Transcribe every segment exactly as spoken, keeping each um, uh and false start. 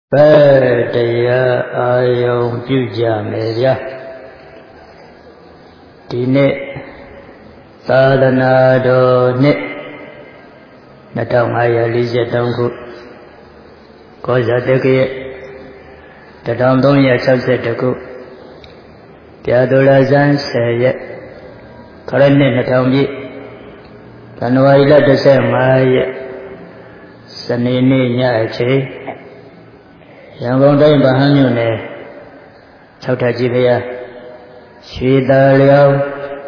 တရားအာယုံပြုကြမယ်ဗျာဒီနေ့သာသနာတော်နှစ်နှစ်ထောင်ငါးရာလေးสิบသုံးခုကောဇာတက္ကရာတစ်ထောင်သုံးရာ၆၁ခုပြာဒုလဇန်ဆယ်ရက်ခရစ်နှစ်နှစ်ထောင်ပြည့်ဇန်နဝါရီလ၂၅ရက်စနေနေ့ညအချိန်ရန်ကုန်တိုင်းဗဟန်းမြို့နယ်၆ထပ်ကြီးဘုရားရွှေသာလျောင်း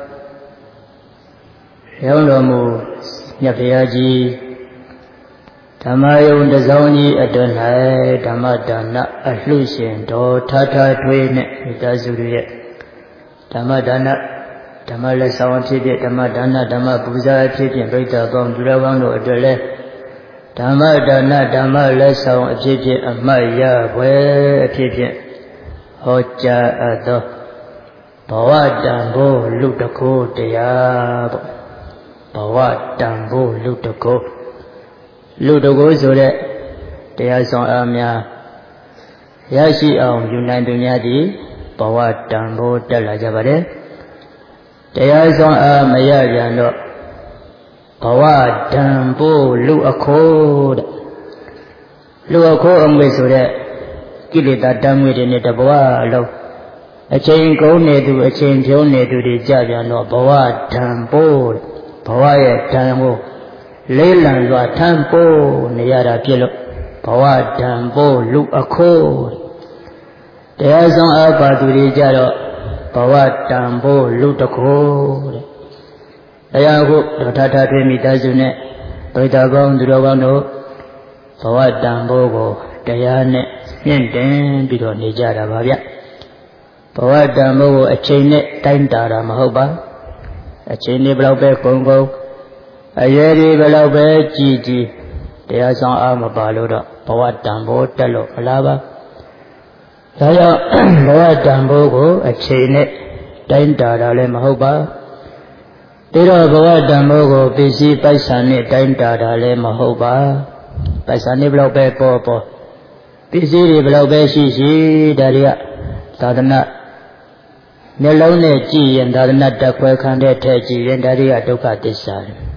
ရောင်းတော်မူမြတ်ဘုရားကြီးဓမ္မယုံတစောင်းကြီးအတွင်၌ဓမ္မဒါနအလှရှင်တော်ထာထာထွေးနဲ့မိသားစုတွေရဲ့ဓမ္မဒါနဓမ္မလက်ဆောင်အဖြစ်ဖြင့်ဓမ္မဒါနဓမ္မပူဇာအဖြစ်ဖြင့်ပြိဿပေါင်းသူတော်ကောင်းတို့အတွက်လည်းဓမ္မဒါနဓမ္မလက်ဆောင်အဖြစ်ဖြင့်အမှတ်ရပွဲအဖြစ်ဖြင့်ဟောကြားအပ်သောဘဝတန်ဖိုးလူတကိုးတရားပေါ့ဘဝတန်ဖိုးလူတကိုးလူတကိုးဆိုတဲ့တရားဆောင်အားများရရှိအောင်ယူနိုင်သူများသည်ဘဝတန်ဖိုးတက်လာကြပါတယ်တရားဆောင်အားမရပြန်တော့ဘဝတန်ဖိုးလူအခိုးတဲ့လူအခိုးအမွေဆိုတဲ့ကိလေသာတမ်းငွေတွေနဲ့တဘဝအလုံးအချိန်ကုန်နေသူအချိန်ဖြုံးနေသူတွေကြပြန်တော့ဘဝတန်ဖိုးဘဝရဲ့တန်ဖိုးလေးလံစွာထမ်းပိုးနေရတာဖြစ်လို့ဘဝတန်ဖိုးလူအခိုးတရားဆောင်အားပါသူတွေကြတော့ဘဝတန်ဖိုးလူတခိုးတဲ့တရားခုထာထာထွေးမိသားစုနဲ့ဒိဋ္ဌာကောင်းသူတော်ကောင်းတို့ဘဝတန်ဖိုးကိုတရားနဲ့မြင့်တင်ပြီးတော့နေကြတာပါဗျဘဝတန်ဖိုးကိုအချိန်နဲ့တိုင်းတာတာမဟုတ်ပါအချိန်လေးဘယ်လောက်ပဲကုန်ကုန်အရွယ်ဒီဘယ်လောက်ပဲကြည်ကြည်တရားဆောင်အားမပါလို့တော့ဘဝတန်ဖိုးတက်လို့မလားပါဒါကြောင့်ဘဝတန်ဖိုးကိုအချိန်နဲ့တိုင်းတာတာလည်းမဟုတ်ပါဒါတော့ဘဝတန်ဖိုးကိုပစ္စည်းပိုက်ဆံနဲ့တိုင်းတာတာလည်းမဟုတ်ပါပိုက်ဆံနဲ့ဘယ်လောက်ပဲပေါ်ပေါ်ပစ္စည်းတွေဘယ်လောက်ပဲရှိရှိဒါတွေကသာသနာမျက်လုံးနဲ့ကြည့်ရင်သာသနာတက်ခွဲခံတဲ့ထဲကြည့်ရင်ဒါတွေကဒုက္ခသစ္စာ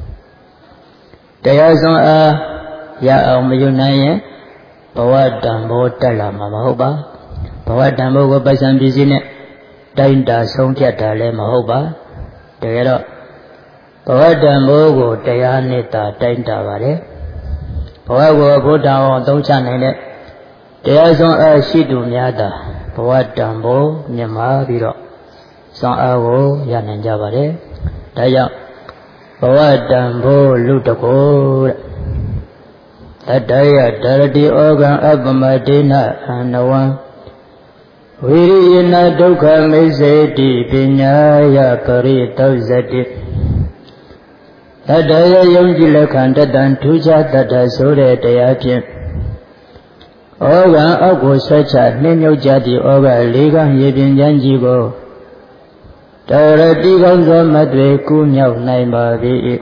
တရားဆုံးအားရအောင်မယူနိုင်ရင်ဘဝတန်ဖိုးတက်လာမှာမဟုတ်ပါဘဝတန်ဖိုးကိုပိုက်ဆံပစ္စည်းနဲ့တိုင်းတာဆုံးဖြတ်တာလည်းမဟုတ်ပါတကယ်တော့ဘဝတန်ဖိုးကိုတရားနဲ့သာတိုင်းတာပါတယ်ဘဝကိုဘုဒ္ဓအောင်သုံးချနိုင်တဲ့တရားဆုံးအားရှိသူများသာဘဝတန်ဖိုးမြတ်မာပြီးတော့ဆောင်အားကိုရနိုင်ကြပါတယ်ဒါကြောင့်ဘဝတန်ဖိုးလူတကိုးတဲ့တတယဒရတိဩဃံအပမတေနအနဝံဝိရိယနာဒုက္ခမိစ္ဆေတိပညာယပရိသုဇတိတတယယုံကြည်လက်ခံတတံထူးခြားတတဆိုတဲ့တရားဖြင့်ဩဃံအောက်ကိုဆွဲချနှင်းမြုပ်ကြသည့်ဩဃလေးကံရေပြင်ချမ်းကြီးကိုတရတိကောင်းသောမတွေကူးမြောက်နိုင်ပါ၏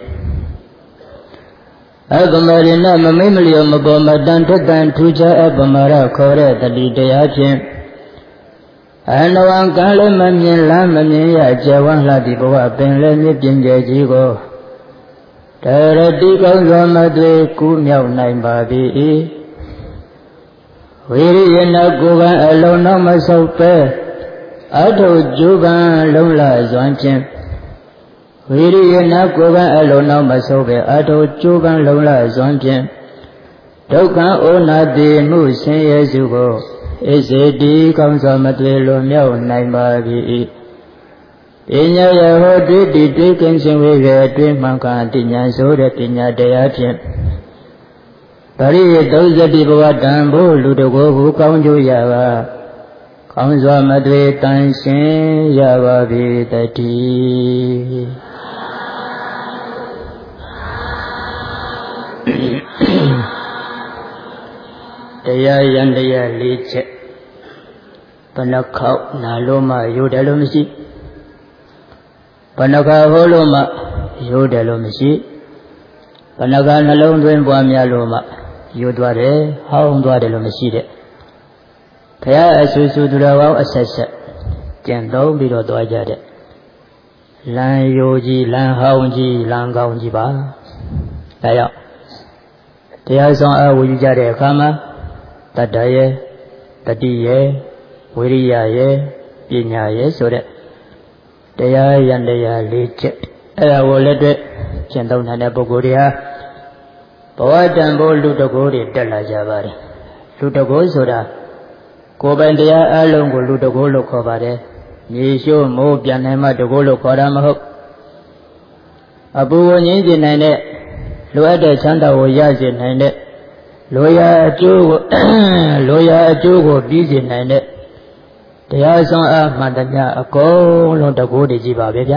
အပမရိဏမမိမလျောမပေါ်မတန်ထတန်ထူးခြားအပမရခေါ်တဲ့တတိတရားဖြင့်အနဝံကံလည်းမမြင်လားမမြင်ရကြဝန်းလှသည့်ဘဝပင်လည်းမြင့်ပြင်းကြကြီးကိုတရတိကောင်းသောမတွေကူးမြောက်နိုင်ပါ၏ဝိရိယနာကိုယ်ကအလုံးနောက်မဆုတ်ပဲအထုကျူပံလုံးလာစွမ်းဖြင့်ဝိရိယနာကိုယ်ကအလုံးနောက်မဆုတ်ပဲအထုကျူပံလုံးလာစွမ်းဖြင့်ဒုက္ခဩနာတိမှုဆင်းရဲစုကိုဣစေတိကောင်းစွာမသွေလွန်မြောက်နိုင်ပါ၏ပညာရဟောတွေ့တည်တွေ့ကင်းခြင်းဝေရတွေ့မှန်ကန်တိညာဆိုတဲ့ပညာတရားဖြင့်ပရိယေသုဇတိဘဝတံဘို့လူတကိုယ်ကိုကောင်းကျိုးရပါကောင်းစွာမသွေတန်ရှင်းရပါပြီတည်းတရားရန်တရားလေးချက်ဘဏ္ဍခေါက်နာလို့မှရိုးတယ်လို့မရှိဘဏ္ဍခါဟိုးလို့မှရိုးတယ်လို့မရှိဘဏ္ဍခါနှလုံးသွင်းပွားများလို့မှရိုးသွားတယ်ဟောင်းသွားတယ်လို့မရှိတဲ့ဘုရားအဆူဆူသူတော်ကောင်းအဆက်ဆက်ကျင့်သုံးပြီးတော့သွားကြတဲ့လမ်းယိုကြီးလမ်းဟောင်းကြီးလမ်းကောင်းကြီးပါဒါကြောင့်တရားဆောင်အားဝယူကြတဲ့အခါမှာတတ္တရဲ့တတိရဲ့ဝိရိယရဲ့ပညာရဲ့ဆိုတဲ့တရားယန္တရားလေးချက်အဲ့ဒါကိုလက်တွေ့ကျင့်သုံးတဲ့ပုဂ္ဂိုလ်တွေဟာဘဝတန်ဖို့လူတကိုယ်တွေတက်လာကြပါတယ်လူတကိုယ်ဆိုတာကိုယ်ပိုင်တရားအလုံးကိုလူတကိုယ်လို့ခေါ်ပါတယ်မြေရှိုးမိုးပြန်နိုင်မှတကိုယ်လို့ခေါ်တာမဟုတ်အပူကိုငြိမ်းစေနိုင်တဲ့လိုအပ်တဲ့ချမ်းသာကိုရစေနိုင်တဲ့လိုရာအကျိုးကိုလိုရာအကျိုးကိုပြီးစေနိုင်တဲ့တရားဆောင်အားမှန်သမျှအကုန်လုံးတကိုယ်တည်းကြီးပါပဲဗျာ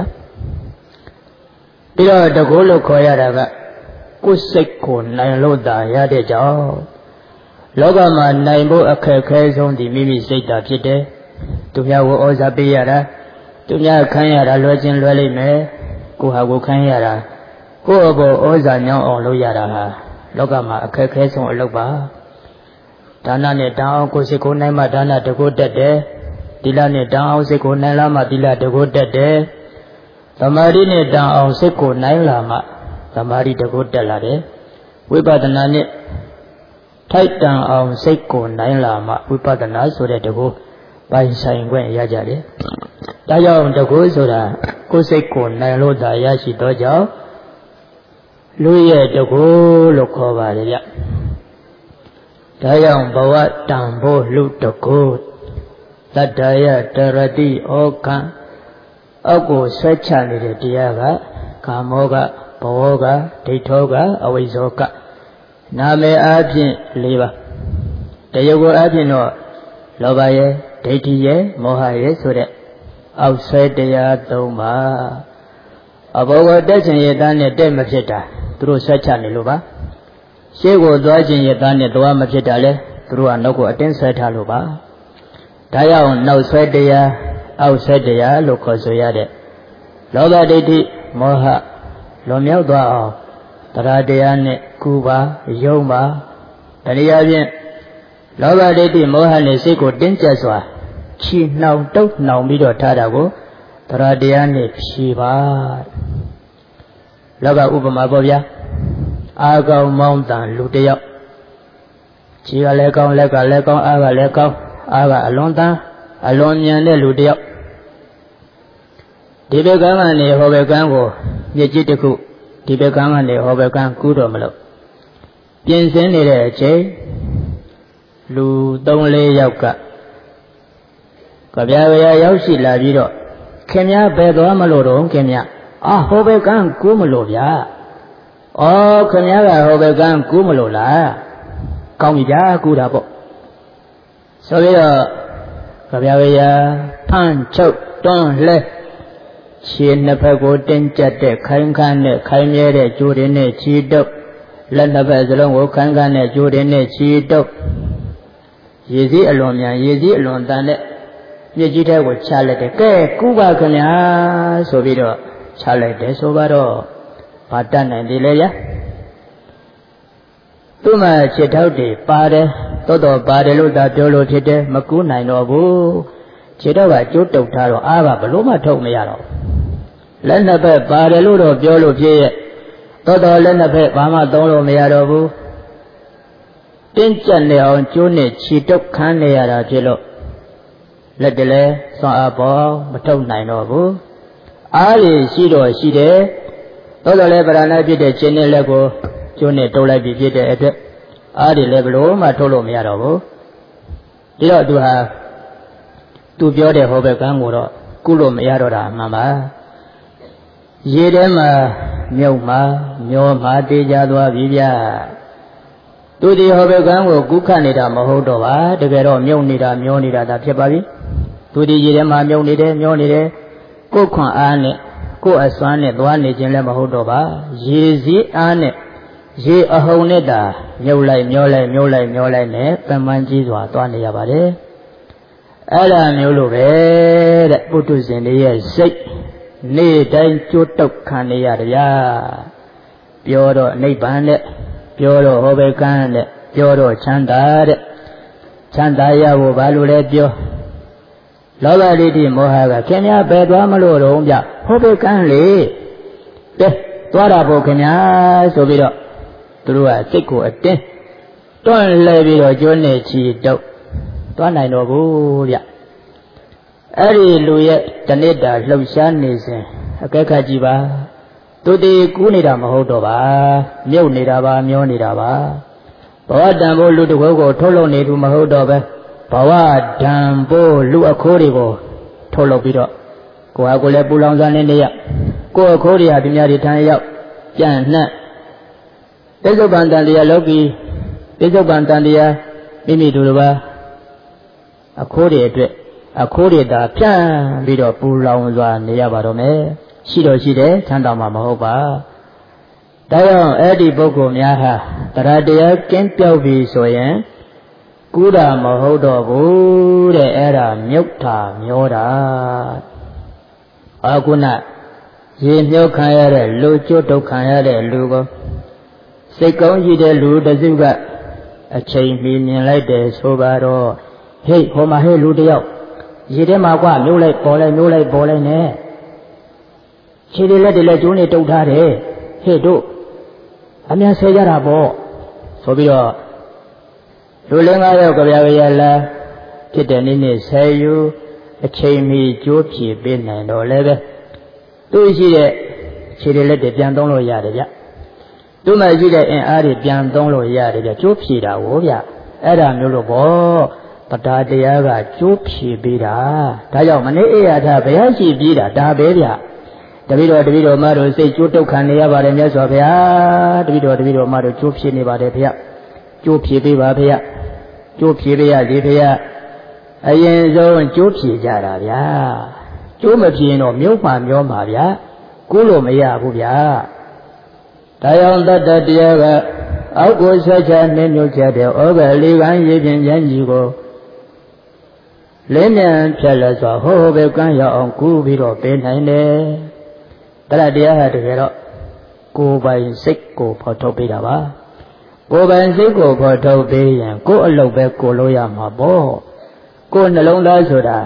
ပြီးတော့တကိုယ်လို့ခေါ်ရတာကကိုယ်စိတ်ကိုနိုင်လို့သာရတဲ့ကြောင့်လောကမှာနိုင်ဖို့အခက်ခဲဆုံးဒီမိမိစိတ်သာဖြစ်တယ်သူများကိုဩဇာပေးရတာသူများခံရတာလွယ်ချင်းလွယ်လိမ့်မယ်ကိုဟာကိုခံရတာကိုယ့်အပေါ်ဩဇာညောင်းအောင်လုပ်ရတာဟာလောကမှာအခက်ခဲဆုံးအလုပ်ပါဒါနနဲ့တောင်းအောင်ကိုယ်စိတ်ကိုနိုင်မှဒါနတကိုယ်တက်တယ်သီလနဲ့တောင်းအောင်စိတ်ကိုနိုင်လာမှသီလတကိုယ်တက်တယ်သမာဓိနဲ့တောင်းအောင်စိတ်ကိုနိုင်လာမှသမာဓိတကိုယ်တက်လာတယ်ဝိပဿနာနဲ့ထိုက်တန်အောင်စိတ်ကိုနိုင်လာမှဝိပဿနာဆိုတဲ့တကိုယ်ပိုင်ဆိုင်ခွင့်ရကြတယ်ဒါကြောင့်တကိုယ်ဆိုတာကိုယ်စိတ်ကိုနိုင်လို့သာရရှိသောကြောင့်လူရဲ့တကိုယ်လို့ခေါ်ပါတယ်ဗျဒါကြောင့်ဘဝတန်ဖို့လူတကိုယ်တတ္တယတရတိဩခံအောက်ကိုဆွဲချနေတဲ့တရားကကာမောကဘဝကဒိဋ္ဌောကအဝိဇ္ဇောကနာမည်အားဖြင့်၄ပါးတရားကိုအားဖြင့်တော့လောဘရဲ့ဒိဋ္ဌိရဲ့မောဟရဲ့ဆိုတဲ့အောက်ဆွဲတရား၃ပါးအဘောကတက်ခြင်းရဲ့သားနဲ့တက်မဖြစ်တာသူတို့ဆွဲချနေလို့ပါရှေ့ကိုသွားခြင်းရဲ့သားနဲ့သွားမဖြစ်တာလဲသူတို့ကနောက်ကိုအတင်းဆွဲထားလို့ပါဒါကြောင့်နောက်ဆွဲတရားအောက်ဆွဲတရားလို့ခေါ်ဆိုရတဲ့လောဘဒိဋ္ဌိမောဟလွန်မြောက်သွားအောင်တရားတရားနဲ့ကူပါယုံပါတရားဖြင့်လောဘဒိဋ္ဌိမောဟနဲ့စိတ်ကိုတင်းကျပ်စွာချီနှောင်တုပ်နှောင်ပြီးတော့ထားတာကိုတရားတရားနဲ့ဖြေပါလောကဥပမာပေါ့ဗျာအာကောင်မောင်းတန်လူတယောက်ခြေကလည်းကောင်းလက်ကလည်းကောင်းအားကလည်းကောင်းအားကအလွန်တန်အလွန်မြန်တဲ့လူတယောက်ဒီဘက်ကမ်းကနေဟောဘက်ကမ်းကိုမြစ်ကြီးတစ်ခုဒီဘက်ကမ်းကနေဟောဘက်ကမ်းကူးတော့မလို့ပြင်ဆင်နေတဲ့အချိန်လူသုံးလေးယောက်ကကြပြားကြရောက်ရှိလာပြီးတော့ခင်ဗျားဘယ်သွားမလို့တော့ခင်ဗျာအာဟောဘက်ကမ်းကူးမလို့ဗျာဩခင်ဗျားကဟောဘက်ကမ်းကူးမလို့လားကောင်းပြီဗျာကူးတာပေါ့ဆိုပြီးတော့ကြပြားကြဖမ်းချုပ်တွန်းလှဲခြေနှစ်ဖက်ကိုတင်းကျပ်တဲ့ခိုင်ခန့်နဲ့ခိုင်မြဲတဲ့ကြိုးရင်းနဲ့ခြေတုပ်လက်နှစ်ဖက်စလုံးကိုခိုင်ခန့်နဲ့ကြိုးရင်းနဲ့ခြေတုပ်ရည်စည်းအလွန်မြန်ရည်စည်းအလွန်တန်တဲ့မြစ်ကြီးထဲကိုချလိုက်တယ်ကဲကူပါခင်ဗျာဆိုပြီးတော့ချလိုက်တယ်ဆိုတော့ဘာတတ်နိုင်သေးလဲဗျာသူ့မှာခြေထောက်တွေပါတယ်တော်တော်ပါတယ်လို့သာပြောလို့ဖြစ်တယ်မကူးနိုင်တော့ဘူးခြေထောက်ကကျိုးတုပ်ထားတော့အားကဘလို့မှထုတ်မရတော့လက်နှစ်ဖက်ပါတယ်လို့တော့ပြောလို့ဖြစ်ရဲ့တော်တော်လက်နှစ်ဖက်ဘာမှသုံးလို့မရတော့ဘူးတင်းကျပ်နေအောင်ကျိုးနဲ့ခြေတုပ်ခမ်းနေရတာဖြစ်လို့လက်တလဲစွမ်းအားပေါ်မထုတ်နိုင်တော့ဘူးအားရရှိတော့ရှိတယ်တော်တော်လည်းဗရဏဖြစ်တဲ့ခြေနဲ့လက်ကိုကျိုးနဲ့တုပ်လိုက်ပြီးဖြစ်တဲ့အတွက်အားရလည်းဘလို့မှထုတ်လို့မရတော့ဘူးဒီတော့သူဟာသူပြောတဲ့ဟောဘက်ကန်းကိုတော့ကုလို့မရတော့တာမှန်ပါရေထဲမှာမြုပ်မှာမျောမှာတေးကြသွားပြီဗျာသူဒီဟောဘက်ကန်းကိုကုခတ်နေတာမဟုတ်တော့ပါတကယ်တော့မြုပ်နေတာမျောနေတာဒါဖြစ်ပါပြီသူဒီရေထဲမှာမြုပ်နေတယ်မျောနေတယ်ကိုယ်ခွန်အားနဲ့ကိုယ်အစွမ်းနဲ့သွားနေခြင်းလည်းမဟုတ်တော့ပါရေစည်းအားနဲ့ရေအဟုန်နဲ့တာမြုပ်လိုက်မျောလိုက်မျောလိုက်မျောလိုက်နဲ့ပမှန်ကြီးစွာသွားနေရပါတယ်အဲ့ဒါမျိုးလိုပဲတဲ့ပုထုဇဉ်တွေရဲ့စိတ်နေ့တိုင်းကြိုးတုပ်ခံနေရတယ်ဗျာပြောတော့နိဗ္ဗာန်နဲ့ပြောတော့ဟောဘက်ကန်းနဲ့ပြောတော့ချမ်းသာတဲ့ချမ်းသာရဖို့ဘာလို့လဲပြောလောဘလိတိမောဟကခင်ဗျားပဲသွားမလို့တော့ဗျဟိုဘက်ကန်းလေကဲသွားတာပေါ့ခင်ဗျာဆိုပြီးတော့သူတို့ကစိတ်ကိုအတင်းတွန့်လဲပြီးတော့ကျွန်းနေချီတော့သွားနိုင်တော့ဘူးဗျအဲ့ဒီလူရဲ့တဏိတာလှုပ်ရှားနေစဉ်အကဲခတ်ကြည့်ပါသူတည်ကူးနေတာမဟုတ်တော့ပါမြုပ်နေတာပါမျောနေတာပါဘဝတန်ဖို့လူတစ်ခုကိုထုတ်လုပ်နေသူမဟုတ်တော့ပဲဘဝတန်ဖို့လူအခိုးတွေကိုထုတ်လုပ်ပြီးတော့ကိုဟာကိုလည်းပူလောင်စားနေနေရကိုအခိုးတွေဟာသူများတွေထမ်းရောက်ပြန်နှံ့ပိဿုပန်တန်တရားလောကီပိဿုပန်တန်တရားမိမိတို့တစ်ပါးအခိုးတွေအတွက်အခိုးတွေသာဖြန့်ပြီးတော့ပူလောင်စွာနေရပါတော့မယ်ရှိတော့ရှိတယ်ချမ်းသာမှာမဟုတ်ပါဒါကြောင့်အဲ့ဒီပုဂ္ဂိုလ်များဟာတရားတရားကင်းပြောက်ပြီဆိုရင်ကူးတာမဟုတ်တော့ဘူးတဲ့အဲ့ဒါမြုပ်တာမျောတာအခုနရေမြုပ်ခံရတဲ့လူကျွတ်ဒုက္ခံရတဲ့လူကိုစိတ်ကောင်းရှိတဲ့လူတစုကအချိန်မီမြင်လိုက်တယ်ဆိုပါတော့ဟေ့ဟိုမှာဟေ့လူတယောက်ရေထဲမှာကွမြုပ်လိုက်ပေါ်လိုက်မြုပ်လိုက်ပေါ်လိုက်နဲ့ခြေတွေလက်တွေလည်းကျိုးနေတုတ်ထားတယ်ဟေ့တို့အများဆဲကြတာပေါ့ဆိုပြီးတော့လူလင်းကားရောက်ကြပြကြလာဖြစ်တဲ့နေ့နေ့ဆဲယူအချိန်မီကျိုးဖြေပေးနိုင်တော့လည်းပဲသူရှိတဲ့ခြေတွေလက်တွေပြန်သုံးလို့ရတယ်ဗျသူ့မှာရှိတဲ့အင်အားတွေပြန်သုံးလို့ရတယ်ဗျကျိုးဖြေတာကိုဗျအဲ့ဒါမျိုးလို့ပေါ့တရားတရားကကျိုးဖြေပေးတာဒါကြောင့်မနေ့အေးရတာဘယ်ဟာရှိပြီးတာဒါပဲဗျတပည့်တော်တပည့်တော်မတို့စိတ်ကျိုးတုတ်ခံနေရပါတယ်မြတ်စွာဘုရားတပည့်တော်တပည့်တော်မတို့ကျိုးဖြေနေပါတယ်ဖေကျိုးဖြေပေးပါဖေကျိုးဖြေပေးရစီဖေအရင်ဆုံးကျိုးဖြေကြတာဗျာကျိုးမဖြေရင်တော့မြုပ်မှမျောမှာဗျာကိုးလို့မရဘူးဗျာဒါကြောင့်တတ္တတရားကအောက်ကိုဆက်ချနှင်းမြုပ်ချက်တဲ့ဩဃလေးကံရေပြင်ဉာဏ်ကြီးကိုလင်းမြန်ဖြတ်လက်စွာဟိုးပဲကမ်းရောက်အောင်ကူးပြီးတော့ပေးနိုင်တယ်တရားတရားဟာတကယ်တော့ကိုယ်ပိုင်စိတ်ကိုဖော်ထုတ်ပေးတာပါကိုယ်ပိုင်စိတ်ကိုဖော်ထုတ်ပေးရင်ကိုယ်အလုပ်ပဲကိုလို့ရမှာပေါ့ကိုယ်နှလုံးသားဆိုတာ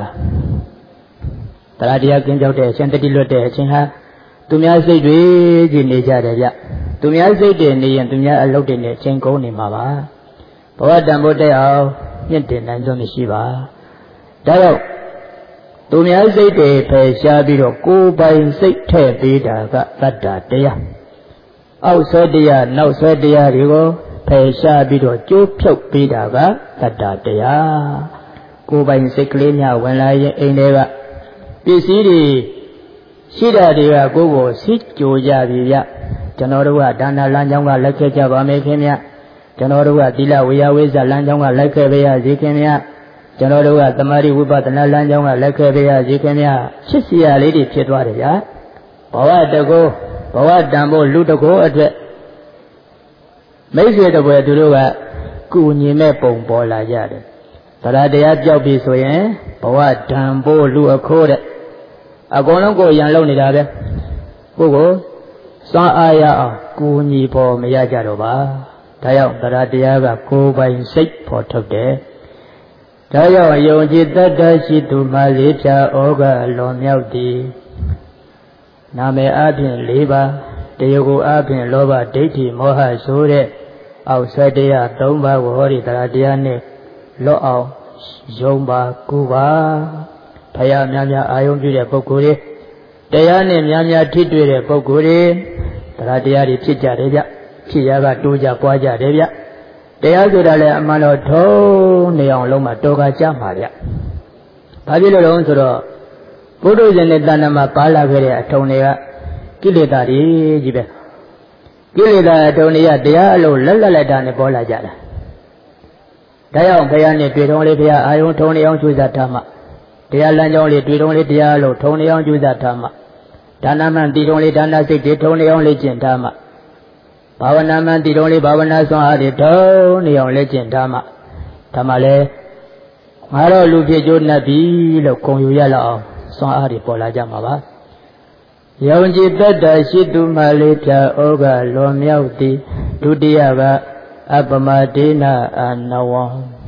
တရားတရားကင်းကြောက်တဲ့အချင်းတတိလွတ်တဲ့အချင်းဟာသူများစိတ်တွေကြီးနေကြတယ်ဗျသူများစိတ်တွေနေရင်သူများအလုပ်တွေနဲ့ချင်းကုန်နေမှာပါဘဝတန်ဖို့တဲ့အောင်မြင့်တင်နိုင်စွမ်းမရှိပါဒါကြောင့်သူများစိတ်တွေဖယ်ရှားပြီးတော့ကိုယ်ပိုင်စိတ်ထည့်ပေးတာကတတ္တတရားအောက်ဆွဲတရားနောက်ဆွဲတရားတွေကိုဖယ်ရှားပြီးတော့ကျိုးဖြုတ်ပေးတာကတတ္တတရားကိုယ်ပိုင်စိတ်ကလေးများဝင်လာရင်အိမ်တွေကပစ္စည်းတွေရှိတာတွေကကိုယ်ကိုစိတ်ကြိုကြပြီဗျကျွန်တော်တို့ကဒါနလမ်းကြောင်းကလိုက်ခဲ့ကြပါမယ်ခင်ဗျကျွန်တော်တို့ကသီလဝေယဝိဇ္ဇလမ်းကြောင်းကလိုက်ခဲ့ပါရစေခင်ဗျကျွန်တော်တို့ကသမာဓိဝိပဿနာလမ်းကြောင်းကလိုက်ခဲ့ပါရစေခင်ဗျချစ်စရာလေးတွေဖြစ်သွားတယ်ဗျဘဝတကောဘဝတန်ဖို့လူတကောအတွက်မိတ်ဆွေတပွဲသူတို့ကကုညီမဲ့ပုံပေါ်လာကြတယ်တရားတရားကြောက်ပြီဆိုရင်ဘဝတန်ဖို့လူအခိုးတဲ့အကုန်လုံးကိုရန်လုံနေတာပဲကိုကိုစွမ်းအားရအောင်ကုညီဖို့မရကြတော့ပါဒါကြောင့်တရားတရားကကိုယ်ပိုင်စိတ်ဖော်ထုတ်တယ်ဒါကြောင့်ယုံကြည်တတ်တရှိသူမှလေးဖြာဩဃလွန်မြောက်သည်နာမည်အပြင်၄ပါးတရားကိုအပြင်လောဘဒိဋ္ဌိမောဟဆိုတဲ့အောက်ဆက်တရား၃ပါးကိုဟောဒီတရားတရားနဲ့လွတ်အောင်ယုံပါကုပါဖယားများများအာယုံပြုတဲ့ပုဂ္ဂိုလ်တွေတရားနဲ့များများထိတွေ့တဲ့ပုဂ္ဂိုလ်တွေတရားတရားတွေဖြစ်ကြတယ်ဗျဖြစ်ရကတိုးကြပွားကြတယ်ဗျတရားဆိုတာလည်းအမှန်တော့ထုံးနေအောင်လုံးမှာတော်ကကြမှာဗျဘာဖြစ်လို့လဲဆိုတော့ဘုဒ္ဓဇင်နဲ့တဏ္ဍမှာပါလာခဲ့တဲ့အထုံတွေကကိလေသာတွေကြီးပဲကိလေသာအထုံတွေကတရားအလုံးလက်လက်လက်တာနဲ့ပေါ်လာကြတာဒါကြောင့်ဘုရားနဲ့တွေ့တော်လေးဘုရားအာယုံထုံနေအောင်ကြိုးစားထားမှတရားလမ်းကြောင်းလေးတွေ့တော်လေးတရားအလုံးထုံနေအောင်ကြိုးစားထားမှဒါနမှန်တည်တော်လေးဒါနစိတ်တွေထုံနေအောင်လေ့ကျင့်ထားမှဘာဝနာမှန်တည်တော်လေးဘာဝနာစွမ်းအားတွေထုံနေအောင်လေ့ကျင့်ထားမှဒါမှလည်းငါတော့လူဖြစ်ကျိုးနှက်ပြီလို့ဂုဏ်ယူရလောက်အောင်စွမ်းအားတွေပေါ်လာကြမှာပါယုံကြည်တတ်တာရှိသူမှလေးဖြာဩဃလွန်မြောက်သည်ဒုတိယကအပမဒေနအနဝံ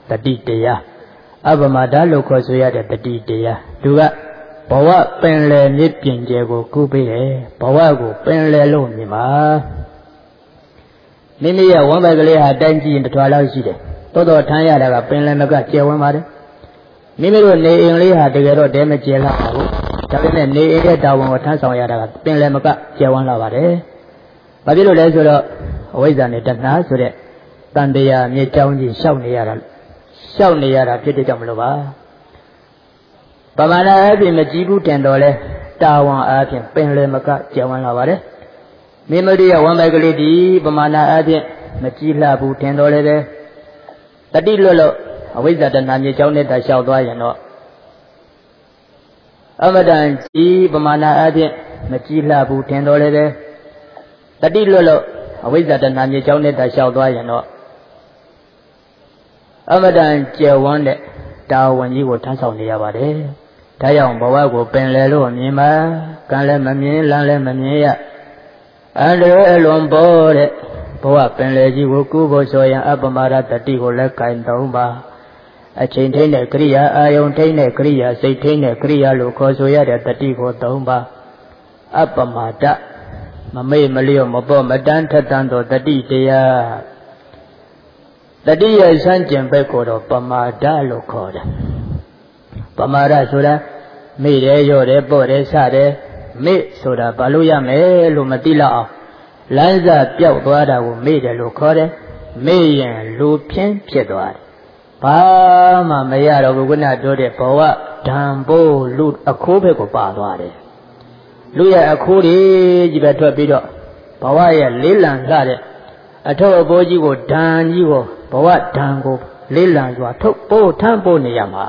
တတိတရားအပမဒလို့ခေါ်ဆိုရတဲ့တတိတရားသူကဘဝပင်လယ်မြစ်ပြင်ကျယ်ကိုကူးပေးတယ်ဘဝကိုပင်လယ်လို့မြင်ပါမိမိရဲ့ဝမ်းပိုက်ကလေးဟာတိုင်းကြည့်ရင်တစ်ထွာလောက်ရှိတယ်တိုးတော်ထမ်းရတာကပင်လယ်မကကျယ်ဝန်းပါတယ်မိမိတို့နေအိမ်လေးဟာတကယ်တော့တဲမကျယ်လာဘူးဒါပေမဲ့နေအိမ်ရဲ့တာဝန်ကိုထမ်းဆောင်ရတာကပင်လယ်မကကျယ်ဝန်းလာပါတယ်ဘာဖြစ်လို့လဲဆိုတော့အဝိဇ္ဇာနဲ့တဏှာဆိုတဲ့တန်တရားမြေကြောင်းကြီးရှောက်နေရတာရှောက်နေရတာဖြစ်တဲ့ကြောင့်မလို့ပါပမာဏအပြင်မကြည့်ဘူးတင်တော်လဲတာဝန်အပြင်ပင်လယ်မကကျယ်ဝန်းလာပါတယ်မိမိတို့ရဲ့ဝမ်းပိုက်ကလေးဒီပမာဏအပြင်မကြည့်လှဘူးတင်တော်လဲပဲတတိလွတ်လို့အဝိဇ္ဇာတဏှာမြေကြောင်းနဲ့တလျှောက်သွားရင်တော့အမတန်ကြီးပမာဏအပြင်မကြည့်လှဘူးတင်တော်လဲပဲတတိလွတ်လို့အဝိဇ္ဇာတဏှာမြေကြောင်းနဲ့တလျှောက်သွားရင်တော့အမတန်ကျယ်ဝန်းတဲ့တာဝန်ကြီးကိုထမ်းဆောင်နေရပါတယ်ဒါကြောင့်ဘဝကိုပင်လယ်လို့မြင်ပါကံလည်းမမြင်လမ်းလည်းမမြင်ရအန္တရာယ်အလွန်ပေါ်တဲ့ဘဝပင်လယ်ကြီးကိုကူးဖို့ဆိုရင်အပမဒတတိကိုလည်းကင်သုံးပါအချိန်ထိန်တဲ့ကရိယာအာယုန်ထိန်တဲ့ကရိယာစိတ်ထိန်တဲ့ကရိယာလို့ခေါ်ဆိုရတဲ့တတိကိုသုံးပါအပမဒမမေ့မလျော့မပေါ်မတန်းထက်တန်းသောတတိတရားတတိယဆန်းကျင်ဘက်ကိုတော့ပမာဒလို့ခေါ်တယ်ပမာဒဆိုတာမေ့တယ်ရော့တယ်ပေါ့တယ်စတယ်မေ့ဆိုတာဘာလို့ရမယ်လို့မသိလောက်အောင်လမ်းစာပြောက်သွားတာကိုမေ့တယ်လို့ခေါ်တယ်မေ့ရင်လူဖြင်းဖြစ်သွားတယ်ဘာမှမရတော့ဘူးခုနပြောတဲ့ဘဝဓာန်ပိုးလူအခိုးဘက်ကိုပါသွားတယ်လူရဲ့အခိုးတွေကြီးပဲထွက်ပြီးတော့ဘဝရဲ့လေးလံလှတဲ့အထုပ်အပိုးကြီးကိုဓာန်ကြီးကိုဘဝဓာန်ကိုလေးလံစွာထုတ်ပိုးထမ်းပိုးနေရမှာ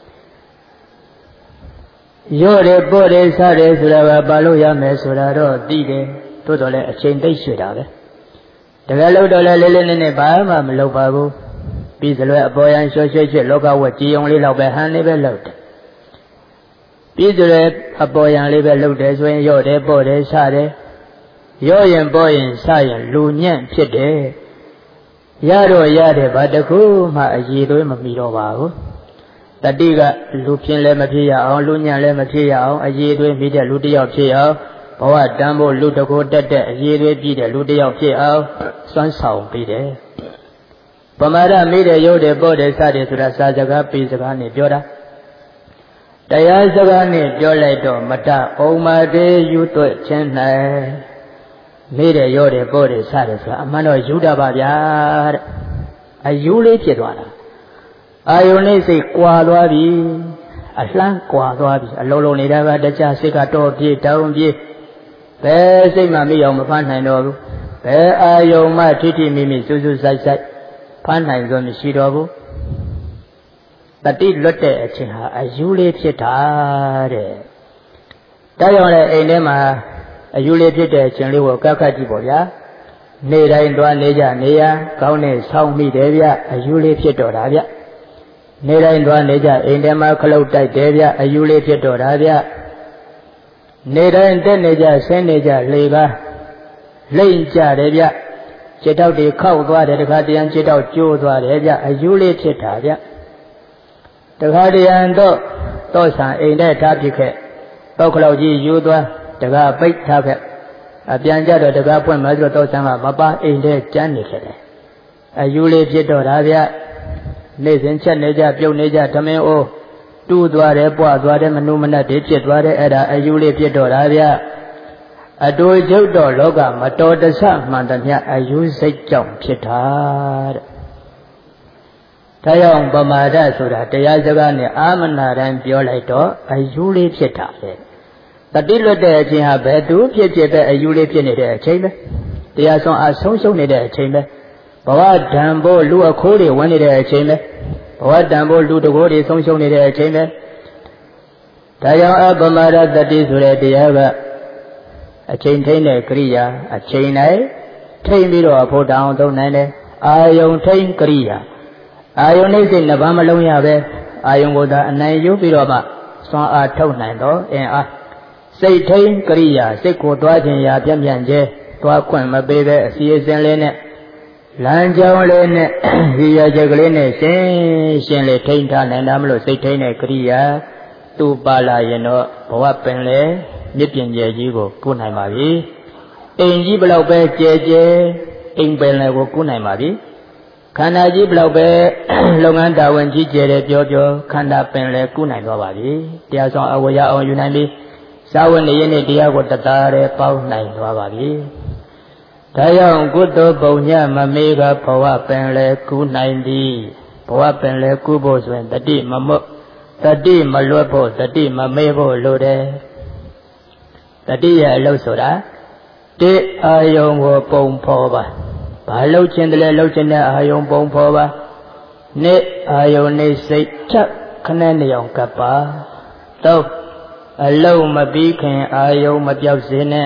ရော့တယ်ပေါ့တယ်စားတယ်ဆိုတာကဘာလို့ရမယ်ဆိုတာတော့သိတယ်သို့တော်လည်းအချိန်သိရွှေ့တာပဲတကယ်လို့တော့လည်းလေးလေးနက်နက်ဘာမှမလုပ်ပါဘူးပြီးစလွဲအပေါ်ရန်ရွှဲရွှဲရွှဲလောကဝက်ကြည်ုံလေးလောက်ပဲဟန်လေးပဲလုပ်တယ်ပြီးစလွဲအပေါ်ရန်လေးပဲလုပ်တယ်ဆိုရင်ရော့တယ်ပေါ့တယ်စားတယ်ရော့ရင်ပေါ့ရင်စားရင်လူညံ့ဖြစ်တယ်ရတော့ရတယ်ဘာတခုမှအည်သွေးမမီတော့ပါဘူးတတိကလူပြင်းလည်းမဖြစ်ရအောင်လူညံ့လည်းမဖြစ်ရအောင်အည်သွေးမိတဲ့လူတစ်ယောက်ဖြစ်အောင်ဘဝတန်ဖို့လူတကိုတက်တဲ့အည်သွေးပြည့်တဲ့လူတစ်ယောက်ဖြစ်အောင်စွမ်းဆောင်ပြီးတယ်ပမာဒမိတဲ့ရုပ်တဲ့ပေါ့တဲ့စတဲ့ဆိုတာစာစကားပေစကားနဲ့ပြောတာတရားစကားနဲ့ပြောလိုက်တော့မတဩမာတေယူသွဲ့ခြင်း၌မိတဲ့ရုပ်တဲ့ပေါ့တဲ့စတဲ့ဆိုတာအမှန်တော့ယူတာပါဗျာတဲ့အယူလေးဖြစ်သွားတာအာယုန်လေးစိတ်ကွာသွားပြီအလှမ်းကွာသွားပြီအလုံးလုံးနေတာကတခြားစိတ်ကတော့ပြေတောင်းပြေဘယ်စိတ်မှမရောက်မဖမ်းနိုင်တော့ဘူးဘယ်အာယုန်မှထိထိမိမိစူးစူးဆိုင်ဆိုင်ဖမ်းနိုင်စွမ်းမရှိတော့ဘူးတတိလွတ်တဲ့အချိန်ဟာအယူလေးဖြစ်တာတဲ့ဒါကြောင့်လည်းအိမ်ထဲမှာအယူလေးဖြစ်တဲ့အချိန်လေးကိုကပ်ခတ်ကြည့်ပေါ့ဗျာနေတိုင်းသွားနေကြနေရကောင်းနဲ့ဆောင်းမိတယ်ဗျအယူလေးဖြစ်တော့တာဗျနေတိုင်းသွားနေကြအိမ်ထဲမှာခလုတ်တိုက်တယ်ဗျအယူလေးဖြစ်တော့တာဗျနေတိုင်းတက်နေကြဆင်းနေကြလေကားလိမ့်ကြတယ်ဗျခြေထောက်တွေခောက်သွားတယ်တခါတရံခြေထောက်ကျိုးသွားတယ်ဗျအယူလေးဖြစ်တာဗျတခါတရံတော့တော့ဆံအိမ်ထဲထားပြခဲ့တော့ခလောက်ကြီးယူသွားတကားပိတ်ထားခဲ့အပြန်ကြတော့တကားပွင့်မှဆိုတော့ဆံကမပါအိမ်ထဲကျန်းနေခဲ့တယ်အယူလေးဖြစ်တော့တာဗျနေ့စဉ်ချက်နေကြပြုတ်နေကြဓမင်းအိုးတူးသွားတယ်ပွားသွားတယ်မနုမနတ်တွေဖြစ်သွားတယ်အဲ့ဒါအယူလေးဖြစ်တော့တာဗျအတူကျုပ်တော့လောကမတော်တဆမှန်သမျှအယူစိတ်ကြောင့်ဖြစ်တာတဲ့ဒါကြောင့်ပမာဒဆိုတာတရားစကားနဲ့အာမနာတိုင်းပြောလိုက်တော့အယူလေးဖြစ်တာလေတတိလွတ်တဲ့အချိန်ဟာဘယ်သူဖြစ်ဖြစ်ပဲအယူလေးဖြစ်နေတဲ့အချိန်ပဲတရားဆုံးအဆုံးရှုံးနေတဲ့အချိန်ပဲဘဝဓာန်ဖို့လူအခိုးတွေဝင်နေတဲ့အချိန်ပဲဘဝဓာန်ဖို့လူတကိုးတွေဆုံးရှုံးနေတဲ့အချိန်ပဲဒါကြောင့်အပမာဒတတိဆိုတဲ့တရားကအချိန်ထိန်တဲ့ကရိယာအချိန်၌ထိန်ပြီးတော့အဖို့တောင်းသုံးနိုင်တယ်အာယုံထိန်ကရိယာအာယုန်နှိမ့်စိတ်နှစ်ပါးမလုံးရပဲအာယုန်ကိုသာအနိုင်ယူပြီးတော့မှစွမ်းအားထုတ်နိုင်တော့အင်အားစိတ်ထိန်ကရိယာစိတ်ကိုသွားခြင်းရာပြန့်ပြန့်ကျဲသွားခွင့်မပေးပဲအစီအစဉ်လေးနဲ့လမ်းကြောင်းလေးနဲ့ရည်ရချက်ကလေးနဲ့ရှင်းရှင်းလေးထိန်းထားနိုင်တာမလို့စိတ်ထိန်းတဲ့ကရိယာသူ့ပါလာရင်တော့ဘဝပင်လေမြစ်ပြင်ကျဲကြီးကိုကုနိုင်ပါပြီအိမ်ကြီးဘလောက်ပဲကျဲကျဲအိမ်ပင်လေကိုကုနိုင်ပါပြီခန္ဓာကြီးဘလောက်ပဲလုပ်ငန်းတာဝန်ကြီးကျယ်တယ်ပြောပြောခန္ဓာပင်လေကုနိုင်တော့ပါပြီတရားဆောင်အဝရအောင်ယူနိုင်ပြီစာဝတ်နေရနဲ့တရားကိုတသားတည်းပေါင်းနိုင်သွားပါပြီဒါကြောင့်ကုသိုလ်ပုံညမမေးကဘဝပင်လေကုနိုင်သည်ဘဝပင်လေကုဖို့ဆိုရင်တတိမမွတ်တတိမလွတ်ဖို့တတိမမေးဖို့လိုတယ်တတိရဲ့အလုပ်ဆိုတာတိအာယုံကိုပုံဖော်ပါဘာလှုပ်ခြင်းတလဲလှုပ်ခြင်းတဲ့အာယုံပုံဖော်ပါနိအာယုံနေစိတ်ချက်ခနဲ့နေအောင်ကပ်ပါသုံးအလုံးမပြီးခင်အာယုံမပြောက်စေနဲ့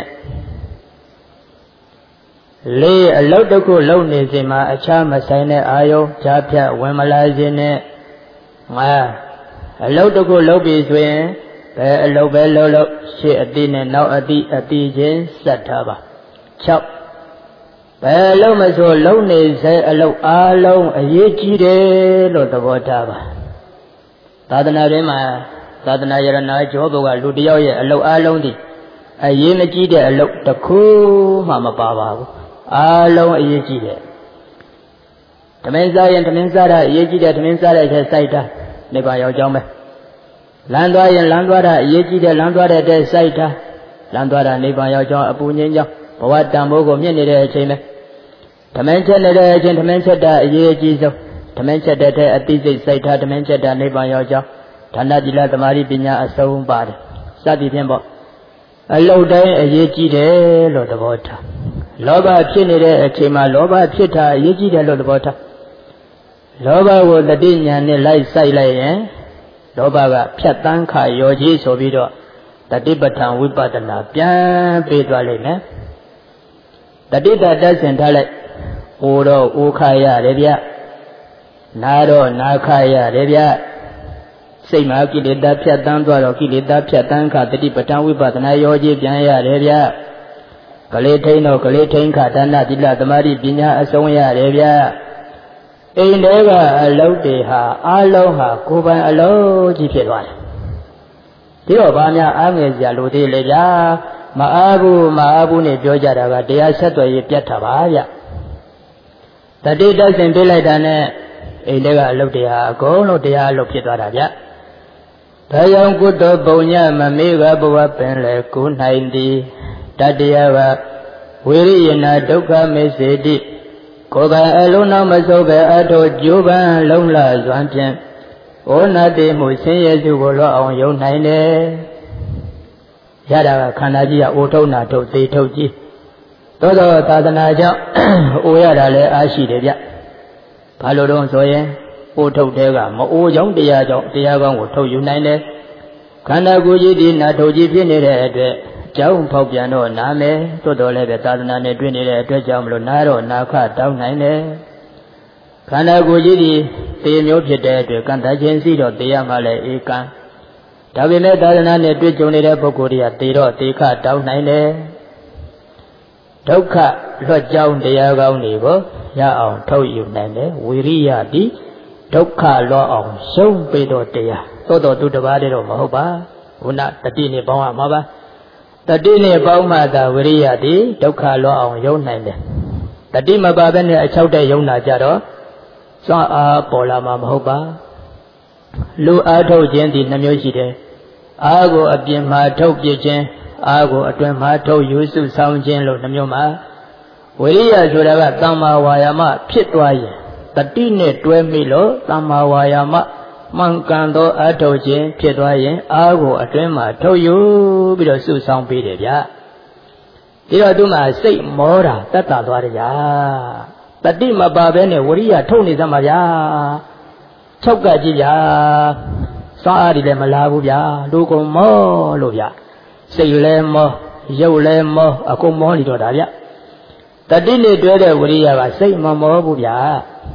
လေးအလုတ်တစ်ခုလုံနေစေမှာအခြားမဆိုင်တဲ့အာယုံဈာဖြတ်ဝင်မလာစေနဲ့ငါအလုတ်တစ်ခုလုံပြီဆိုရင်ဘယ်အလုတ်ပဲလုံလို့ရှေ့အတိနဲ့နောက်အတိအတိချင်းဆက်ထားပါ၆ဘယ်အလုတ်မဆိုလုံနေစေအလုတ်အားလုံးအရေးကြီးတယ်လို့သဘောထားပါသာသနာ့တွင်မှာသာသနာယရဏကျောဘုကလူတယောက်ရဲ့အလုတ်အားလုံးဒီအရေးမကြီးတဲ့အလုတ်တစ်ခုမှမပါပါဘူးအားလုံးအရေးကြီးတယ်ဓမင်းစားရင်ဓမင်းစားတာအရေးကြီးတယ်ဓမင်းစားတဲ့အချက်စိုက်တာနိဗ္ဗာန်ရောက်ကြောင်းပဲလမ်းသွားရင်လမ်းသွားတာအရေးကြီးတယ်လမ်းသွားတဲ့အချက်စိုက်တာလမ်းသွားတာနိဗ္ဗာန်ရောက်ကြောင်းအပူငြိမ်းကြောင်းဘဝတန်ဖိုးကိုမြင့်နေတဲ့အချိန်ပဲဓမင်းချက်နေတဲ့အချိန်ဓမင်းချက်တာအရေးအကြီးဆုံးဓမင်းချက်တဲ့အတိစိတ်စိုက်တာဓမင်းချက်တာနိဗ္ဗာန်ရောက်ကြောင်းဌာနတိလသမာဓိပညာအဆုံးပါတယ်စသည်ဖြင့်ပေါ့အလုတ်တိုင်းအရေးကြီးတယ်လို့သဘောထားလောဘဖြစ်နေတဲ့အချိန်မှာလောဘဖြစ်တာအရေးကြီးတယ်လို့သဘောထားလောဘကိုတတိညာနဲ့လိုက်ဆိုင်လိုက်ရင်လောဘကဖြတ်တန်းခါရောကြီးဆိုပြီးတော့တတိပဋ္ဌာန်ဝိပဿနာပြန်ပေးသွားလိမ့်မယ်တတိတတ်ဆင်ထားလိုက်အိုတော့အိုခါရတယ်ဗျနာတော့နာခါရတယ်ဗျစိတ်မှာကိလေသာဖြတ်တန်းသွားတော့ကိလေသာဖြတ်တန်းခါတတိပဋ္ဌာန်ဝိပဿနာရောကြီးပြန်ရတယ်ဗျကလေးထိန်တော့ကလေးထိန်ခါဒါနသီလသမာဓိပညာအဆုံးရတယ်ဗျအိမ်ထဲကအလုပ်တွေဟာအလုံးဟာကိုယ်ပိုင်အလုပ်ကြီးဖြစ်သွားတယ်ဒီတော့ဗာများအားငယ်စရာလိုသေးလေဗျာမအားဘူးမအားဘူးနဲ့ပြောကြတာကတရားဆက်သွယ်ရေးပြတ်တာပါဗျတတိတဆင်ပြလိုက်တာနဲ့အိမ်ထဲကအလုပ်တွေဟာအကုန်လုံးတရားအလုပ်ဖြစ်သွားတာဗျဒါကြောင့်ကုသိုလ်ပုံညမမေးကဘဝပင်လေကုနိုင်သည်တတရားကဝိရိယနာဒုက္ခမေစေတိကိုယ်ကအလုံးနောက်မစိုးပဲအထောကျိုးပန်းလုံးလာစွမ်းဖြင့်ဩနာတိမှုဆင်းရဲစုကိုလောအောင်ယုံနိုင်တယ်ရတာကခန္ဓာကြီးကအိုထုံနာထုတ်သေးထုတ်ကြီးသို့သောသာသနာကြောင့်အိုရတာလည်းအားရှိတယ်ဗျဘာလို့တော့ဆိုရင်အိုထုတ်တဲ့ကမအိုကြောင့်တရားကြောင့်တရားကောင်းကိုထုတ်ယူနိုင်တယ်ခန္ဓာကိုယ်ကြီးဒီနာထုတ်ကြီးဖြစ်နေတဲ့အတွက်ကြောင်းဖောက်ပြန်တော့နားမယ်သို့တော်လည်းပဲသာသနာနဲ့တွေ့နေတဲ့အတွက်ကြောင့်မလို့နားတော့နာခတောင်းနိုင်တယ်ခန္ဓာကိုယ်ကြီးဒီတေမျိုးဖြစ်တဲ့အတွက်ကံတခြင်းစီတော့တေရမှလည်းဧကံဒါပေမဲ့သာသနာနဲ့တွေ့ကြုံနေတဲ့ပုဂ္ဂိုလ်တွေကတေတော့တေခတောင်းနိုင်တယ်ဒုက္ခလွတ်ကြောင်းတရားကောင်းတွေကိုရအောင်ထုတ်ယူနိုင်တယ်ဝိရိယတိဒုက္ခလွတ်အောင်ရှုံးပေးတော့တရားသို့တော်သူတစ်ပါးတည်းတော့မဟုတ်ပါခုနတတိနဲ့ပေါင်းရမှာပါတတိနဲ့ပေါင်းမှသာဝိရိယတိဒုက္ခလွတ်အောင်ယုံနိုင်တယ်တတိမပါဘဲနဲ့အချောက်တဲ့ယုံနာကြတော့စွမ်းအားပေါ်လာမှာမဟုတ်ပါလူအားထုတ်ခြင်းဒီနှမျိုးရှိတယ်အားကိုအပြင်မှာထုတ်ပြခြင်းအားကိုအတွင်းမှာထုတ်ယူစုဆောင်ခြင်းလို့နှမျိုးမှာဝိရိယဆိုတာကသမ္မာဝါယာမဖြစ်သွားရင်တတိနဲ့တွဲမိလို့သမ္မာဝါယာမမှန်ကန်သောအထောက်ခြင်းဖြစ်သွားရင်အားကိုအတွင်းမှာထုတ်ယူပြီးတော့စုဆောင်ပေးတယ်ဗျဒီတော့သူမှစိတ်မောတာတက်တာသွားတယ်ဗျတတိမပါဘဲနဲ့ဝရိယထုတ်နေသမှာဗျ၆ကကြည့်ဗျစွမ်းအားတွေလည်းမလာဘူးဗျလူကုန်မောလို့ဗျစိတ်လည်းမောရုပ်လည်းမောအကုန်မောနေတော့တာဗျတတိနဲ့တွဲတဲ့ဝရိယကစိတ်မမောဘူးဗျဒါ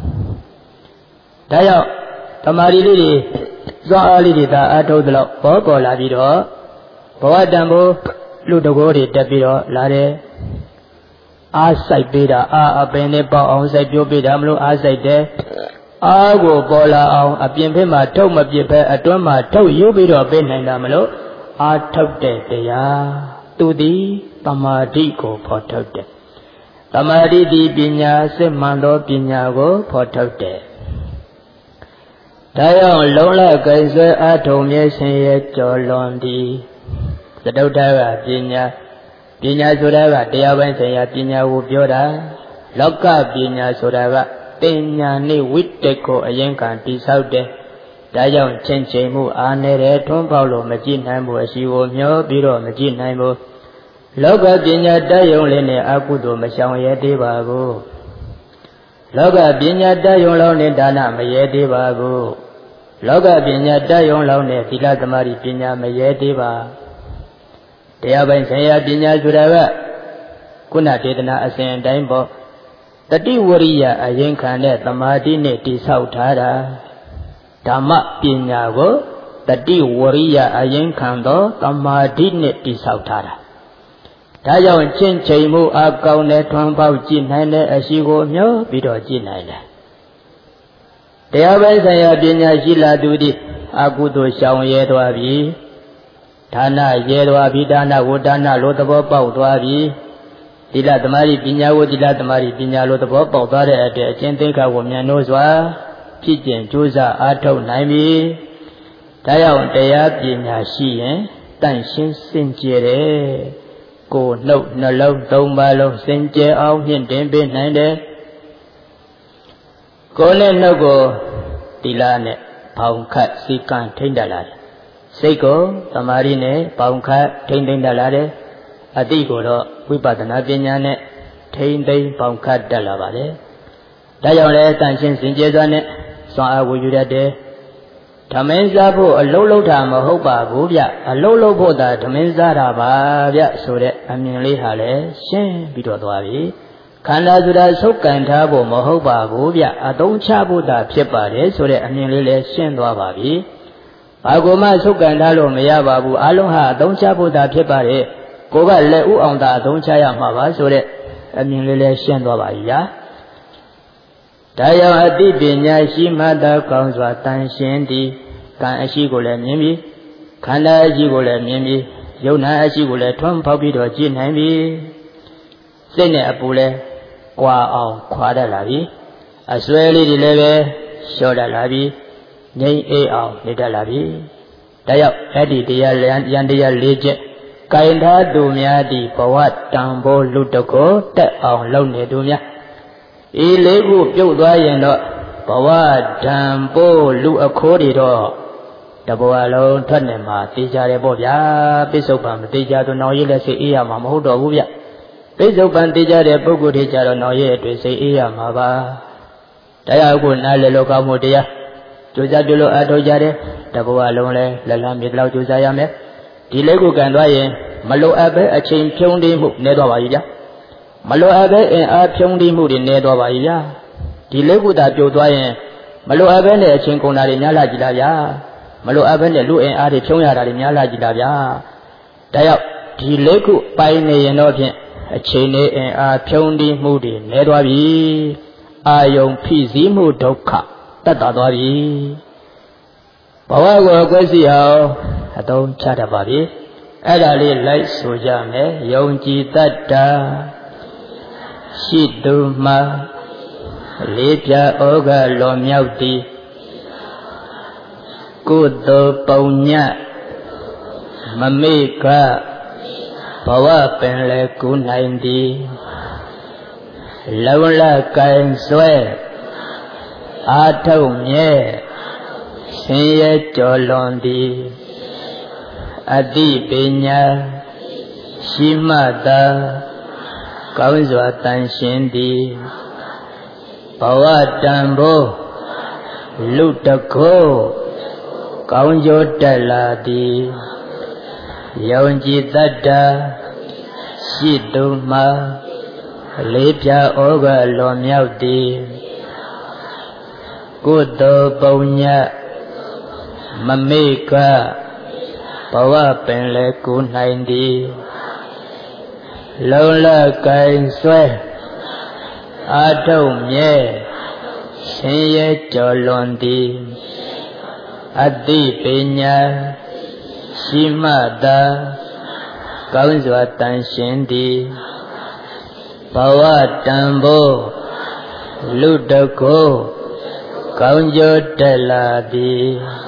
ကြောင့်တမာရီလေးတွေစွမ်းအားလေးတွေဒါအထုတ်သလောက်ဘောပေါ်လာပြီးတော့ဘဝတန်ဖိုးလူတကိုးတွေတက်ပြီးတော့လာတယ်အားဆိုင်ပေးတာအားအပင်နဲ့ပေါအောင်စိုက်ပြိုးပေးတာမလို့အားစိုက်တယ်အားကိုပေါ်လာအောင်အပြင်ဘက်မှာထုတ်မပြစ်ပဲအတွင်းမှာထုတ်ယူပြီးတော့ပေးနိုင်တာမလို့အားထုတ်တဲ့တရားသူသည်သမာဓိကိုဖော်ထုတ်တယ်သမာဓိသည်ပညာစစ်မှန်သောပညာကိုဖော်ထုတ်တယ်ဒါကြောင့်လုံးလကိစ္စအထုံမြဲရှင်ရဲ့ကြော်လွန်သည်သတုဋ္ဌကပညာပညာဆိုတာကတရားပိုင်းဆိုင်ရာပညာကိုပြောတာလောကပညာဆိုတာကတင်ညာနဲ့ဝိတ္တကိုအရင်ကတိဆောက်တယ်ဒါကြောင့်ချင်းချင်းမှုအားနေတဲ့ထွန်းပေါက်လို့မကြည့်နိုင်ဘူးအရှိကိုမျောပြီးတော့မကြည့်နိုင်ဘူးလောကပညာတတ်ယုံလေးနဲ့အကုသိုလ်မရှောင်ရဲသေးပါဘူးလောကပညာတတ်ယုံလောက်နဲ့ဒါနမရဲသေးပါဘူးလောကပညာတတ်ယုံလောက်နဲ့သီလသမารိပညာမရဲသေးပါတရားပိုင်းဆိုင်ရာပညာဆိုတာကခုနဒေသနာအစဉ်အတိုင်းပေါ့တတိဝရိယအရင်ခံတဲ့သမာဓိနဲ့တိဆောက်ထားတာဓမ္မပညာကိုတတိဝရိယအရင်ခံသောသမာဓိနဲ့တိဆောက်ထားတာဒါကြောင့်ချင်းချိန်မှုအကောင်းနဲ့ထွန်းပေါက်ကြည့်နိုင်တဲ့အရှိကိုမျောပြီးတော့ကြည့်နိုင်တယ်တရားပိုင်းဆိုင်ရာပညာရှိလာသူသည်အကုသိုလ်ရှောင်ရဲသွားပြီဒါနရဲသွားပြီဒါနဝတ္တနာလိုသဘောပေါက်သွားပြီသီလသမารိပညာကိုသီလသမารိပညာလိုသဘောပေါက်သွားတဲ့အတွက်အချင်းသိက္ခာကိုမြန်လို့စွာဖြစ်ကျင်ကြိုးစားအားထုတ်နိုင်ပြီဒါကြောင့်တရားပညာရှိရင်တန့်ရှင်းစင်ကြယ်တယ်ကိုယ်နှုတ်နှလုံးသုံးပါးလုံးစင်ကြယ်အောင်မြင့်တင်ပေးနိုင်တယ်ကိုယ်နဲ့နှုတ်ကိုသီလနဲ့ပေါင်းခတ်စီကံထိမ့်တတ်လာတယ်စိတ်ကိုသမာဓိနဲ့ပေါင်းခတ်ထိမ့်သိမ့်တတ်လာတယ်အတိကိုတော့ဝိပဿနာပညာနဲ့ထိမ့်သိမ့်ပေါင်းခတ်တတ်လာပါတယ်ဒါကြောင့်လည်းတန်ရှင်းစင်ကြယ်စွာနဲ့စွမ်းအားကိုယူတတ်တယ်ဓမင်းစားဖို့အလုံးလုံးတာမဟုတ်ပါဘူးဗျအလုံးလုံးဖို့သာဓမင်းစားတာပါဗျဆိုတဲ့အမြင်လေးဟာလည်းရှင်းပြီးတော့သွားပြီခန္ဓာဆိုတာဆုပ်ကန်ထားဖို့မဟုတ်ပါဘူးဗျအသုံးချဖို့သာဖြစ်ပါတယ်ဆိုတဲ့အမြင်လေးလည်းရှင်းသွားပါပြီဘာကိုမှဆုပ်ကန်ထားလို့မရပါဘူးအလုံးဟာအသုံးချဖို့သာဖြစ်ပါတယ်ကိုကလက်ဥအောင်သာအသုံးချရမှာပါဆိုတဲ့အမြင်လေးလည်းရှင်းသွားပါပြီဗျာဒါကြောင့်အတိပညာရှိမှသာကောင်းစွာတန်ရှင်းသည်ကံအရှိကိုလည်းမြင်ပြီခန္ဓာအရှိကိုလည်းမြင်ပြီယုံနာအရှိကိုလည်းထွန်းဖောက်ပြီးတော့ကြည့်နိုင်ပြီစိတ်နဲ့အပူလည်းကွာအောင်ခွာတတ်လာပြီအစွဲလေးတွေလည်းပဲလျှော့တတ်လာပြီငြိမ်အေးအောင်နေတတ်လာပြီဒါကြောင့်အဲ့ဒီတရားလျံတရားလေးချက်ကိုင်ထားသူများသည်ဘဝတန်ဖိုးလူတကိုတက်အောင်လုပ်နေသူများဤလေးခုပြုတ်သွားရင်တော့ဘဝတန်ဖိုးလူအခိုးတွေတော့တဘဝလုံးထွက်နေမှာသိကြတယ်ပေါ့ဗျာပိဿုပံမသိကြသူနောက်ရည်လည်းစိတ်အေးရမှာမဟုတ်တော့ဘူးဗျပိဿုပံသိကြတဲ့ပုဂ္ဂိုလ်တွေကြတော့နောက်ရည်အတွက်စိတ်အေးရမှာပါတရားကိုနားလည်လို့ကောင်းမှုတရားကြိုးစားပြုလို့အထောက်ကြတယ်တဘဝလုံးလည်းလက်လန်းမြေလောက်ကြိုးစားရမယ်ဒီလေးခုကန်သွားရင်မလိုအပ်ပဲအချိန်ဖြုံးတိမှုနေတော့ပါပြီဗျာမလိုအပ်ပဲအင်အားဖြုံးတိမှုတွေနေတော့ပါပြီဗျာဒီလေးခုသာပြုတ်သွားရင်မလိုအပ်ပဲနဲ့အချိန်ကုန်တာတွေများလာကြည်လားဗျာမလိုအပ်ပဲနဲ့လူအင်အားတွေဖြုံးရတာတွေများလာကြည်လားဗျာဒါကြောင့်ဒီလေးခုပိုင်နေရင်တော့ဖြင့်အချိန်နဲ့အင်အားဖြုံးတိမှုတွေနေသွားပြီအာယုံဖိစီးမှုဒုက္ခတက်တာသွားပြီဘဝကိုအကွက်စီအောင်အသုံးချတတ်ပါပြီအဲ့ဒါလေးလိုက်ဆိုကြမယ်ယုံကြည်တတ်တာရှိသူမှာလေးပြဩဃလောမြောက်သည်ကုသိုလ်ပုံညမမေ့ကဘဝပင်လေကူနိုင်သည်လုံလကံဆွဲအာထုံမြဲဆင်းရဲကြော်လွန်သည်အတိပညာရှိမှသာကောင်းစွာတန်ရှင်းသည်ဘဝတန်ဖိုးလူတကိုကောင်းကျိုးတက်လာသည်ယုံကြည်တတ်တာရှိသူမှာလေးပြဩဃလွန်မြောက်သည်ကုသိုလ်ပုံညမမေ့ကဘဝပင်လေကူနိုင်သည်လုံလကိုင်ဆွဲအာထုတ်မြဲရှင်ရဲ့ကျော်လွန်သည်အတိပညာရှိမှသာကောင်းစွာတန်ရှင်းသည်ဘဝတန်ဖိုးလူတကိုကောင်းကျိုးတက်လာသည်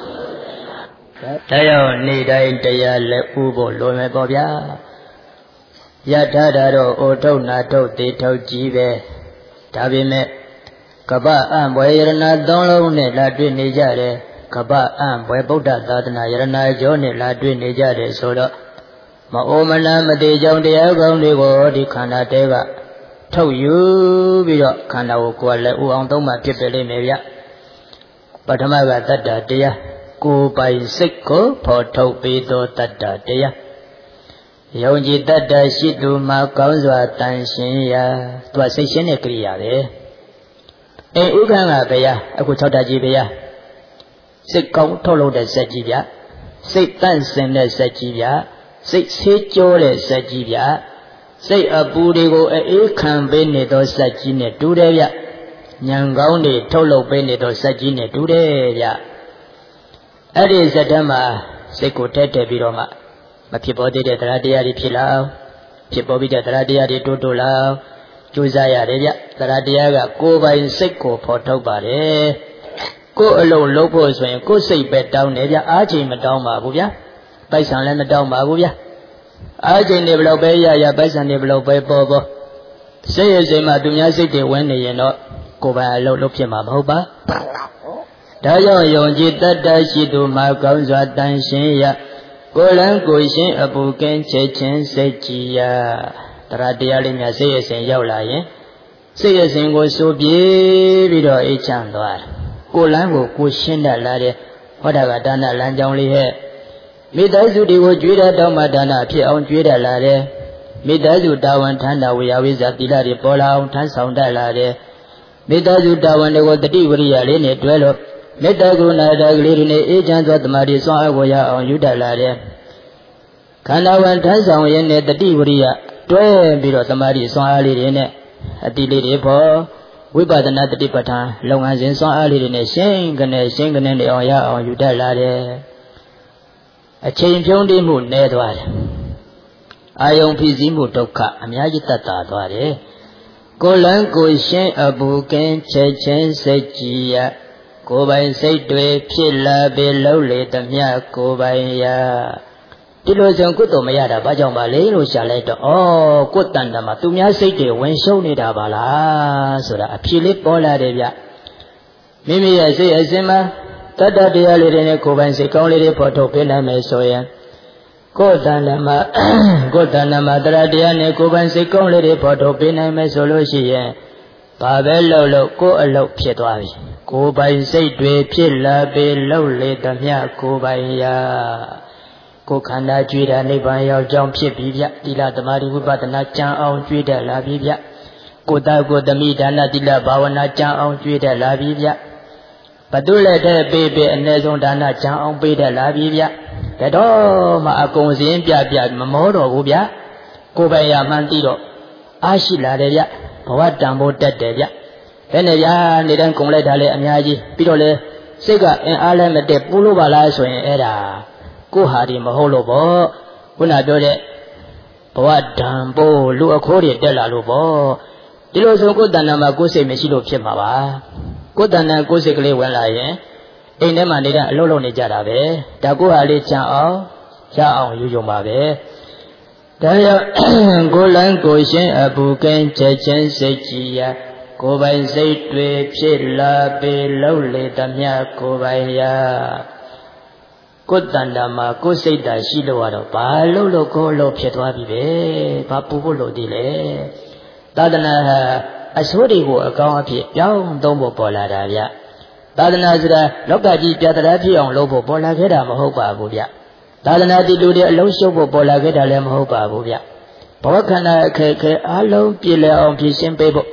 တရားနေ့တိုင်းတရားလက်ဥဖို့လိုမယ်ပေါ့ဗျာယထာတာတော့အိုထုတ်နာထုတ်သေးထုတ်ကြီးပဲဒါပေမဲ့ကပ္ပအံဘွယ်ယရဏသုံးလုံးနဲ့လာတွေ့နေကြတယ်ကပ္ပအံဘွယ်ဗုဒ္ဓသာသနာယရဏကျော်နဲ့လာတွေ့နေကြတယ်ဆိုတော့မအိုမနာမသေးကြောင့်တရားကောင်းတွေကိုဒီခန္ဓာတဲကထုတ်ယူပြီးတော့ခန္ဓာကိုကိုယ်လည်းဥအောင်သုံးမှဖြစ်ပေလိမ့်မယ်ဗျပထမကတတ္တတရားကိုယ်ပိုင်စိတ်ကိုဖော်ထုတ်ပြီးသောတတ္တတရားယုံကြည်တတ္တရှိသူမှာကောင်းစွာတန်ရှင်းရာသူကစိတ်ရှင်းတဲ့ကိရိယာပဲအဲဥက္ကံကဘုရားအခု၆ဓာတ်ကြီးဘုရားစိတ်ကောင်းထုတ်လုပ်တဲ့စက်ကြီးဗျစိတ်တန့်စင်တဲ့စက်ကြီးဗျစိတ်ဆေးကြောတဲ့စက်ကြီးဗျစိတ်အပူတွေကိုအေးခံပေးနေသောစက်ကြီးနဲ့တူတယ်ဗျဉာဏ်ကောင်းတွေထုတ်လုပ်ပေးနေသောစက်ကြီးနဲ့တူတယ်ဗျအဲ့ဒီစက်တမ်းမှာစိတ်ကိုထည့်ထည့်ပြီးတော့မှမဖြစ်ပေါ်သေးတဲ့တရားတရားတွေဖြစ်လာအောင်ဖြစ်ပေါ်ပြီးတဲ့တရားတရားတွေတိုးတိုးလာအောင်ကြိုးစားရတယ်ဗျတရားတရားကကိုယ်ပိုင်စိတ်ကိုဖော်ထုတ်ပါတယ်ကိုယ်အလုံးလုံးဖို့ဆိုရင်ကိုယ်စိတ်ပဲတောင်းတယ်ဗျအားချိန်မတောင်းပါဘူးဗျပိုက်ဆံလည်းမတောင်းပါဘူးဗျအားချိန်တွေဘလို့ပဲရရပိုက်ဆံတွေဘလို့ပဲပေါ်ပေါ်စိတ်ရဲ့စိတ်မှာသူများစိတ်တွေဝင်နေရင်တော့ကိုယ်ပိုင်အလုံးလုံးဖြစ်မှာမဟုတ်ပါဒါကြောင့်ယုံကြည်တတ်တရှိသူမှာကောင်းစွာတန်ရှင်းရကိုယ်လန်းကိုယ်ရှင်းအပူကင်းချက်ချင်းစိတ်ကြည်ရတရားတရားလေးများစိတ်ရဲ့စဉ်ရောက်လာရင်စိတ်ရဲ့စဉ်ကိုစိုးပြေးပြီးတော့အေးချမ်းသွားတယ်ကိုယ်လန်းကိုကိုယ်ရှင်းတတ်လာတယ်ဟောတာကဒါနလမ်းကြောင်းလေးဟဲ့မိသားစုတွေကိုကြွေးတဲ့တောင်းမှဒါနဖြစ်အောင်ကြွေးတတ်လာတယ်မိသားစုတာဝန်ထမ်းတာဝေယဝိဇ္ဇာတိလတွေပေါ်လာအောင်ထမ်းဆောင်တတ်လာတယ်မိသားစုတာဝန်တွေကိုတတိဝရိယလေးနဲ့တွဲလို့မေတ္တာကရုဏာတရားကလေးတွေနဲ့အေးချမ်းသောတမာတိစွမ်းအားကိုရအောင်ယူတတ်လာတယ်ခန္ဓာဝန်ထမ်းဆောင်ရင်းနဲ့တတိဝရိယတွဲပြီးတော့တမာတိစွမ်းအားလေးတွေနဲ့အတိလေးတွေပေါ်ဝိပဿနာတတိပဋ္ဌာန်လုပ်ငန်းစဉ်စွမ်းအားလေးတွေနဲ့ရှင်းကနေရှင်းကနေနေအောင်ရအောင်ယူတတ်လာတယ်အချိန်ဖြုံးတိမှုနည်းသွားတယ်အာယုံဖြစ်စည်းမှုဒုက္ခအများကြီးတတ်တာသွားတယ်ကိုယ်လန်းကိုယ်ရှင်းအပူကင်းချက်ချင်းစိတ်ကြည်ရကိုယ်ပိုင်စိတ်တွေဖြစ်လာပေလို့လေသမျှကိုယ်ပိုင်ရာဒီလိုဆိုကုသိုလ်မရတာဘာကြောင့်ပါလဲလို့ရှာလိုက်တော့ဩကိုယ်တန်တမှာသူများစိတ်တွေဝင်ရှုံနေတာပါလားဆိုတာအဖြေလေးပေါ်လာတယ်ဗျမိမိရဲ့စိတ်အစဉ်မှာတတ္တတရားလေးတွေနဲ့ကိုယ်ပိုင်စိတ်ကောင်းလေးတွေဖော်ထုတ်ပေးနိုင်မယ်ဆိုရင်ကိုယ်တန်တမှာကိုယ်တန်တမှာတရားတရားနဲ့ကိုယ်ပိုင်စိတ်ကောင်းလေးတွေဖော်ထုတ်ပေးနိုင်မယ်ဆိုလို့ရှိရင်ဘာပဲလုပ်လို့ကိုယ်အလုပ်ဖြစ်သွားပြီကိုယ်ပိုင်စိတ်တွေဖြစ်လာပေလို့လေသမျှကိုယ်ပိုင်ရာကိုယ်ခန္ဓာကြွေးတာနိဗ္ဗာန်ရောက်ကြောင်းဖြစ်ပြီးဗျသီလသမာဓိဝိပဿနာကြံအောင်ကြွေးတတ်လာပြီးဗျကိုယ်သားကိုယ်သမီးဒါနသီလဘာဝနာကြံအောင်ကြွေးတတ်လာပြီးဗျဘသူလက်ထဲပေးပေးအ ਨੇ ဆုံးဒါနကြံအောင်ပေးတတ်လာပြီးဗျဒါတော့မှအကုန်စင်းပြပြမမောတော့ဘူးဗျကိုယ်ပိုင်ရာမှန်းသိတော့အားရှိလာတယ်ဗျဘဝတန်ဖို့တက်တယ်ဗျဘယ်နဲ့ဗျာနေတိုင်းကုန်လိုက်တာလေအများကြီးပြီးတော့လေစိတ်ကအင်အားလည်းမတက်ပူလို့ပါလားဆိုရင်အဲ့ဒါကိုဟာဒီမဟုတ်လို့ပေါ့ခုနပြောတဲ့ဘဝတန်ဖို့လူအခိုးတွေတက်လာလို့ပေါ့ဒီလိုဆိုကိုယ်တဏ္ဍာမှာကိုယ်စိတ်မရှိလို့ဖြစ်မှာပါကိုယ်တဏ္ဍာကိုယ်စိတ်ကလေးဝင်လာရင်အိမ်ထဲမှာနေတဲ့အလုံးလုံးနေကြတာပဲဒါကိုဟာလေးချမ်းအောင်ရအောင်ယူကြပါပဲဒါကြောင့်ကိုယ်လန်းကိုရှင်းအပူကင်းချက်ချင်းစိတ်ကြည်ရကိုယ်ပိုင်စိတ်တွေဖြစ်လာပေလို့လေသမျှကိုယ်ပိုင်ရာကိုယ်တဏ္ဍာမှာကိုယ်စိတ်ဓာတ်ရှိလို့ရတော့ဘာလို့လို့ကိုယ်လို့ဖြစ်သွားပြီပဲဘာပူဖို့လို့ဒီလေသာသနာဟာအဆိုးတွေကိုအကောင်းအဖြစ်ပြောင်းသုံးဖို့ပေါ်လာတာဗျသာသနာဆိုတာလောကကြီးပြတရာဖြစ်အောင်လုပ်ဖို့ပေါ်လာခဲ့တာမဟုတ်ပါဘူးဗျသာသနာတည်လူတွေအလုံးရှုပ်ဖို့ပေါ်လာခဲ့တာလည်းမဟုတ်ပါဘူးဗျဘဝခန္ဓာအခက်အခဲအလုံးပြည့်လည်အောင်ဖြည့်ရှင်းပေးဖို့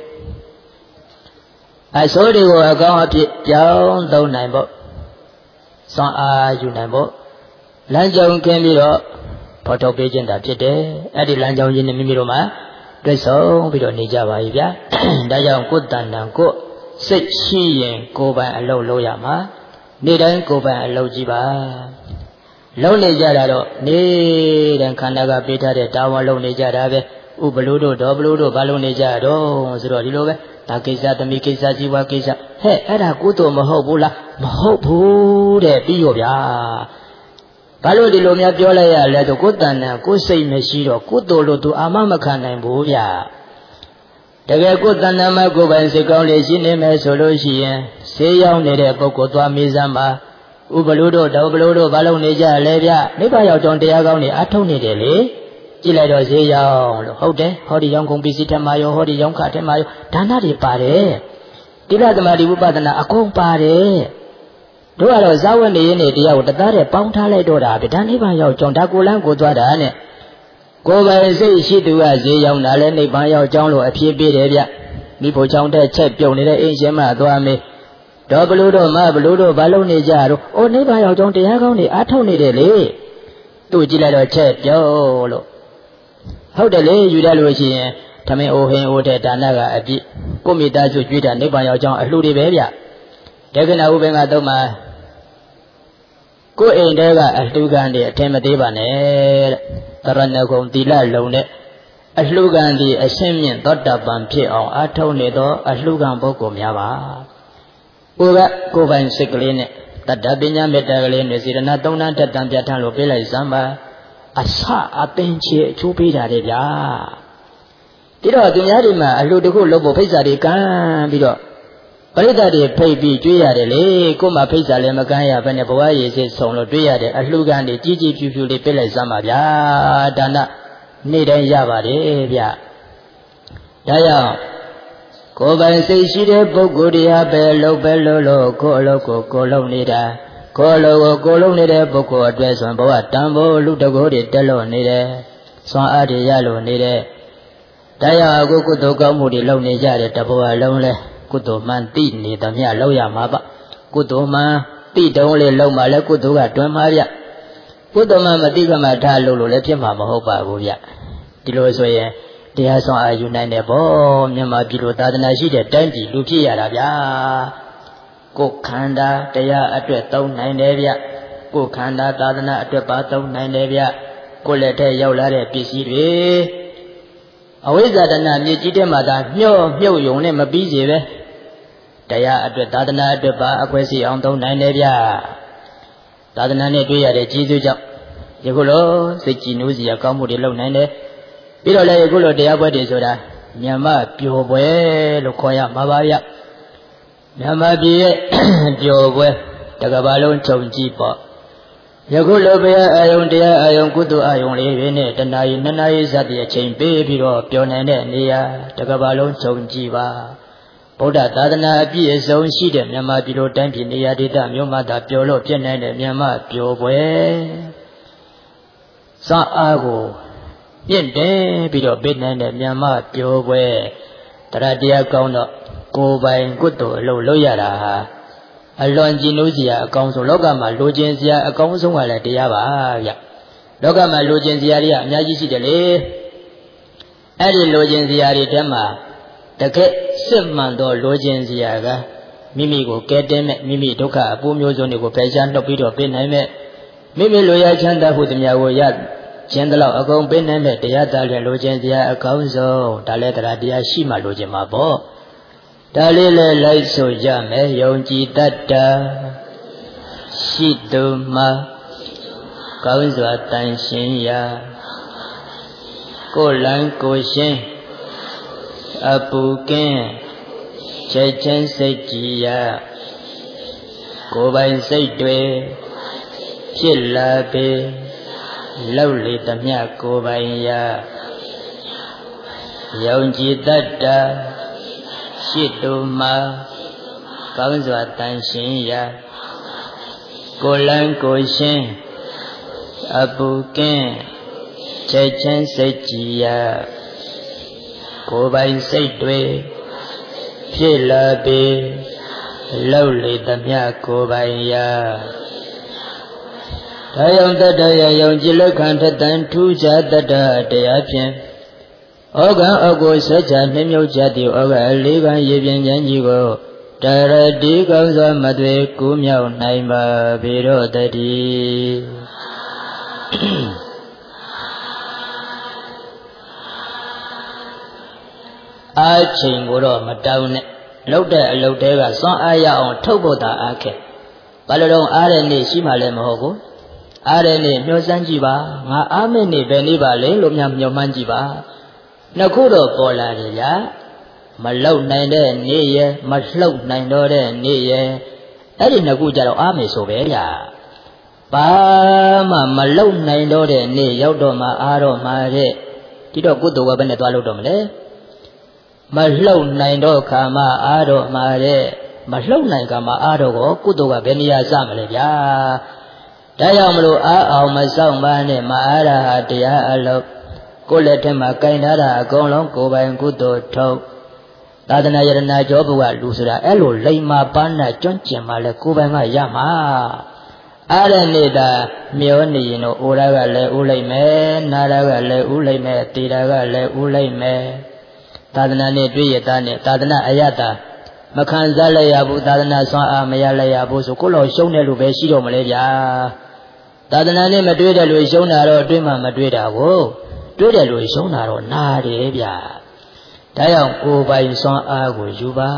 အဆိုးတွေကိုအကောင်းအဖြစ်ပြောင်းသုံးနိုင်ဖို့စွမ်းအားယူနိုင်ဖို့လမ်းကြောင်းခင်းပြီးတော့ဖော်ထုတ်ပေးခြင်းသာဖြစ်တယ်အဲ့ဒီလမ်းကြောင်းကြီးနဲ့မိမိတို့မှာတွေ့ဆုံပြီးတော့နေကြပါပြီဗျာဒါကြောင့်ကိုယ်တဏ္ဍာကိုယ်စိတ်ရှိရင်ကိုယ်ပိုင်အလုပ်လုပ်ရမှာနေ့တိုင်းကိုယ်ပိုင်အလုပ်ကြီးပါလုပ်နေကြတာတော့နေတဲ့ခန္ဓာကပေးထားတဲ့တာဝန်လုပ်နေကြတာပဲဥပလူတို့တော်ဘလူတို့ဘာလုပ်နေကြတော့ဆိုတော့ဒီလိုပဲဒါကိစ္စသမီးကိစ္စជីវကိစ္စဟဲ့အဲ့ဒါကုသိုလ်မဟုတ်ဘူးလားမဟုတ်ဘူးတဲ့ပြီးရောဗျာဘာလို့ဒီလိုများပြောလိုက်ရလဲဆိုကိုယ်တဏ္ဍာကိုယ်စိတ်မရှိတော့ကုသိုလ်လို့သူအာမမခံနိုင်ဘူးဗျာတကယ်ကိုယ်တဏ္ဍာမှာကိုယ်ပိုင်စိတ်ကောင်းလေးရှိနေမယ်ဆိုလို့ရှိရင်ဆေးရောက်နေတဲ့ပုဂ္ဂိုလ်သွားမေးစမ်းပါဥပလူတို့တော်ဘလူတို့ဘာလို့နေကြလဲဗျနိဗ္ဗာန်ရောက်ကြောင်းတရားကောင်းတွေအထုတ်နေတယ်လေကြည့်လိုက်တော့ဈေးရောက်လို့ဟုတ်တယ်ဟောဒီရောင်းကုန်ပစ္စည်းထက်မှရောဟောဒီရောင်းခထက်မှရောဒါနတွေပါတယ်တိလသမารိဝိပဿနာအကုန်ပါတယ်တို့ကတော့ဇာဝနေရင်းနေတရားကိုတသားတည်းပေါင်းထားလိုက်တော့တာဗျဒါနိဗ္ဗာန်ရောက်ကြောင်းဒါကိုလန်းကိုသွားတာနဲ့ကိုယ်ပိုင်စိတ်ရှိသူကဈေးရောက်တာလဲနိဗ္ဗာန်ရောက်ကြောင်းလို့အဖြစ်ပေးတယ်ဗျမိဖို့ချောင်းတဲ့ချက်ပြုံနေတဲ့အိမ်ရှင်မသွားမေးတော်ဘလူတို့မဘလူတို့ဘာလုပ်နေကြတော့အိုနိဗ္ဗာန်ရောက်ကြောင်းတရားကောင်းတွေအားထုတ်နေတယ်လေသူ့ကြည့်လိုက်တော့ချက်ပြုံလို့ဟုတ်တယ်လေယူရလို့ရှိရင်သမင်အိုဟင်းအိုတဲ့ဒါနကအပြည့်ကိုမိသားစုကြွေးတာနိဗ္ဗာန်ရောက်ကြောင်းအလှူတွေပဲဗျဒေဂနာဥပင်ကတော့မှကိုယ်အိမ်တဲကအလှူခံတွေအထင်မသေးပါနဲ့တဲ့တရဏဂုံသီလလုံတဲ့အလှူခံတွေအရှင်းမြင့်သောတာပန်ဖြစ်အောင်အားထုတ်နေသောအလှူခံပုဂ္ဂိုလ်များပါကိုယ်ကကိုယ်ပိုင်စိတ်ကလေးနဲ့တတ္တပညာမေတ္တာကလေးနဲ့စေတနာသုံးတန်းတက်တန်ပြဋ္ဌာန်းလို့ပေးလိုက်စမ်းပါအစအသင်ချေအချိုးပေးတာလေဗျာဒီတော့သူများတွေမှာအလှူတစ်ခုလုပ်ဖို့ဖိတ်စာတွေကမ်းပြီးတော့ပရိသတ်တွေဖိတ်ပြီးကြွေးရတယ်လေကို့မှာဖိတ်စာလည်းမကမ်းရဘဲနဲ့ဘဝရည်စိတ်ဆုံးလို့တွေးရတယ်အလှူခံတွေကြီးကြီးဖြူဖြူလေးပေးလိုက်စမ်းပါဗျာဒါနနေ့တိုင်းရပါတယ်ဗျဒါကြောင့်ကိုယ်ပိုင်စိတ်ရှိတဲ့ပုဂ္ဂိုလ်တရားပဲလုပ်ပဲလို့လို့ကိုယ်အလုပ်ကိုကိုယ်လုပ်နေတာကိုယ်အလုပ်ကိုကိုယ်လုပ်နေတဲ့ပုဂ္ဂိုလ်အတွက်ဆိုရင်ဘဝတန်ဖိုးလူတကိုယ်တွေတက်လို့နေတယ်စွမ်းအားတွေရလို့နေတယ်ဒါကြောင့်အခုကုသိုလ်ကောင်းမှုတွေလုပ်နေကြတယ်တဘဝလုံးလဲကုသိုလ်မှန်သိနေသမျှလုပ်ရမှာပါကုသိုလ်မှန်သိတုံးလေးလုံးမှလဲကုသိုလ်ကတွင်မှာဗျကုသိုလ်မှန်မသိကမှထားလို့လို့လည်းဖြစ်မှာမဟုတ်ပါဘူးဗျဒီလိုဆိုရင်တရားဆောင်အာယူနိုင်တယ်ဗောမြန်မာပြည်လိုသာသနာရှိတဲ့တိုင်းပြည်လူဖြစ်ရတာဗျာကိုယ်ခန္ဓာတရားအတွက်သုံးနိုင်တယ်ဗျကိုယ်ခန္ဓာသာသနာအတွက်ပါသုံးနိုင်တယ်ဗျကိုယ်လက်ထဲရောက်လာတဲ့ပစ္စည်းတွေအဝိဇ္ဇာတဏမြေကြီးတဲ့မှာသာညှော့မြုပ်ယုံနဲ့မပြီးစေပဲတရားအတွက်သာသနာအတွက်ပါအခွဲစီအောင်သုံးနိုင်တယ်ဗျသာသနာနဲ့တွေ့ရတဲ့ကျေးဇူးကြောင့်ယခုလိုစိတ်ကြည်နူးစရာကောင်းမှုတွေလုပ်နိုင်တယ်ပြီးတော့လည်းယခုလိုတရားပွဲတွေဆိုတာမြန်မာပျော်ပွဲလို့ခေါ်ရမှာပါဗျမြန်မာပြည်ရဲ့ပျော်ပွဲတကဘာလုံးခြုံကြည့်ပေါ့ယခုလိုဘုရားအာယုံတရားအာယုံကုသိုလ်အာယုံလေးတွေနဲ့တဏှာယနှစ်နာရီစသည်အချိန်ပေးပြီးတော့ပျော်နိုင်တဲ့နေရာတကဘာလုံးခြုံကြည့်ပါဗုဒ္ဓသာသနာအပြည့်အစုံရှိတဲ့မြန်မာပြည်လိုတိုင်းပြည်နေရာဒေသမြို့မှာသာပျော်လို့ပြည့်နိုင်တဲ့မြန်မာပျော်ပွဲစအားကိုပြင့်တယ်ပြီးတော့ပေးနိုင်တဲ့မြန်မာပျော်ပွဲတရားတရားကောင်းတော့ကိုယ်ပိုင်ကုသိုလ်အလုပ်လုပ်ရတာဟာအလွန်ကြည်နူးစရာအကောင်းဆုံးလောကမှာလိုချင်စရာအကောင်းဆုံးကလည်းတရားပါဗျလောကမှာလိုချင်စရာတွေကအများကြီးရှိတယ်လေအဲ့ဒီလိုချင်စရာတွေထဲမှာတကယ်စစ်မှန်သောလိုချင်စရာကမိမိကိုကဲတင်မဲ့မိမိဒုက္ခအပူမျိုးစုံတွေကိုဖယ်ရှားနှုတ်ပြီးတော့ပေးနိုင်မဲ့မိမိလိုရချမ်းသာဟုသမျှကိုရခြင်းတလောက်အကုန်ပေးနိုင်မဲ့တရားသားလည်းလိုချင်စရာအကောင်းဆုံးဒါလည်းတရားတရားရှိမှလိုချင်မှာပေါ့ဒါလေးလည်းလိုက်ဆိုကြမယ်ယုံကြည်တတ်တာရှိသူမှာကောင်းစွာတန်ရှင်းရာကိုယ်လန်းကိုယ်ရှင်းအပူကင်းချက်ချင်းစိတ်ကြည်ရာကိုယ်ပိုင်စိတ်တွေဖြစ်လာပေလောက်လေသမျှကိုယ်ပိုင်ရာယုံကြည်တတ်တာရှိသူမှာကောင်းစွာတန်ရှင်းရာကိုယ်လန်းကိုယ်ရှင်းအပူကင်းချက်ချင်းစိတ်ကြည်ရာကိုယ်ပိုင်စိတ်တွေဖြစ်လာပေလောက်လေသမျှကိုယ်ပိုင်ရာဒါယုံတတ္တယယုံကြည်လက်ခံထတန်ထူးခြားတတ္တတရားဖြင့်ဩဃံအကိုဆက်ချနှမြုပ်ချသည်ဩဃအလေးပါးရေပြင်ချမ်းကြီးကိုတရတိကောင်းစွာမသွေကူးမြောက်နိုင်ပါပေတော့တည်းအာချိန်ကိုတော့မတောင်းနဲ့လှုပ်တဲ့အလုပ်တွေကစွမ်းအားရအောင်ထုတ်ဖို့သာအားခဲ့ဘာလို့တော့အားတဲ့နေ့ရှိမှလည်းမဟုတ်ဘူးအားတဲ့နေ့မျှော်စမ်းကြည့်ပါငါအားမဲ့နေ့ပဲနေပါလေလို့များမျှော်မှန်းကြည့်ပါနှစ်ခုတော့ပေါ်လာတယ်ဗျာမလှုပ်နိုင်တဲ့နေ့ရယ်မလှုပ်နိုင်တော့တဲ့နေ့ရယ်အဲ့ဒီနှစ်ခုကြတော့အားမယ်ဆိုပဲဗျာဘာမှမလှုပ်နိုင်တော့တဲ့နေ့ရောက်တော့မှအားတော့မှတဲ့ဒီတော့ကုသိုလ်ကဘယ်နဲ့သွားလို့တော့မလဲမလှုပ်နိုင်တော့ခါမှအားတော့မှတဲ့မလှုပ်နိုင်ခါမှအားတော့ကိုကုသိုလ်ကဘယ်နေရာစမလဲဗျာဒါကြောင့်မလို့အားအောင်မဆောင်ပါနဲ့မအားရဟာတရားအလုပ်ကိုယ်လက်ထက်မှာကင်ထားတာအကုန်လုံးကိုယ်ပိုင်ကုသိုလ်ထုတ်သာသနာယရဏကျောဘုရားလူဆိုတာအဲ့လိုလိမ္မာပါဏကျွမ်းကျင်မှလဲကိုယ်ပိုင်ကရမှာအားရနေတာမျောနေရင်တော့အိုရာကလည်းဥလိုက်မယ်နာရာကလည်းဥလိုက်မယ်တေရာကလည်းဥလိုက်မယ်သာသနာနဲ့တွေ့ရတာနဲ့သာသနာအယတာမခံစားလိုက်ရဘူးသာသနာဆွမ်းအားမရလိုက်ရဘူးဆိုကိုယ်လောရှုံးတယ်လို့ပဲရှိတော့မလဲဗျာသာသနာနဲ့မတွေ့တယ်လို့ရှုံးတာတော့တွေ့မှမတွေ့တာကိုတွေ့တယ်လို့ရှုံးတာတော့နာတယ်ဗျာဒါကြောင့်ကိုယ်ပိုင်ဆွမ်းအားကိုယူပါ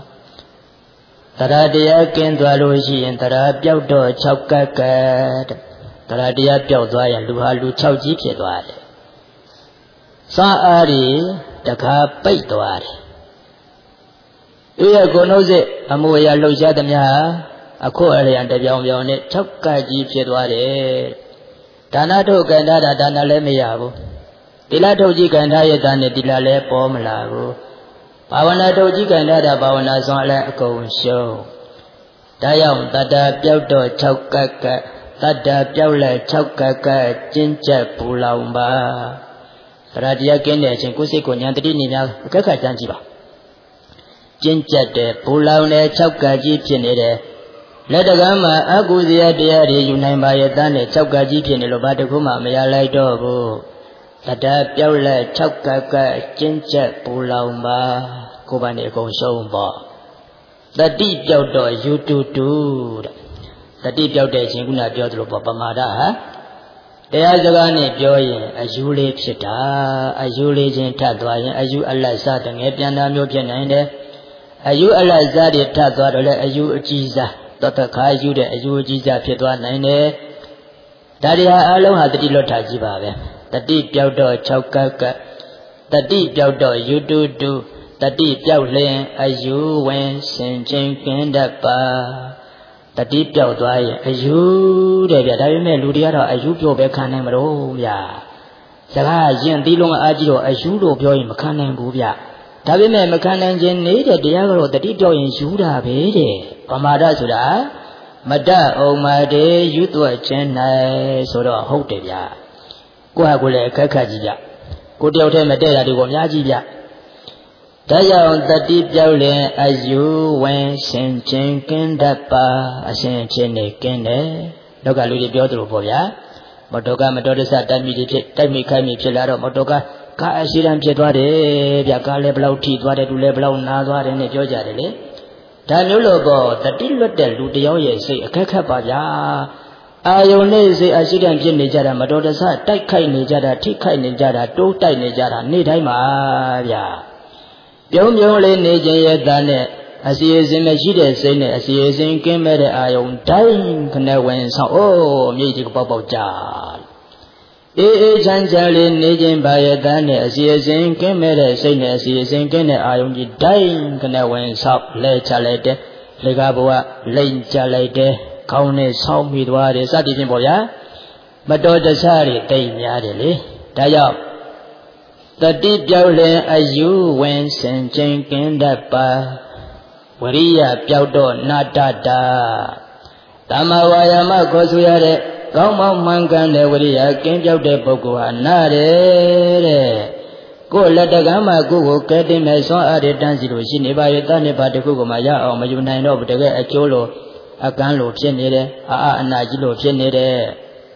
တရားတရားကင်းသွားလို့ရှိရင်တရားပြောက်တော့၆ကက်ကက်တရားတရားပြောက်သွားရင်လူဟာလူ၆ကြီးဖြစ်သွားတယ်ဆွမ်းအားတွေတခါပိတ်သွားတယ်သူရဲ့ကိုယ်နှုတ်ဆက်အမှုအရာလှုပ်ရှားသမျှအခုအရယံတပြောင်ပြောင်နဲ့၆ကက်ကြီးဖြစ်သွားတယ်ဒါနထုတ်ကံတာဒါနလည်းမရဘူးသီလထုတ်ကြီးကံထားရတဲ့နဲ့သီလလည်းပေါ်မလာဘူးဘာဝနာထုတ်ကြီးကံထားတာဘာဝနာစွမ်းလည်းအကုန်ရှုံးဒါကြောင့်တတ္တပြောက်တော့၆ကက်ကက်တတ္တပြောက်လဲ၆ကက်ကက်ကျင့်ကြပူလောင်ပါတရားတရားကင်းတဲ့အချိန်ကိုယ်စိတ်ကိုဉာဏ်တတိနေများအခက်ခါကြမ်းကြည့်ပါကျင့်ကြတဲ့ပူလောင်တဲ့၆ကက်ကြီးဖြစ်နေတယ်လက်တကမ်းမှာအကုသရာတရားတွေယူနိုင်ပါရဲ့တန်းနဲ့၆ကက်ကြီးဖြစ်နေလို့ဘာတခုမှမရလိုက်တော့ဘူးတတပြောက်လက်၆ကက်ကကျင့်ချက်ပူလောင်ပါကိုယ်ပိုင်အကုန်ရှုံးပေါ့တတိပြောက်တော့ယူတူတူတဲ့တတိပြောက်တဲ့အချိန်ခုနပြောသလိုပေါ့ပမာဒဟာတရားစကားနဲ့ပြောရင်အယူလေးဖြစ်တာအယူလေးချင်းထပ်သွားရင်အယူအလတ်စားတငယ်ပြန်တာမျိုးဖြစ်နိုင်တယ်အယူအလတ်စားတွေထပ်သွားတော့လည်းအယူအကြီးစားတတခါယူတဲ့အယူအကြီးစားဖြစ်သွားနိုင်တယ်ဒါတွေဟာအလုံးဟာတတိလွတ်ထားကြည့်ပါပဲတတိပြောက်တော့၆ကက်ကတတိပြောက်တော့ယူတူတူတတိပြောက်လျင်အယူဝင်စင်ချင်းကင်းတတ်ပါတတိပြောက်သွားရင်အယူတဲ့ဗျဒါပေမဲ့လူတွေကတော့အယူပြောပဲခံနိုင်မလို့ဗျာစကားရင်သီးလုံးအားကြီးတော့အယူလို့ပြောရင်မခံနိုင်ဘူးဗျဒါပေမဲ့မခံနိုင်ခြင်းနေတဲ့တရားကတော့တတိပြောက်ရင်ယူတာပဲတဲ့ပမာဒဆိုတာမတ္တဩမာတေယူသွက်ခြင်း၌ဆိုတော့ဟုတ်တယ်ဗျာကိုယ့်ဟာကိုယ်လည်းအခက်ခက်ကြီးကြကိုတယောက်တည်းမတည့်တာတွေကိုအများကြီးဗျဒါကြောင့်တတိပြောက်လင်အယူဝင်ရှင်ချင်းကင်းတတ်ပါအရှင်ချင်းနေကင်းတယ်လောကလူတွေပြောသလိုပေါ့ဗျာမတော်ကမတော်တဆတိုက်မိတွေဖြစ်တိုက်မိခိုက်မိဖြစ်လာတော့မတော်ကကာအရှိတံဖြစ်သွားတယ်ဗျကာလည်းဘလောက်ထိသွားတယ်သူလည်းဘလောက်နာသွားတယ်နဲ့ပြောကြတယ်လေဒါမျိုးလို့ပေါ့တတိလွတ်တဲ့လူတယောက်ရဲ့စိတ်အခက်ခက်ပါဗျာအာယုန်နဲ့စိတ်အရှိတံဖြစ်နေကြတာမတော်တဆတိုက်ခိုက်နေကြတာထိခိုက်နေကြတာတိုးတိုက်နေကြတာနေ့တိုင်းပါဗျာပြုံးပြုံးလေးနေခြင်းရဲ့သားနဲ့အစီအစဉ်မရှိတဲ့စိတ်နဲ့အစီအစဉ်ကင်းမဲ့တဲ့အာယုန်တိုင်းခနဲ့ဝင်ဆောင်အိုးမြေကြီးကပေါက်ပေါက်ကြအေးအေးချမ်းချမ်းလေးနေခြင်းပါရဲ့သားနဲ့အစီအစဉ်ကင်းမဲ့တဲ့စိတ်နဲ့အစီအစဉ်ကင်းတဲ့အာယုန်ကြီးတိုင်းခနဲ့ဝင်ဆောင်လဲချလိုက်တဲ့လေကဘဝလိမ့်ချလိုက်တဲ့ခေါင်းနဲ့ဆောင်းမိသွားတယ်စသည်ဖြင့်ပေါ့ဗျာမတော်တဆတွေတိတ်များတယ်လေဒါကြောင့်တတိပြောက်လင်အယူဝင်စင်ချင်းကင်းတတ်ပါဝရိယပြောက်တော့နာတတာသမ္မာဝါယာမခေါ်ဆိုရတဲ့ကောင်းမောင်းမှန်ကန်တဲ့ဝရိယကင်းပြောက်တဲ့ပုဂ္ဂိုလ်ဟာနာတယ်တဲ့ကိုယ်လက်တကမ်းမှာကိုယ်ကိုကဲတင်မဲ့ဆွမ်းအားတွေတန်းစီလို့ရှိနေပါရဲ့တဏှိပါတစ်ခုကမှရအောင်မယူနိုင်တော့ဘူးတကယ်အကျိုးလို့အကန်းလို့ဖြစ်နေတယ်အာအအနာကြီးလို့ဖြစ်နေတယ်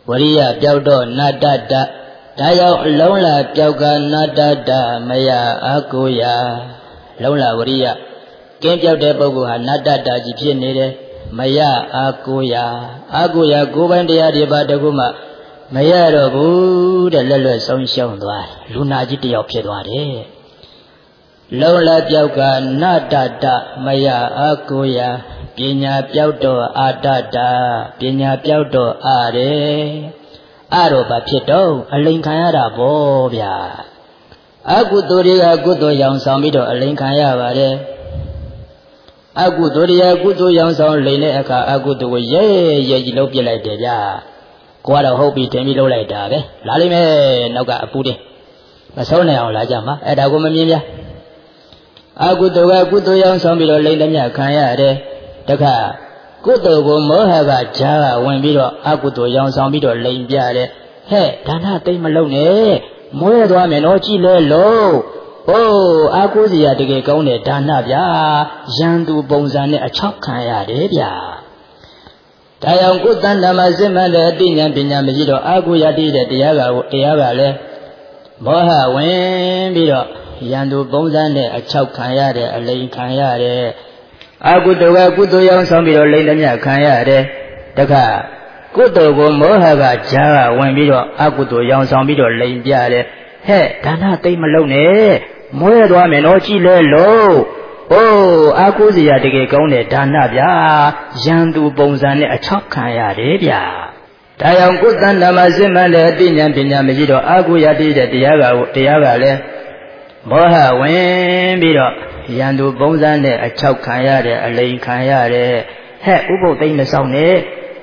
Wariya Piaudo Nadada Dayo Lola Piauga Nadada Maya Aguya Lola Wariya Game Piaude Boguha Nadada Jipinere Maya Aguya Aguya Gubandia Dibadaguma Maya Robu the Lelo Song Shondwa Luna Jiti of Chedwade Lola Piauga Nadada Maya Aguya Pinya Piaudo Adada Pinya Piaudo Ade Aroba Pieto Alinkayada Bobia Agudoria Gudo Yang Samido Alinkaya Vade Agudoria Gudo Yang Sam Lene Aka Agudo Ye Ye Lopi like Deja Quite a hope it me like that Lalime Noga Pude Masona Lajama at Agumamia Agudo Gudo Yang Samido Lene Kaya Daka Gudo Mohaga Java when Bido Agudo Yang Samido Lane Biade Hey Dana Tay Malone Moya Dwame no Chile low Oh Aguzia de Gone Dana Bia Yandu Bonzane a Chokaya Debia Tayang Gutanda Mazima de Dinya Binya Mido Aguya de Diaga Diagale Moha when Bido Yandu Bonzane a Chokaya de a Lane Kaya Agudo Gudo Yang Samido Lane Kaya Daka Gudo Mohaga Java when Bido Agudo Yang Samido Lane Biade Hey Dana Tay Malone Moya Dwame no Chile low Oh Aguzia de Gone Dana Bia Yandu Bonzane a Chokaya Debia Tayang Gutanda Mazima de Dinya Binya Mido Aguya de Diaga Diagale Moha when Bido Yandu Bonzane a Chokaya de a Lane Kaya Hey Ubo Dane Sone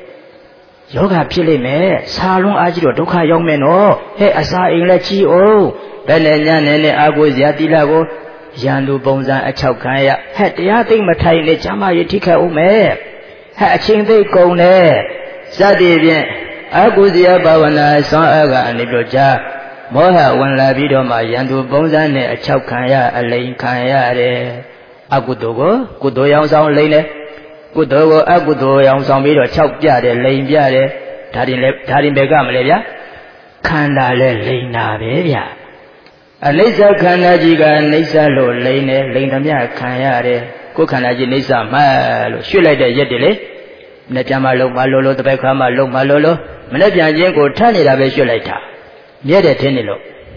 Yoga Pilime Salon Ajiro Doka Young Meno Hey Asa Inglachi O Benenya Nene Aguzia Dilago Yandu Bonzan a Chokaya Hey Yati Matai Chama Yitika Ume Hey Ching de Gone Sadivian Aguzia Bavana Son Aga Nidoja Moha when Labido Ma Yandu Bonzane a Chokaya a Lane Kaya Agudogo Gudo Yang Sound Lane Gudo Agudo Yang Sound Bido Chokya de Lane Biade Tarin Begam Levia Kanda Lena Bevia Alisa Kanajiga Nisa Lo Lane Lane Kaya Kukanaji Nisa Malo Shula de Yedile Najamalo Malolo the Bekama Lo Malolo Manajan Jengo Tani Rabe Shulata Yede Tenilo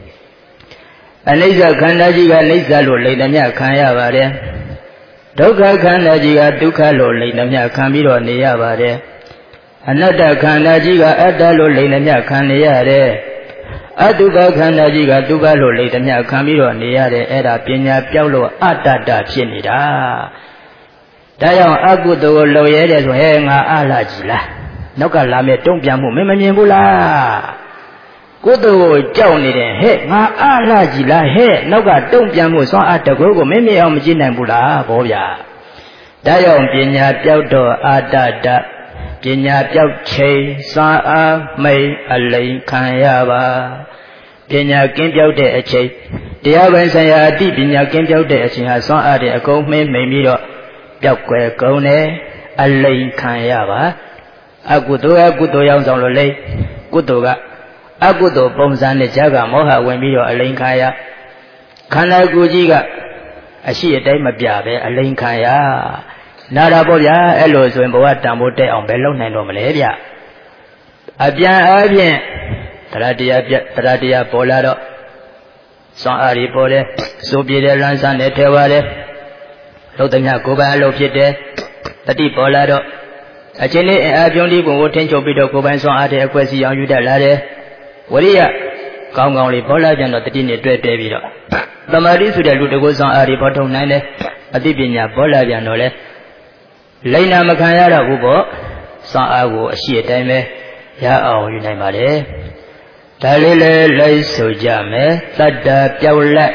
Anisa Kanajiga Nisa Lo Lane Kaya Vare Doka Kanajiga Duka Lo Lane Kamiro Nia Vare Another Kanajiga Adalo Lane Kanya Aduga Kanajiga Duga Lo Lane Kamiro Nia Era Pina Piolo Adada Pinida Dayan Agudo Loyeres Henga Alajila Noka Lame Tumpiamu Memanimbula Gudo Johnny He Ma Alajila He Noka Tumpiamu so at the Gogo Mimi Omjinambula Bobia Dayan Pina Piaudo Adada Pina Piau Che Sa A May Alay Kayaba Pina Kim Piau de Che Diaban Saya Di Pina Kim Piau de Che Sa A de Go Me Mimiro Piauque Gone Alay Kayaba Agudo Agudo Yang Song Lay Gudoga Agudo Bonzane Jaga Moha when Miro Alay Kaya Kana Gujiga Ashi a day Mabiabe Alay Kaya Nada Boya Elos when Boat Tamote on Belon and Romalevia Abian Abian Tradia Tradia Polado San Ari Pole Sobi de Lansan Etewale Lotanya Goba Lopite Tati Polado Achene Abioni will tend to be the Goban Son Ade Aquasi on you that lade Waria Kong only Pola and not the dinner dread David The Marie to the Ludo on Ari Potom Nine Adibina Pola Yanole Lena Makayara Ubo San Ago Shia Dame Ya O Unimale Talile Lay Sojame Tada Piaula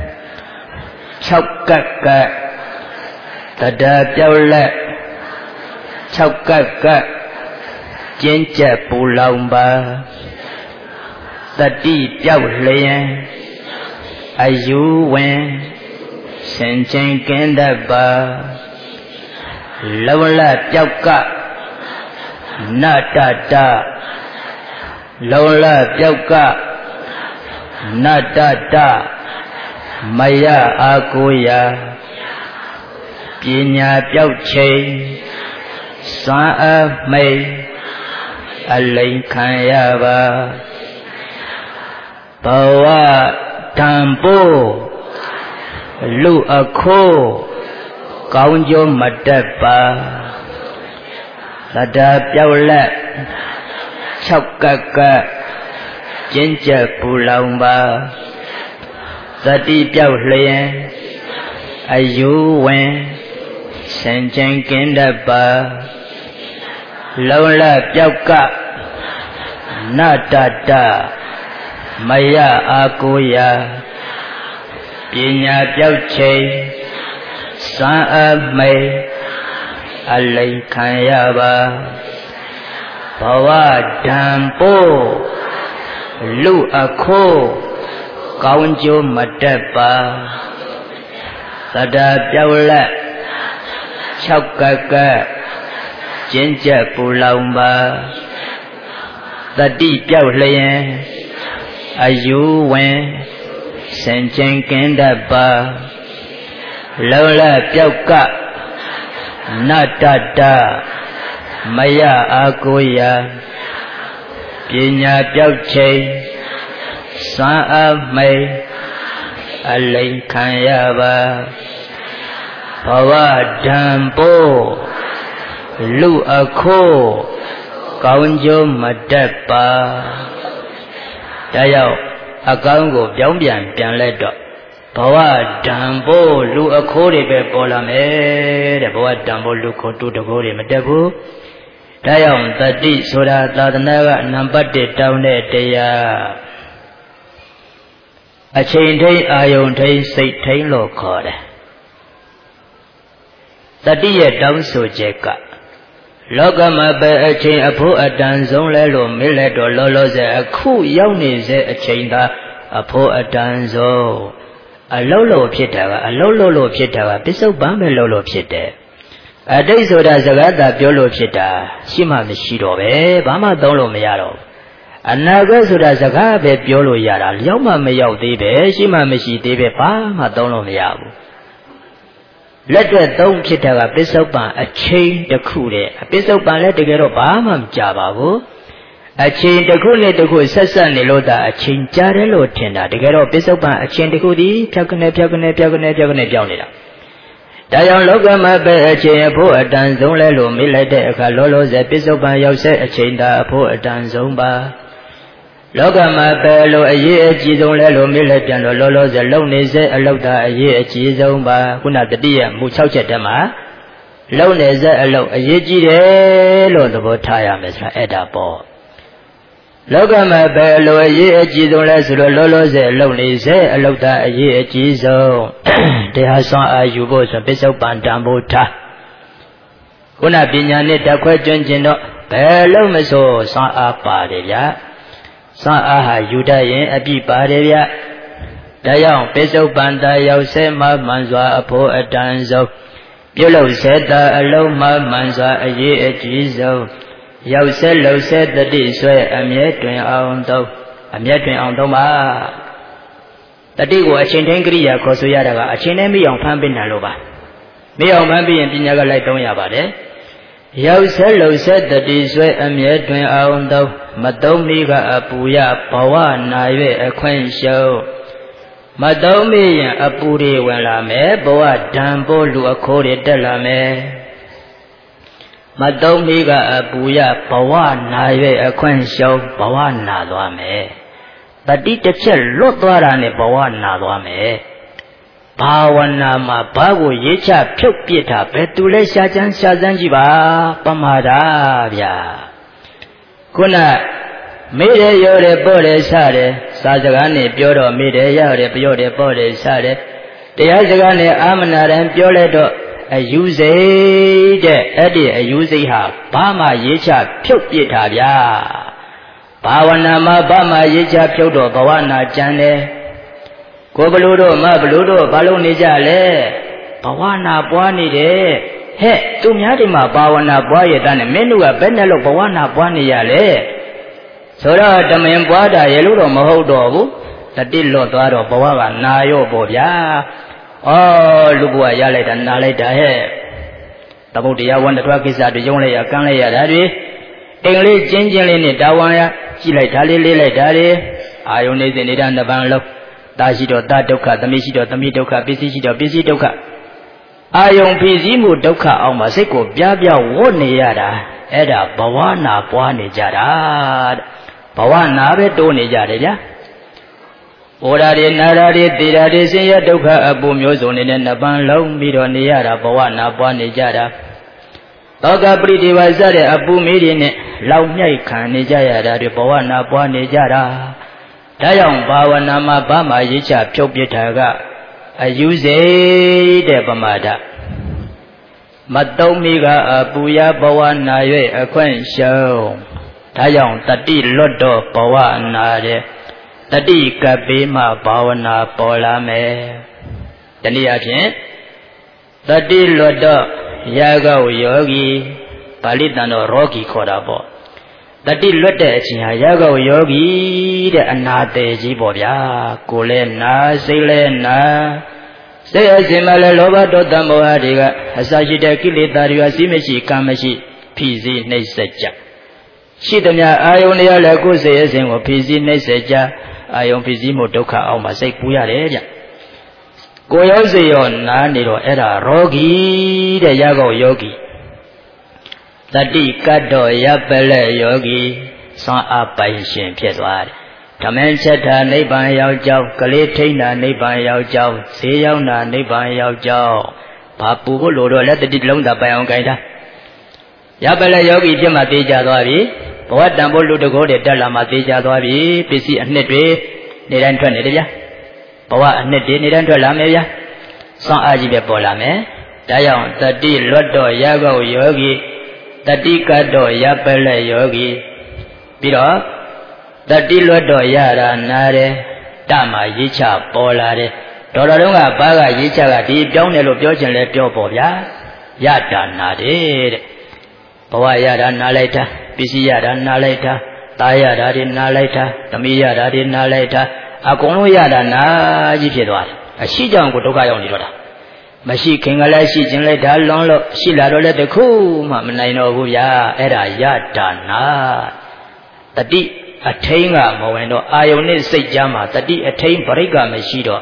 Chokaka Tada Piaula Chokaka Jenja Pulaumba Tadi Piaulayan Ayu Wen Senchen Kendaba Lavala Piauka Nata လုံလပြောက်ကနတ္တတမယအာကိုရာပညာပြောက်ချိန်စွမ်းအားမိတ်အလိမ်ခံရပါဘဝတံပိုးလူအခုကောင်းကျိုးမတတ်ပါသတ္တပြောက်လက်၆ကပ်ကပ်ကျင့်ကြံပူလောင်ပါသတိပြောက်လျင်အယူဝင်စင်ကြင်ကင်းတတ်ပါလုံလပြောက်ကနတ္တတမယအာကိုရာပညာပြောက်ချိန်စွမ်းအားမိတ်အလိမ်ခံရပါဘဝတံပိုးလူအခုကောင်းကျိုးမတတ်ပါသတ္တပြောက်လက်၆ကပ်ကပ်ကျင့်ကြံပူလောင်ပါတတိပြောက်လျင်အယူဝင်စင်ကြင်ကင်းတတ်ပါလုံလပြောက်ကနတ္တတမယအာကိုရာပညာပြောက်ချိန်စွမ်းအားမိတ်အလိမ်ခံရပါဘဝတံပိုးလူအခုကောင်းကျိုးမတတ်ပါဒါကြောင့်အကောင်းကိုပြောင်းပြန်ပြန်လိုက်တော့ဘဝတံပိုးလူအခုတွေပဲပေါ်လာမယ်တဲ့ဘဝတံပိုးလူခုတူတကိုးတွေမတက်ဘူးဒါကြောင့်တတိဆိုတာသာသနာကနံပါတ်တစ်တောင်းတဲ့တရားအချိန်ထိန်အာယုန်ထိန်စိတ်ထိန်လို့ခေါ်တယ်တတိရဲ့တောင်းဆိုချက်ကလောကမှာပဲအချိန်အဖို့အတန်ဆုံးလဲလို့မေးလဲတော့လောလောဆယ်အခုရောက်နေစေအချိန်သာအဖို့အတန်ဆုံးအလုံးလို့ဖြစ်တာကအလုံးလို့လို့ဖြစ်တာကပစ္စုပန်ပဲလို့လို့ဖြစ်တယ်အတိတ်ဆိုတာစကားသာပြောလို့ဖြစ်တာရှိမှမရှိတော့ပဲဘာမှသုံးလို့မရတော့အနာဂတ်ဆိုတာစကားပဲပြောလို့ရတာလျောက်မှမရောက်သေးပဲရှိမှမရှိသေးပဲဘာမှသုံးလို့မရဘူးလက်တွေ့သုံးဖြစ်တာကပစ္စုပန်အချိန်တစ်ခုတည်းပစ္စုပန်လည်းတကယ်တော့ဘာမှမကြပါဘူးအချိန်တစ်ခုနဲ့တစ်ခုဆက်ဆက်နေလို့ဒါအချိန်ကြာတယ်လို့ထင်တာတကယ်တော့ပစ္စုပန်အချိန်တစ်ခုဒီဖြတ်ကနေဖြတ်ကနေဖြတ်ကနေဖြတ်ကနေပြောင်းနေတာဒါကြောင့်လောကမှာပဲအချိန်အဖို့အတန်ဆုံးလဲလို့မေးလိုက်တဲ့အခါလောလောဆယ်ပစ္စုပန်ရောက်တဲ့အချိန်သာအဖို့အတန်ဆုံးပါလောကမှာပဲလို့အရေးအကြီးဆုံးလဲလို့မေးလိုက်ပြန်တော့လောလောဆယ်လုံနေစေအလောက်သာအရေးအကြီးဆုံးပါခုနတတိယမူ၆ချက်တည်းမှာလုံနေစေအလောက်အရေးကြီးတယ်လို့သဘောထားရမယ်ဆိုတာအဲ့ဒါပေါ့လောကမှာပဲလို့အရေးအကြီးဆုံးလဲဆိုတော့လောလောဆယ်လုံနေစေအလောက်သာအရေးအကြီးဆုံးတရားစွမ်းအားယူဖို့ဆိုပစ္စုပန်တန်ဖိုးထားခုနပညာနဲ့တခွဲကျွမ်းကျင်တော့ဘယ်လို့မဆိုစွမ်းအားပါတယ်ဗျာစွမ်းအားဟာယူတတ်ရင်အပြည့်ပါတယ်ဗျဒါကြောင့်ပစ္စုပန်တာရောက်ဆဲမှမှန်စွာအဖို့အတန်ဆုံးပြုလုပ်ဆဲတာအလုံးမှမှန်စွာအရေးအကြီးဆုံးရောက်ဆဲလုံဆဲတတိဆွဲအမြဲတွင်အောင်သုံးအမြဲတွင်အောင်သုံးပါတတိကိုအချိန်တိုင်းကိရိယာခေါ်ဆိုရတာကအချိန်နဲ့မအောင်ဖမ်းပေးနိုင်လို့ပါမအောင်ဖမ်းပြီးရင်ပညာကလိုက်သုံးရပါတယ်ရောက်ဆဲလုံဆဲတတိဆွဲအမြဲတွင်အောင်သုံးမသုံးမိကအပူရဘဝနာ၍အခွင့်ရှုံးမသုံးမိရင်အပူတွေဝင်လာမယ်ဘဝဒံပိုးလူအခိုးတွေတက်လာမယ်မသုံးမိကအပူရဘဝနာ၍အခွင့်ရှုံးဘဝနာသွားမယ်တတိတစ်ချက်လွတ်သွားတာနဲ့ဘဝနာသွားမယ်ဘာဝနာမှာဘာကိုရေးချဖြုတ်ပစ်တာပဲသူလဲရှားချမ်းရှားစမ်းကြည့်ပါပမာဒဗျာခုနမေးတယ်ရောတယ်ပေါ့တယ်စတယ်စာစကားနဲ့ပြောတော့မေးတယ်ရတယ်ပြောတယ်ပေါ့တယ်စတယ်တရားစကားနဲ့အာမနာတယ်ပြောလိုက်တော့အယူစိတ်တဲ့အဲ့ဒီအယူစိတ်ဟာဘာမှရေးချဖြုတ်ပစ်တာဗျာဘာဝနာမှာဘာမှရေးချဖြုတ်တော့ဘဝနာကြံတယ်ကိုဘလို့တို့မဘလို့တို့ဘာလို့နေကြလဲဘဝနာပွားနေတယ်ဟဲ့သူများဒီမှာဘာဝနာပွားရတဲ့နဲ့မင်းတို့ကဘယ်နဲ့လို့ဘဝနာပွားနေရလဲဆိုတော့တမင်ပွားတာရေလို့တော့မဟုတ်တော့ဘူးတတိလွတ်သွားတော့ဘဝကနာရော့ပေါ့ဗျာဩလူဘဝရလိုက်တာနာလိုက်တာဟဲ့သမုဒ္ဒရာဝန်တော်ကိစ္စတွေယုံလိုက်ရကမ်းလိုက်ရတာတွေအိမ်လေးကျင်းချင်းလေးနဲ့တာဝန်ရကြည့်လိုက်တာလေးလေးလိုက်တာတွေအာယုန်နေစဉ်နေတာနှစ်ပန်းလုံးတာရှိတော့တာဒုက္ခသမီးရှိတော့သမီးဒုက္ခပစ္စည်းရှိတော့ပစ္စည်းဒုက္ခအာယုန်ဖြစ်စည်းမှုဒုက္ခအောင်မှာစိတ်ကိုပြားပြားဝတ်နေရတာအဲ့ဒါဘဝနာပွားနေကြတာဘဝနာပဲတိုးနေကြတယ်ဗျာဩရာတွေနာရာတွေသေရာတွေဆင်းရဲဒုက္ခအပူမျိုးစုံနေတဲ့နှစ်ပန်းလုံးပြီးတော့နေရတာဘဝနာပွားနေကြတာသောကပရိဒီဝစတဲ့အပူမီးတွေနဲ့လောက်မြိုက်ခံနေကြရတာတွေဘဝနာပွားနေကြတာဒါကြောင့်ဘာဝနာမှာဘာမှရေးချဖြုတ်ပြတာကအယူစိတ်တဲ့ပမာဒမတုံးမိကအပူရဘဝနာ၍အခွင့်ရှုံးဒါကြောင့်တတိလွတ်တော့ဘဝနာတဲ့တတိကပ်ပေးမှဘာဝနာပေါ်လာမယ်တနည်းအားဖြင့်တတိလွတ်တော့ရာဂဝယောဂီပါဠိတန်တော်ရောဂီခေါ်တာပေါ့တတိလွတ်တဲ့အချိန်ဟာရာဂဝယောဂီတဲ့အနာတေကြီးပေါ့ဗျာကိုယ်လည်းနာစိတ်လည်းနာစိတ်အစဉ်မှလည်းလောဘဒေါသမောဟတွေကအစရှိတဲ့ကိလေသာတွေအစီမရှိကံမရှိဖိစီးနှိပ်စက်ကြရှိသမျှအာယုန်တွေလည်းကိုယ်စိတ်အစဉ်ကိုဖိစီးနှိပ်စက်ကြအာယုန်ဖိစီးမှုဒုက္ခအောင်မှာစိတ်ပူရတယ်ဗျကိုယ်ရောစိတ်ရောနာနေတော့အဲ့ဒါရောဂီတဲ့ရာဂဝယောဂီတတိကတ်တော်ရပ်ပလက်ယောဂီစွမ်းအားပိုင်ရှင်ဖြစ်သွားတယ်ဓမ္မချက်တာနိဗ္ဗာန်ရောက်ကြောင်းကလေးထိန်တာနိဗ္ဗာန်ရောက်ကြောင်းဈေးရောက်တာနိဗ္ဗာန်ရောက်ကြောင်းဘာပူဖို့လိုတော့လက်တတိလုံးသာပိုင်အောင်ကြိုင်တာရပ်ပလက်ယောဂီဖြစ်မှသိကြသွားပြီဘဝတန်ဖို့လူတကောတွေတက်လာမှသိကြသွားပြီပစ္စည်းအနှစ်တွေနေတိုင်းထွက်နေတယ်ဗျာဘဝအနှစ်တွေနေတိုင်းထွက်လာမယ်ဗျာစွမ်းအားကြီးပဲပေါ်လာမယ်ဒါကြောင့်တတိလွတ်တော်ရာဂဝယောဂီတတိကတ်တော်ရပ်ပလက်ယောဂီပြီးတော့တတိလွတ်တော်ရတာနာတယ်တမှာရေးချပေါ်လာတယ်ဒေါ်တော်တုံးကဘာကရေးချကဒီပြောင်းတယ်လို့ပြောချင်လဲပြောပေါ်ဗျာရတာနာတယ်တဲ့ဘဝရတာနာလိုက်တာပစ္စည်းရတာနာလိုက်တာသားရတာတွေနာလိုက်တာသမီးရတာတွေနာလိုက်တာအကုန်လုံးရတာနာကြီးဖြစ်သွားတယ်အရှိကြောင့်ကိုဒုက္ခရောက်နေတော့တာမရှိခင်ကလည်းရှိခြင်းလိုက်တာလွန်လို့ရှိလာတော့လည်းတခုမှမနိုင်တော့ဘူးဗျာအဲ့ဒါရတာနာတတိအထိန်ကမဝင်တော့အာယုန်နဲ့စိတ်ကြားမှာတတိအထိန်ပရိက္ခမရှိတော့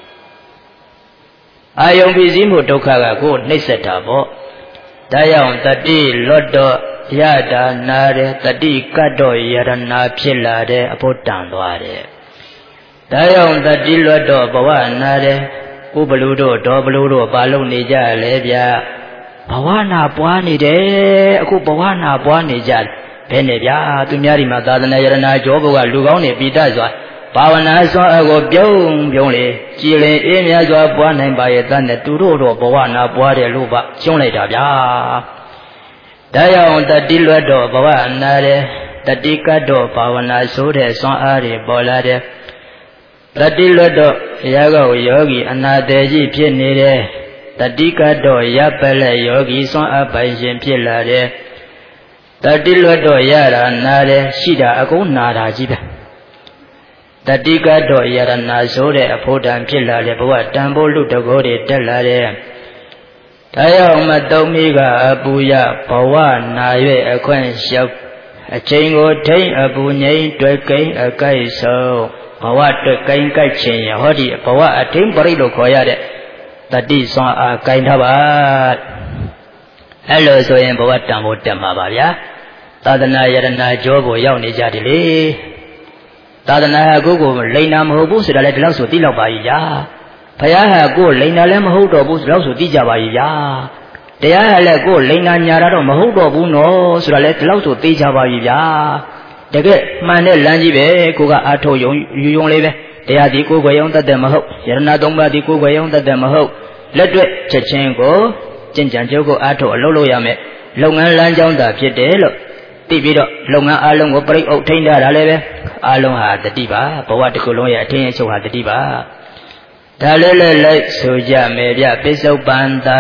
အာယုန်ဖြစ်စည်းမှုဒုက္ခကကိုနှိပ်စက်တာပေါ့ဒါကြောင့်တတိလွတ်တော့ရတာနာတယ်တတိကတ်တော့ယရနာဖြစ်လာတယ်အဖို့တန်သွားတယ်ဒါကြောင့်တတိလွတ်တော့ဘဝနာတယ်ဥပလူတို့ဒေါ်ဘလူတို့ပါလုံနေကြလဲဗျာဘဝနာပွားနေတယ်အခုဘဝနာပွားနေကြတယ်ဘယ်နဲ့ဗျာသူများဒီမှာသာသနာယရနာကြောဘုကလူကောင်းနေပိတတ်စွာဘာဝနာစွာအကိုပြုံးပြုံးလေကြည်လင်အေးမြစွာပွားနိုင်ပါရဲ့တတ်နဲ့သူတို့တော့ဘဝနာပွားတယ်လို့ပါကျုံးလိုက်တာဗျာဒါကြောင့်တတိလွတ်တော့ဘဝနာတယ်တတိကတ်တော့ဘာဝနာဆိုတဲ့စွမ်းအားတွေပေါ်လာတယ်တတိလွတ်တော့ရာဂဝယောဂီအနာတေကြီးဖြစ်နေတယ်တတိကတ်တော့ရပ်ပလက်ယောဂီစွမ်းအားပိုင်ရှင်ဖြစ်လာတယ်တတိလွတ်တော့ရတာနာတယ်ရှိတာအကုန်နာတာကြီးပဲတတိကတ်တော့ယရနာဆိုတဲ့အဖို့တန်ဖြစ်လာတယ်ဘဝတန်ဖို့လူတကောတွေတက်လာတယ်ဒါကြောင့်မတုံးမိကအပူရဘဝနာ၍အခွင့်လျှောက်အချိန်ကိုထိန်အပူငိမ့်တွေ့ကိန်းအကိုက်ဆုံးဘဝတွေ့ကိန်းကိုက်ခြင်းရဟောဒီဘဝအထိန်ပရိလို့ခေါ်ရတဲ့တတိစွမ်းအားကိုင်ထားပါအဲ့လိုဆိုရင်ဘဝတန်ဖို့တက်မှာပါဗျာသာသနာယရနာကြောကိုရောက်နေကြတယ်လေသာသနာဟာကိုယ်ကိုလိန်နာမဟုတ်ဘူးဆိုတာလည်းဒီလောက်ဆိုသိလောက်ပါကြီးဗျာဘုရားဟာကိုယ်လိန်နာလည်းမဟုတ်တော့ဘူးဆိုတော့ဆိုသိကြပါကြီးဗျာတရားဟာလည်းကိုယ်လိန်နာညာတာတော့မဟုတ်တော့ဘူးနော်ဆိုတာလည်းဒီလောက်ဆိုသိကြပါကြီးဗျာတကယ်မှန်တဲ့လမ်းကြီးပဲကိုကအာထုတ်ယုံယူယုံလေးပဲတရားဒီကိုယ်ွယ်ယုံတတ်တယ်မဟုတ်ယရနာသုံးပါးဒီကိုယ်ွယ်ယုံတတ်တယ်မဟုတ်လက်တွေ့ချက်ချင်းကိုကျင့်ကြံကြုတ်ကိုအာထုတ်အလုပ်လုပ်ရမယ်လုပ်ငန်းလမ်းကြောင်းသာဖြစ်တယ်လို့သိပြီးတော့လုပ်ငန်းအားလုံးကိုပြိအုပ်ထိန်းထားတာလည်းပဲအားလုံးဟာတတိပါဘဝတစ်ခုလုံးရဲ့အထင်းအချုပ်ဟာတတိပါဒါလည်းလည်းလိုက်ဆိုကြမယ်ဗျပစ္စုပန်တာ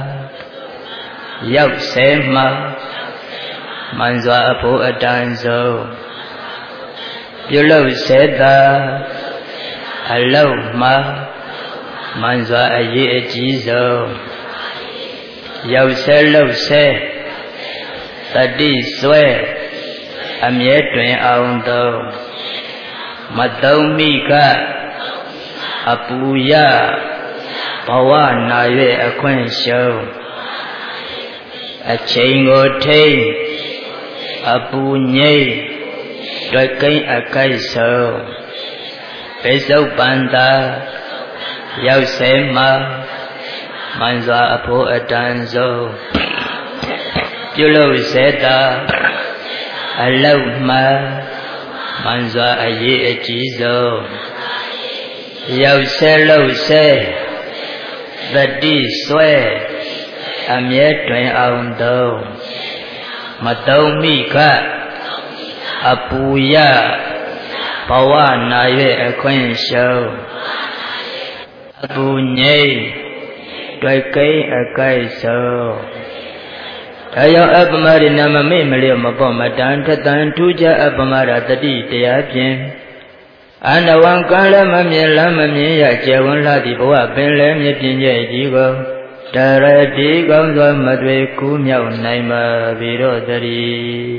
ရောက်ဆဲမှာမှန်စွာအဖို့အတန်ဆုံးပြုလုပ်စေသာအလုံးမှာမှန်စွာအရေးအကြီးဆုံးရောက်ဆဲလုပ်ဆဲတတိဆွဲအမြဲတွင်အောင်သောမတုံးမိကအပူရဘဝနာ၍အခွင့်ရှုံးအချိန်ကိုထိန်အပူငိမ့်တွေ့ကိန်းအကိုက်ဆုံးပိစုပန္တာရောက်စေမှာမှန်စွာအဖို့အတန်ဆုံးပြုလုပ်စေတာအလုံးမှမှန်စွာအရေးအကြီးဆုံးရောက်ဆဲလို့ဆဲတတိဆွဲအမြဲတွင်အောင်သုံးမတုံးမိကအပူရဘဝနာ၍အခွင့်ရှုံးအပူငိမ့်တွေ့ကိန်းအကိုက်ဆုံးဒါကြောင့်အပမရိနာမမေ့မလျော့မပေါ့မတန်ထတန်ထူးခြားအပမရတတိတရားဖြင့်အနဝံကံလည်းမမြင်လမ်းမမြင်ရကျေဝန်းလာသည့်ဘဝပင်လည်းမြင့်ပြင်းရဲ့ကြီးကိုတရတိကောင်းစွာမတွေ့ကူးမြောက်နိုင်ပါပြီတော့တည်း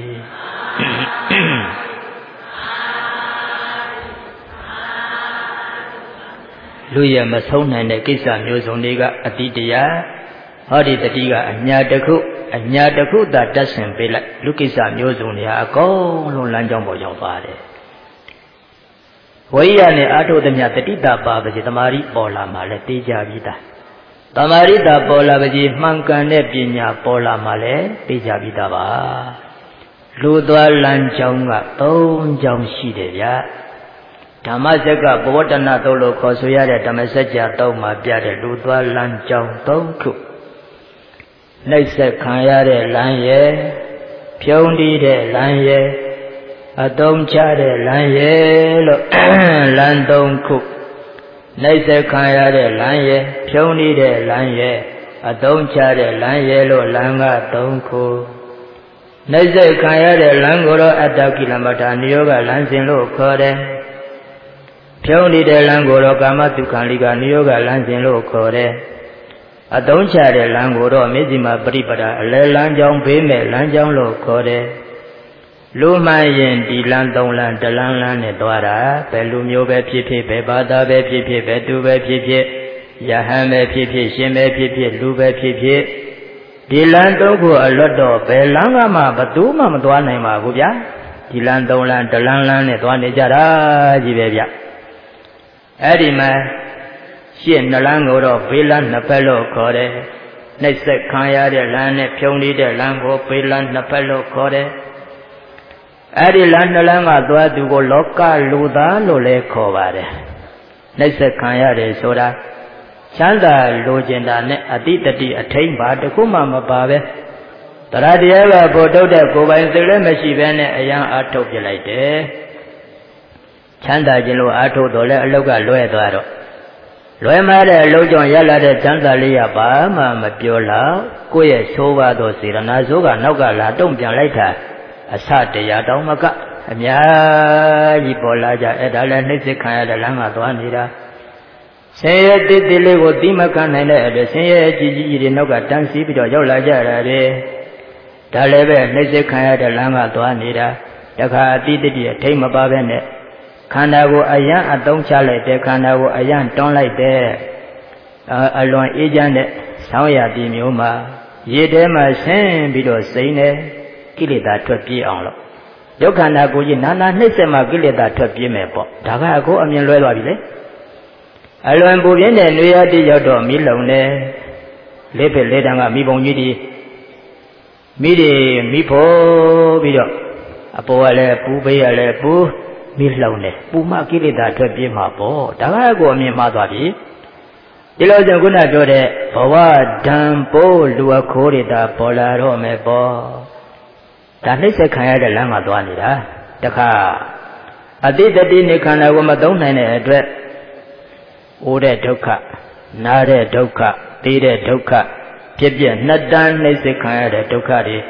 လူရမဆုံးနိုင်တဲ့ကိစ္စမျိုးစုံတွေကအတိတရားဟောဒီတတိကအညာတစ်ခုအညာတစ်ခုသာတတ်ဆင်ပေးလိုက်လူကိစ္စမျိုးစုံတွေဟာအကုန်လုံးလမ်းကြောင်းပေါ်ရောက်ပါတယ်ဝိရနဲ့အာထုသမျှတတိတာပါပါစေတမာရီပေါ်လာမှလည်းသိကြပြီးသားတမာရီတာပေါ်လာပါစေမှန်ကန်တဲ့ပညာပေါ်လာမှလည်းသိကြပြီးသားပါလူသွားလမ်းကြောင်းကသုံးကြောင်းရှိတယ်ဗျာဓမ္မစက်ကဘဝတနာသုံးလို့ခေါ်ဆိုရတဲ့ဓမ္မစကြာသုံးမှာပြတဲ့လူသွားလမ်းကြောင်းသုံးခုနှိပ်စက်ခံရတဲ့လမ်းရဲ့ဖြုံးတီးတဲ့လမ်းရဲ့အတုံးချတဲ့လမ်းရဲ့လို့လမ်းသုံးခုနှိပ်စက်ခံရတဲ့လမ်းရဲ့ဖြုံးတီးတဲ့လမ်းရဲ့အတုံးချတဲ့လမ်းရဲ့လို့လမ်းကသုံးခုနှိပ်စက်ခံရတဲ့လမ်းကိုတော့အတ္တကိလမထာနိယောဂလမ်းစဉ်လို့ခေါ်တယ်ဖြုံးနေတဲ့လမ်းကိုတော့ကာမတုခံလိကနိယောဂလမ်းစဉ်လို့ခေါ်တယ်အတုံးချတဲ့လမ်းကိုတော့မေဇိမာပရိပဒအလဲလမ်းကြောင်းဘေးမဲ့လမ်းကြောင်းလို့ခေါ်တယ်လူမှန်ရင်ဒီလမ်းသုံးလမ်းတလမ်းလမ်းနဲ့သွားတာဘယ်လူမျိုးပဲဖြစ်ဖြစ်ဘယ်ဘာသာပဲဖြစ်ဖြစ်ဘယ်သူပဲဖြစ်ဖြစ်ယဟန်ပဲဖြစ်ဖြစ်ရှင်ပဲဖြစ်ဖြစ်လူပဲဖြစ်ဖြစ်ဒီလမ်းသုံးခုအလွတ်တော့ဘယ်လမ်းကမှဘသူမှမသွားနိုင်ပါဘူးဗျာဒီလမ်းသုံးလမ်းတလမ်းလမ်းနဲ့သွားနေကြတာကြီးပဲဗျအဲ့ဒီမှာရှင်းနှလန်းကိုတော့ဘေးလမ်းနှစ်ဖက်လို့ခေါ်တယ်နှိပ်စက်ခံရတဲ့လမ်းနဲ့ဖြုံးနေတဲ့လမ်းကိုဘေးလမ်းနှစ်ဖက်လို့ခေါ်တယ်အဲ့ဒီလမ်းနှလန်းကသွားသူကိုလောကလူသားလို့လည်းခေါ်ပါတယ်နှိပ်စက်ခံရတယ်ဆိုတာချမ်းသာလိုချင်တာနဲ့အတိတတိအထိန်ပါတခုမှမပါပဲတရားတရားကပို့ထုတ်တဲ့ကိုယ်ပိုင်စိတ်လည်းမရှိဘဲနဲ့အယံအားထုတ်ပြလိုက်တယ်ချမ်းသာခြင်းလို့အားထုတ်တော့လဲအလုတ်ကလွဲသွားတော့လွယ်မှားတဲ့အလုံးကြောင့်ရလာတဲ့ချမ်းသာလေးရပါမှမပြောလောက်ကိုယ့်ရဲ့ဆိုးပါသောစေရနာဆိုးကနောက်ကလာတုံ့ပြန်လိုက်တာအစတရားတောင်မကအများကြီးပေါ်လာကြအဲ့ဒါလည်းနှိမ့်စစ်ခံရတဲ့လမ်းကသွားနေတာဆင်းရဲတိတိလေးကိုတိမခံနိုင်တဲ့အတွက်ဆင်းရဲကြီးကြီးတွေနောက်ကတန်းစီပြီးတော့ရောက်လာကြတာလေဒါလည်းပဲနှိမ့်စစ်ခံရတဲ့လမ်းကသွားနေတာတခါအတိတိအထိတ်မပါပဲနဲ့ခန္ဓာကိုအယံအတုံးချလိုက်တဲ့ခန္ဓာကိုအယံတွန်းလိုက်တဲ့အလွန်အေးချမ်းတဲ့ဆောင်းရာသီမျိုးမှာရေထဲမှာဆင်းပြီးတော့စိမ့်နေကိလေသာထွက်ပြေးအောင်လို့ဒုက္ခနာကိုကြီးနာနာနှိမ့်ဆက်မှကိလေသာထွက်ပြေးမယ်ပေါ့ဒါကအခုအမြင်လွဲသွားပြီလေအလွန်ပူပြင်းတဲ့နှွေရတိရောက်တော့မိလုံနေလေးဖက်လေးတန်းကမိဘုံကြီးဒီမိတွေမိဖို့ပြီးတော့အပေါ်ကလည်းပူပေးရလဲပူမိလှုံတယ်ပူမကိလေသာထွက်ပြေးမှာပေါ့ဒါကကိုအမြင်မှားသွားပြီဒီလိုဆိုခုနပြောတဲ့ဘဝဓံပိုးလူအခိုးတွေဒါပေါ်လာတော့မယ်ပေါ့ဒါနှိမ့်ဆက်ခံရတဲ့လမ်းမှာသွားနေတာတခါအတိတတိနေခန္ဓာကိုမသုံးနိုင်တဲ့အတွက်အိုးတဲ့ဒုက္ခနားတဲ့ဒုက္ခသိတဲ့ဒုက္ခပြည့်ပြည့်နှစ်တန်းနှိမ့်ဆက်ခံရတဲ့ဒုက္ခတွေ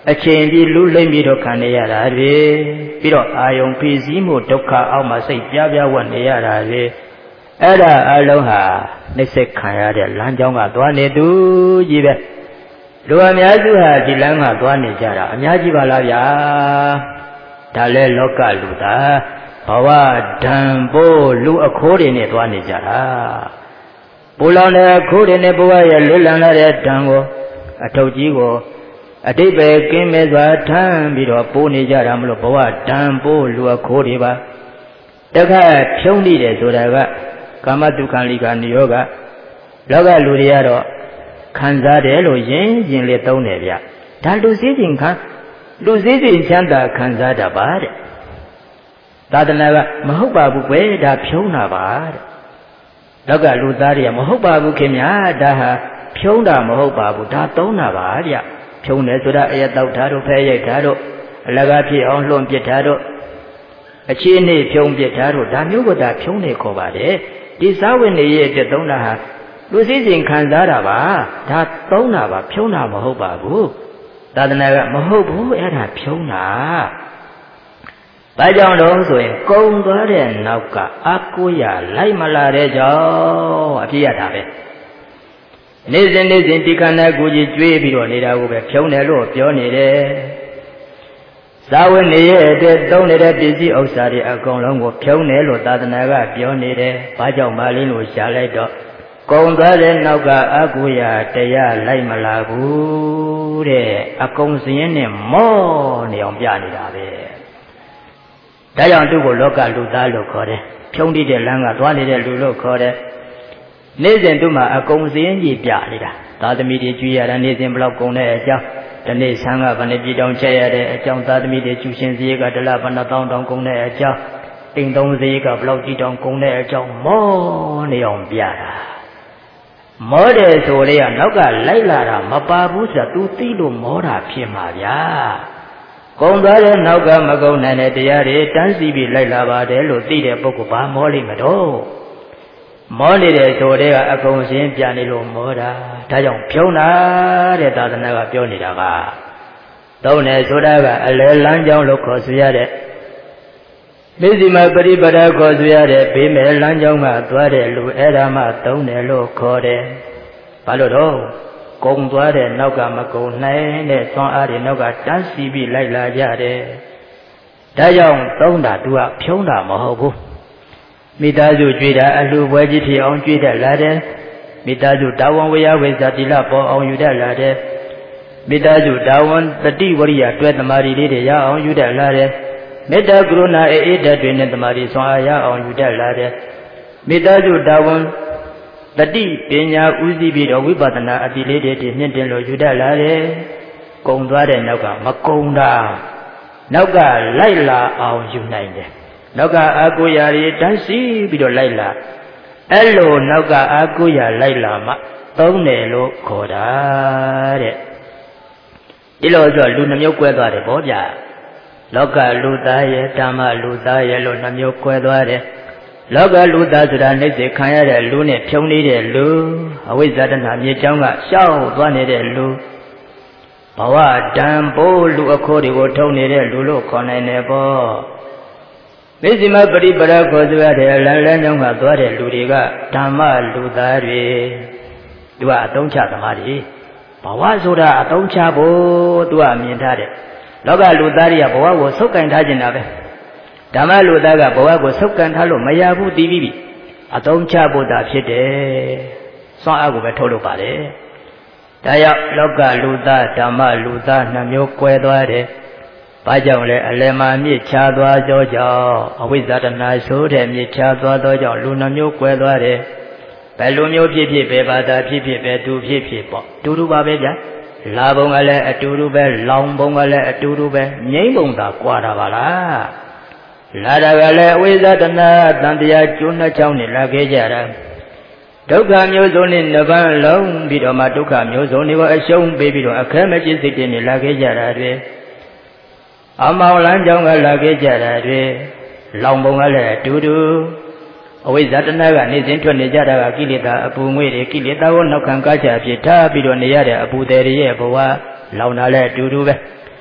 အချိန်ပြည့်လူလိမ့်ပြီးတော့ခံနေရတာတွေပြီးတော့အာယုံဖိစီးမှုဒုက္ခအောက်မှာစိတ်ပြားပြားဝတ်နေရတာတွေအဲ့ဒါအလုံးဟာနှိစ္စခံရတဲ့လမ်းကြောင်းကသွားနေသူကြီးပဲလူအများစုဟာဒီလမ်းကသွားနေကြတာအများကြီးပါလားဗျာဒါလဲလောကလူသားဘဝဓံပိုးလူအခိုးတွေနဲ့သွားနေကြတာပူလောင်တဲ့အခိုးတွေနဲ့ဘဝရဲ့လွတ်လပ်လာတဲ့ဓံကိုအထုပ်ကြီးကိုအတိတ်ပဲကင်းမဲ့စွာထမ်းပြီးတော့ပိုးနေကြတာမလို့ဘဝဓံပိုးလူအခိုးတွေပါတခါဖြုံးနေတယ်ဆိုတာကကာမတုခံလိကနိယောဂလောကလူတွေကတော့ခံစားတယ်လို့ယဉ်ယဉ်လေးသုံးတယ်ဗျဒါလူစည်းစိမ်ခံလူစည်းစိမ်ချမ်းသာခံစားတာပါတဲ့သာသနာကမဟုတ်ပါဘူးကွယ်ဒါဖြုံးတာပါတဲ့လောကလူသားတွေကမဟုတ်ပါဘူးခင်ဗျာဒါဟာဖြုံးတာမဟုတ်ပါဘူးဒါသုံးတာပါဗျဖြုံးတယ်ဆိုတာအရတောက်ထားတို့ဖဲရိုက်ထားတို့အလကားဖြစ်အောင်လွှင့်ပစ်ထားတို့အခြေအနေဖြုံးပစ်ထားတို့ဒါမျိုးကဒါဖြုံးနေခေါ်ပါတယ်ဒီစားဝင်နေရဲ့အတွက်သုံးတာဟာလူစည်းစိမ်ခံစားတာပါဒါသုံးတာပါဖြုံးတာမဟုတ်ပါဘူးသာသနာကမဟုတ်ဘူးအဲ့ဒါဖြုံးတာဘာကြောင့်တော့ဆိုရင်ကုံသွားတဲ့နောက်ကအာကိုရလိုက်မလာတဲ့ကြောင့်အဖြစ်ရတာပဲနေ့စဉ်နေ့စဉ်ဒီခန္ဓာကိုယ်ကြီးကျွေးပြီးတော့နေတာကိုပဲဖြုံးတယ်လို့ပြောနေတယ်သာဝနေရဲ့အတွက်သုံးနေတဲ့ပစ္စည်းဥစ္စာတွေအကုန်လုံးကိုဖြုံးတယ်လို့သာသနာကပြောနေတယ်ဘာကြောင့်မလဲလို့ရှားလိုက်တော့ကုံသွားတဲ့နောက်ကအကုရတရားလိုက်မလာဘူးတဲ့အကုန်စင်းနဲ့မောနေအောင်ပြနေတာပဲဒါကြောင့်သူ့ကိုလောကလူသားလို့ခေါ်တယ်ဖြုံးတိတဲ့လမ်းကသွားနေတဲ့လူလို့ခေါ်တယ်နေ့စဉ်သူ့မှာအကုန်စင်းကြီးပြနေတာသာသမီတွေကျွေးရတာနေ့စဉ်ဘလောက်ကုန်တဲ့အကြောင်းဒီနေ့ဆန်းကဗဏ္ဍပြည်တောင်ချက်ရတဲ့အကြောင်းသာသမီတွေကျူရှင်စည်းကဒလဘဏ္ဍတောင်းတောင်းကုန်တဲ့အကြောင်းတိမ်သုံးစည်းကဘလောက်ကြီးတောင်ကုန်တဲ့အကြောင်းမောနေအောင်ပြတာမောတယ်ဆိုလေကနောက်ကလိုက်လာတာမပါဘူးဆိုတော့ तू သိလို့မောတာဖြစ်မှာဗျာကုံသွားတဲ့နောက်ကမကုံနိုင်တဲ့တရားတွေတန်းစီပြီးလိုက်လာပါတယ်လို့သိတဲ့ပုဂ္ဂိုလ်ဘာမောလိမ့်မတော့မောနေတဲ့ဆိုတဲ့ကအကုန်စင်းပြနေလို့မောတာဒါကြောင့်ဖြုံးတာတဲ့သာသနာကပြောနေတာကသုံးတယ်ဆိုတာကအလယ်လမ်းကြောင်းလို့ခေါ်ဆိုရတဲ့မစ္စည်းမပရိပဒါခေါ်ဆိုရတဲ့ဘေးမဲ့လမ်းကြောင်းကသွားတဲ့လူအဲ့ဒါမှသုံးတယ်လို့ခေါ်တယ်ဘာလို့တော့ကုံသွားတဲ့နောက်ကမကုံနိုင်တဲ့သွန်အားတွေနောက်ကတန်းစီပြီးလိုက်လာကြတယ်ဒါကြောင့်သုံးတာသူကဖြုံးတာမဟုတ်ဘူးမိသားစုကြွေးတာအလှပွဲကြီးဖြစ်အောင်ကြွေးတတ်လာတယ်မိသားစုတာဝန်ဝေယဝေဇာတိလပေါ်အောင်ယူတတ်လာတယ်မိသားစုတာဝန်တတိဝရိယတွဲသမာဓိလေးတွေရအောင်ယူတတ်လာတယ်မေတ္တာကရုဏာအေးအေးဓာတ်တွေနဲ့သမာဓိဆွမ်းအားရအောင်ယူတတ်လာတယ်မိသားစုတာဝန်တတိပညာဥသိပြီးတော့ဝိပဿနာအတိလေးတွေမြင့်တင်လို့ယူတတ်လာတယ်ကုံသွားတဲ့နောက်ကမကုံတာနောက်ကလိုက်လာအောင်ယူနိုင်တယ်နောက်ကအာကိုရာတွေတန်းစီပြီးတော့လိုက်လာအဲ့လိုနောက်ကအာကိုရာလိုက်လာမှသုံးတယ်လို့ခေါ်တာတဲ့ဒီလိုဆိုလူနှမျိုးကွဲသွားတယ်ဗောဗျာလောကလူသားရဲ့ဓမ္မလူသားရဲ့လို့နှမျိုးကွဲသွားတယ်လောကလူသားဆိုတာနှိစ္စခံရတဲ့လူနဲ့ဖြုံနေတဲ့လူအဝိဇ္ဇာတဏမြေချောင်းကရှောက်သွားနေတဲ့လူဘဝတံပိုးလူအခိုးတွေကိုထုံနေတဲ့လူလို့ခေါ်နိုင်တယ်ပေါ့မစ္စည်းမပရိပဒါခေါ်ဆိုရတဲ့လမ်းလမ်းကြောင်းကသွားတဲ့လူတွေကဓမ္မလူသားတွေသူကအသုံးချသမားတွေဘဝဆိုတာအသုံးချဖို့သူကမြင်ထားတယ်လောကလူသားတွေကဘဝကိုဆုပ်ကင်ထားခြင်းတာပဲဓမ္မလူသားကဘဝကိုဆုပ်ကင်ထားလို့မရဘူးသိပြီးပြီအသုံးချဖို့တာဖြစ်တယ်စွမ်းအားကိုပဲထုတ်လုပ်ပါလေဒါကြောင့်လောကလူသားဓမ္မလူသားနှမျိုးကွဲသွားတယ်ဘာကြောင့်လဲအလယ်မှာမြစ်ချသွားသောကြောင့်အဝိဇ္ဇာတဏှာဆိုတဲ့မြစ်ချသွားသောကြောင့်လူနှမျိုးကွဲသွားတယ်ဘယ်လိုမျိုးဖြစ်ဖြစ်ပဲဘာသာဖြစ်ဖြစ်ပဲသူဖြစ်ဖြစ်ပေါ့တူတူပါပဲဗျာလာဘုံကလည်းအတူတူပဲလောင်ဘုံကလည်းအတူတူပဲငြိမ့်ဘုံသာကွာတာပါလားလာတာကလည်းအဝိဇ္ဇာတဏှာတန်တရားကျွန်းနှချောင်းနဲ့လာခဲ့ကြတာဒုက္ခမျိုးစုံနဲ့နှပန်းလုံးပြီးတော့မှဒုက္ခမျိုးစုံတွေကိုအရှုံးပေးပြီးတော့အခဲမကျစိတ်တွေနဲ့လာခဲ့ကြတာတွေအမောင်လန်းကြောင်းကလာခဲ့ကြတာတွေလောင်ဘုံကလည်းအတူတူအဝိဇ္ဇာတဏှာကနေစဉ်ထွက်နေကြတာကကိလေသာအပူငွေ့တွေကိလေသာကိုနောက်ခံကားချဖြစ်ထားပြီးတော့နေရတဲ့အပူတွေရဲ့ဘဝလောင်တာလည်းအတူတူပဲ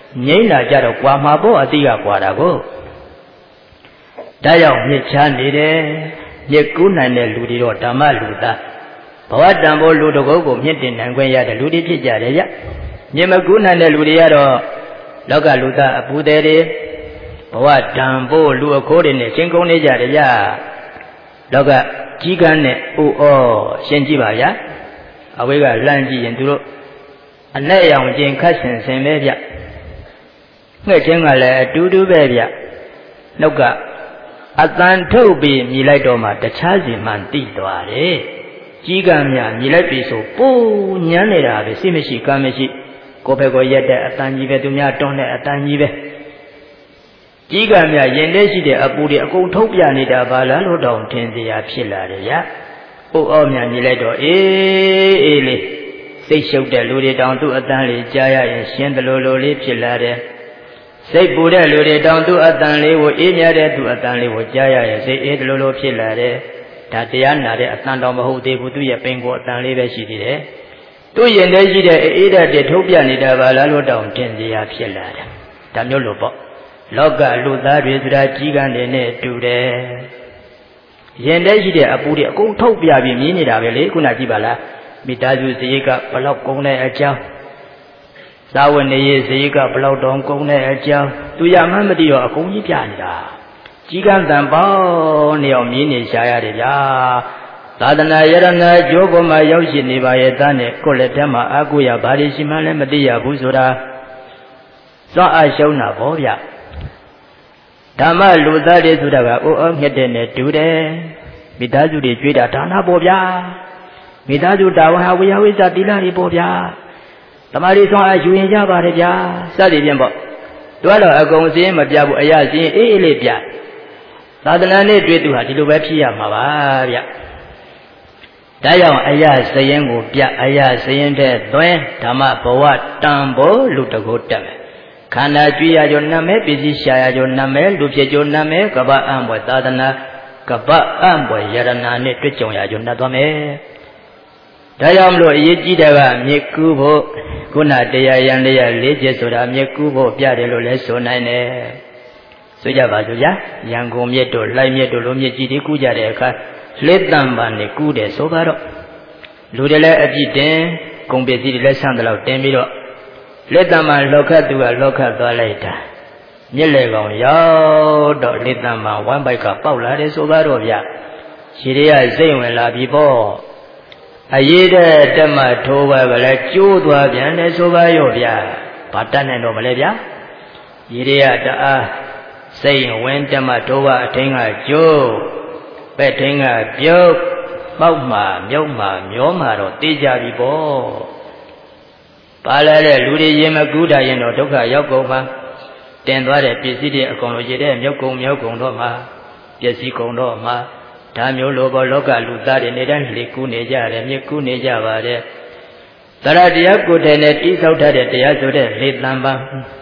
ငိမ့်လာကြတော့ကွာမှာပေါ့အတိကကွာတာကိုဒါကြောင့်မြစ်ချနေတယ်မြစ်ကူးနိုင်တဲ့လူတွေတော့ဓမ္မလူသားဘဝတန်ဖိုးလူတကုတ်ကိုမြင့်တင်နိုင်ခွင့်ရတဲ့လူတွေဖြစ်ကြတယ်ဗျမြစ်မကူးနိုင်တဲ့လူတွေကတော့လောကလူသားအပူသေးတွေဘဝတန်ဖိုးလူအခိုးတွေနဲ့ချင်းကုန်နေကြတယ်ဗျလောကကြီးကန်းနဲ့အိုဩရှင်းကြည့်ပါဗျာအဝေးကလှမ်းကြည့်ရင်သူတို့အနဲ့ရောင်ကျင်ခတ်ဆင်ဆင်ပဲဗျငှက်ချင်းကလည်းအတူတူပဲဗျနှုတ်ကအတန်ထုတ်ပြီးမြည်လိုက်တော့မှတခြားစီမှန်တိသွားတယ်ကြီးကန်းများမြည်လိုက်ပြီဆိုပိုးညမ်းနေတာပဲစိမရှိကမ်းမရှိကိုယ်ဘက်ကိုရက်တဲ့အတန်ကြီးပဲသူများတွန်းတဲ့အတန်ကြီးပဲကြီးကမြရင်ထဲရှိတဲ့အပူတွေအကုန်ထုတ်ပြနေတာပါလားလို့တောင်ထင်စရာဖြစ်လာတယ်ဗျ။အိုအောမြမြည်လိုက်တော့အေးအေးလေးစိတ်ရှုပ်တဲ့လူတွေတောင်သူ့အတန်လေးကြားရရင်ရှင်းတယ်လို့လိုလေးဖြစ်လာတယ်။စိတ်ပူတဲ့လူတွေတောင်သူ့အတန်လေးကိုအေးမြတဲ့သူ့အတန်လေးကိုကြားရရင်စိတ်အေးတယ်လို့လိုဖြစ်လာတယ်။ဒါတရားနာတဲ့အတန်တော်မဟုတ်သေးဘူးသူ့ရဲ့ပင်ကိုအတန်လေးပဲရှိသေးတယ်။သူ့ရင်ထဲရှိတဲ့အေးဓာတ်တွေထုတ်ပြနေတာပါလားလို့တောင်ထင်စရာဖြစ်လာတယ်။ဒါမျိုးလို့ပေါ့လောကလူသားတွေဆိုတာကြီးကန်းနေနဲ့တူတယ်ရင်ထဲရှိတဲ့အပူတွေအကုန်ထုတ်ပြပြီးမြင်နေတာပဲလေခုနကြည့်ပါလားမိသားစုစရိတ်ကဘလောက်ကုန်တဲ့အကြောင်းသာဝနေရေးစရိတ်ကဘလောက်တောင်ကုန်တဲ့အကြောင်းသူရမှန်းမသိတော့အကုန်ကြီးပြနေတာကြီးကန်းတန်ပေါင်းနေအောင်မြင်နေရှာရတယ်ဗျာသာသနာယရဏကျိုးပေါ်မှာရောက်ရှိနေပါရဲ့သားနဲ့ကိုယ်လက်ထက်မှာအာကိုရဘာတွေရှိမှန်းလည်းမသိရဘူးဆိုတာစွန့်အားရှုံးတာပေါ့ဗျဓမ္မလူသားတွေဆိုတာကအိုးအောမြတ်တဲ့နဲ့တူတယ်မိသားစုတွေကြွေးတာဒါနပေါ့ဗျာမိသားစုတာဝန်ဟာဝိယဝိဇ္ဇတိလတွေပေါ့ဗျာတမာရီဆောင်အားယူရင်ကြပါတယ်ဗျာစသည်ဖြင့်ပေါ့တွားတော့အကုန်စင်းမပြဘူးအရာစင်းအေးအေးလေးပြသာသနာနဲ့တွေ့သူဟာဒီလိုပဲဖြစ်ရမှာပါဗျဒါကြောင့်အရာစရင်ကိုပြအရာစရင်တဲ့သွင်းဓမ္မဘဝတန်ဖို့လူတကိုတက်မယ်ခန္ဓာကြွေရကြနာမဲပစ္စည်းရှာရကြနာမဲလူဖြစ်ကြနာမဲကပ္ပအံဘွယ်သာသနာကပ္ပအံဘွယ်ယရနာနဲ့တွေ့ကြုံရကြနှတ်သွားမယ်ဒါကြောင့်မလို့အရေးကြီးတဲ့ကမြေကူးဖို့ခုနတရားရန်တရားလေးချက်ဆိုတာမြေကူးဖို့ပြတယ်လို့လည်းဆိုနိုင်တယ်ဆိုကြပါစို့ဗျာရန်ကုန်မြစ်တို့လှိုင်းမြစ်တို့လိုမြစ်ကြီးတွေကူးကြတဲ့အခါလက်တံပန်နဲ့ကူးတယ်ဆိုပါတော့လူတွေလည်းအပြစ်တင်ကုန်ပစ္စည်းတွေလည်းဆန်းတယ်လို့တင်ပြီးတော့လက်တံပန်လောကသူကလောကသွားလိုက်တာမြစ်လေကောင်ရောက်တော့လက်တံပန်ဝမ်းပိုက်ကပေါက်လာတယ်ဆိုပါတော့ဗျခြေတွေကစိတ်ဝင်လာပြီပေါ့အရေးတဲ့တက်မှထိုးပါကလည်းကျိုးသွားပြန်တယ်ဆိုပါရောဗျဘာတတ်နိုင်တော့မလဲဗျာခြေတွေကတအားစိတ်ဝင်တက်မှထိုးပါအထင်းကကျိုးပဲ့ထင်းကပြုတ်ပေါက်မှမြုပ်မှမျောမှတော့တေးကြပြီပေါ့ပါလာတဲ့လူတွေရင်မကူးတာရင်တော့ဒုက္ခရောက်ကုန်မှာတင်သွားတဲ့ပစ္စည်းတွေအကုန်လုံးရတဲ့မြုပ်ကုန်မြုပ်ကုန်တော့မှာပစ္စည်းကုန်တော့မှာဒါမျိုးလိုပေါ်လောကလူသားတွေနေတိုင်းလေကူးနေကြတယ်မြစ်ကူးနေကြပါတယ်တရားတရားကိုယ်တိုင်နဲ့တိဆောက်ထားတဲ့တရားဆိုတဲ့လေတံပံ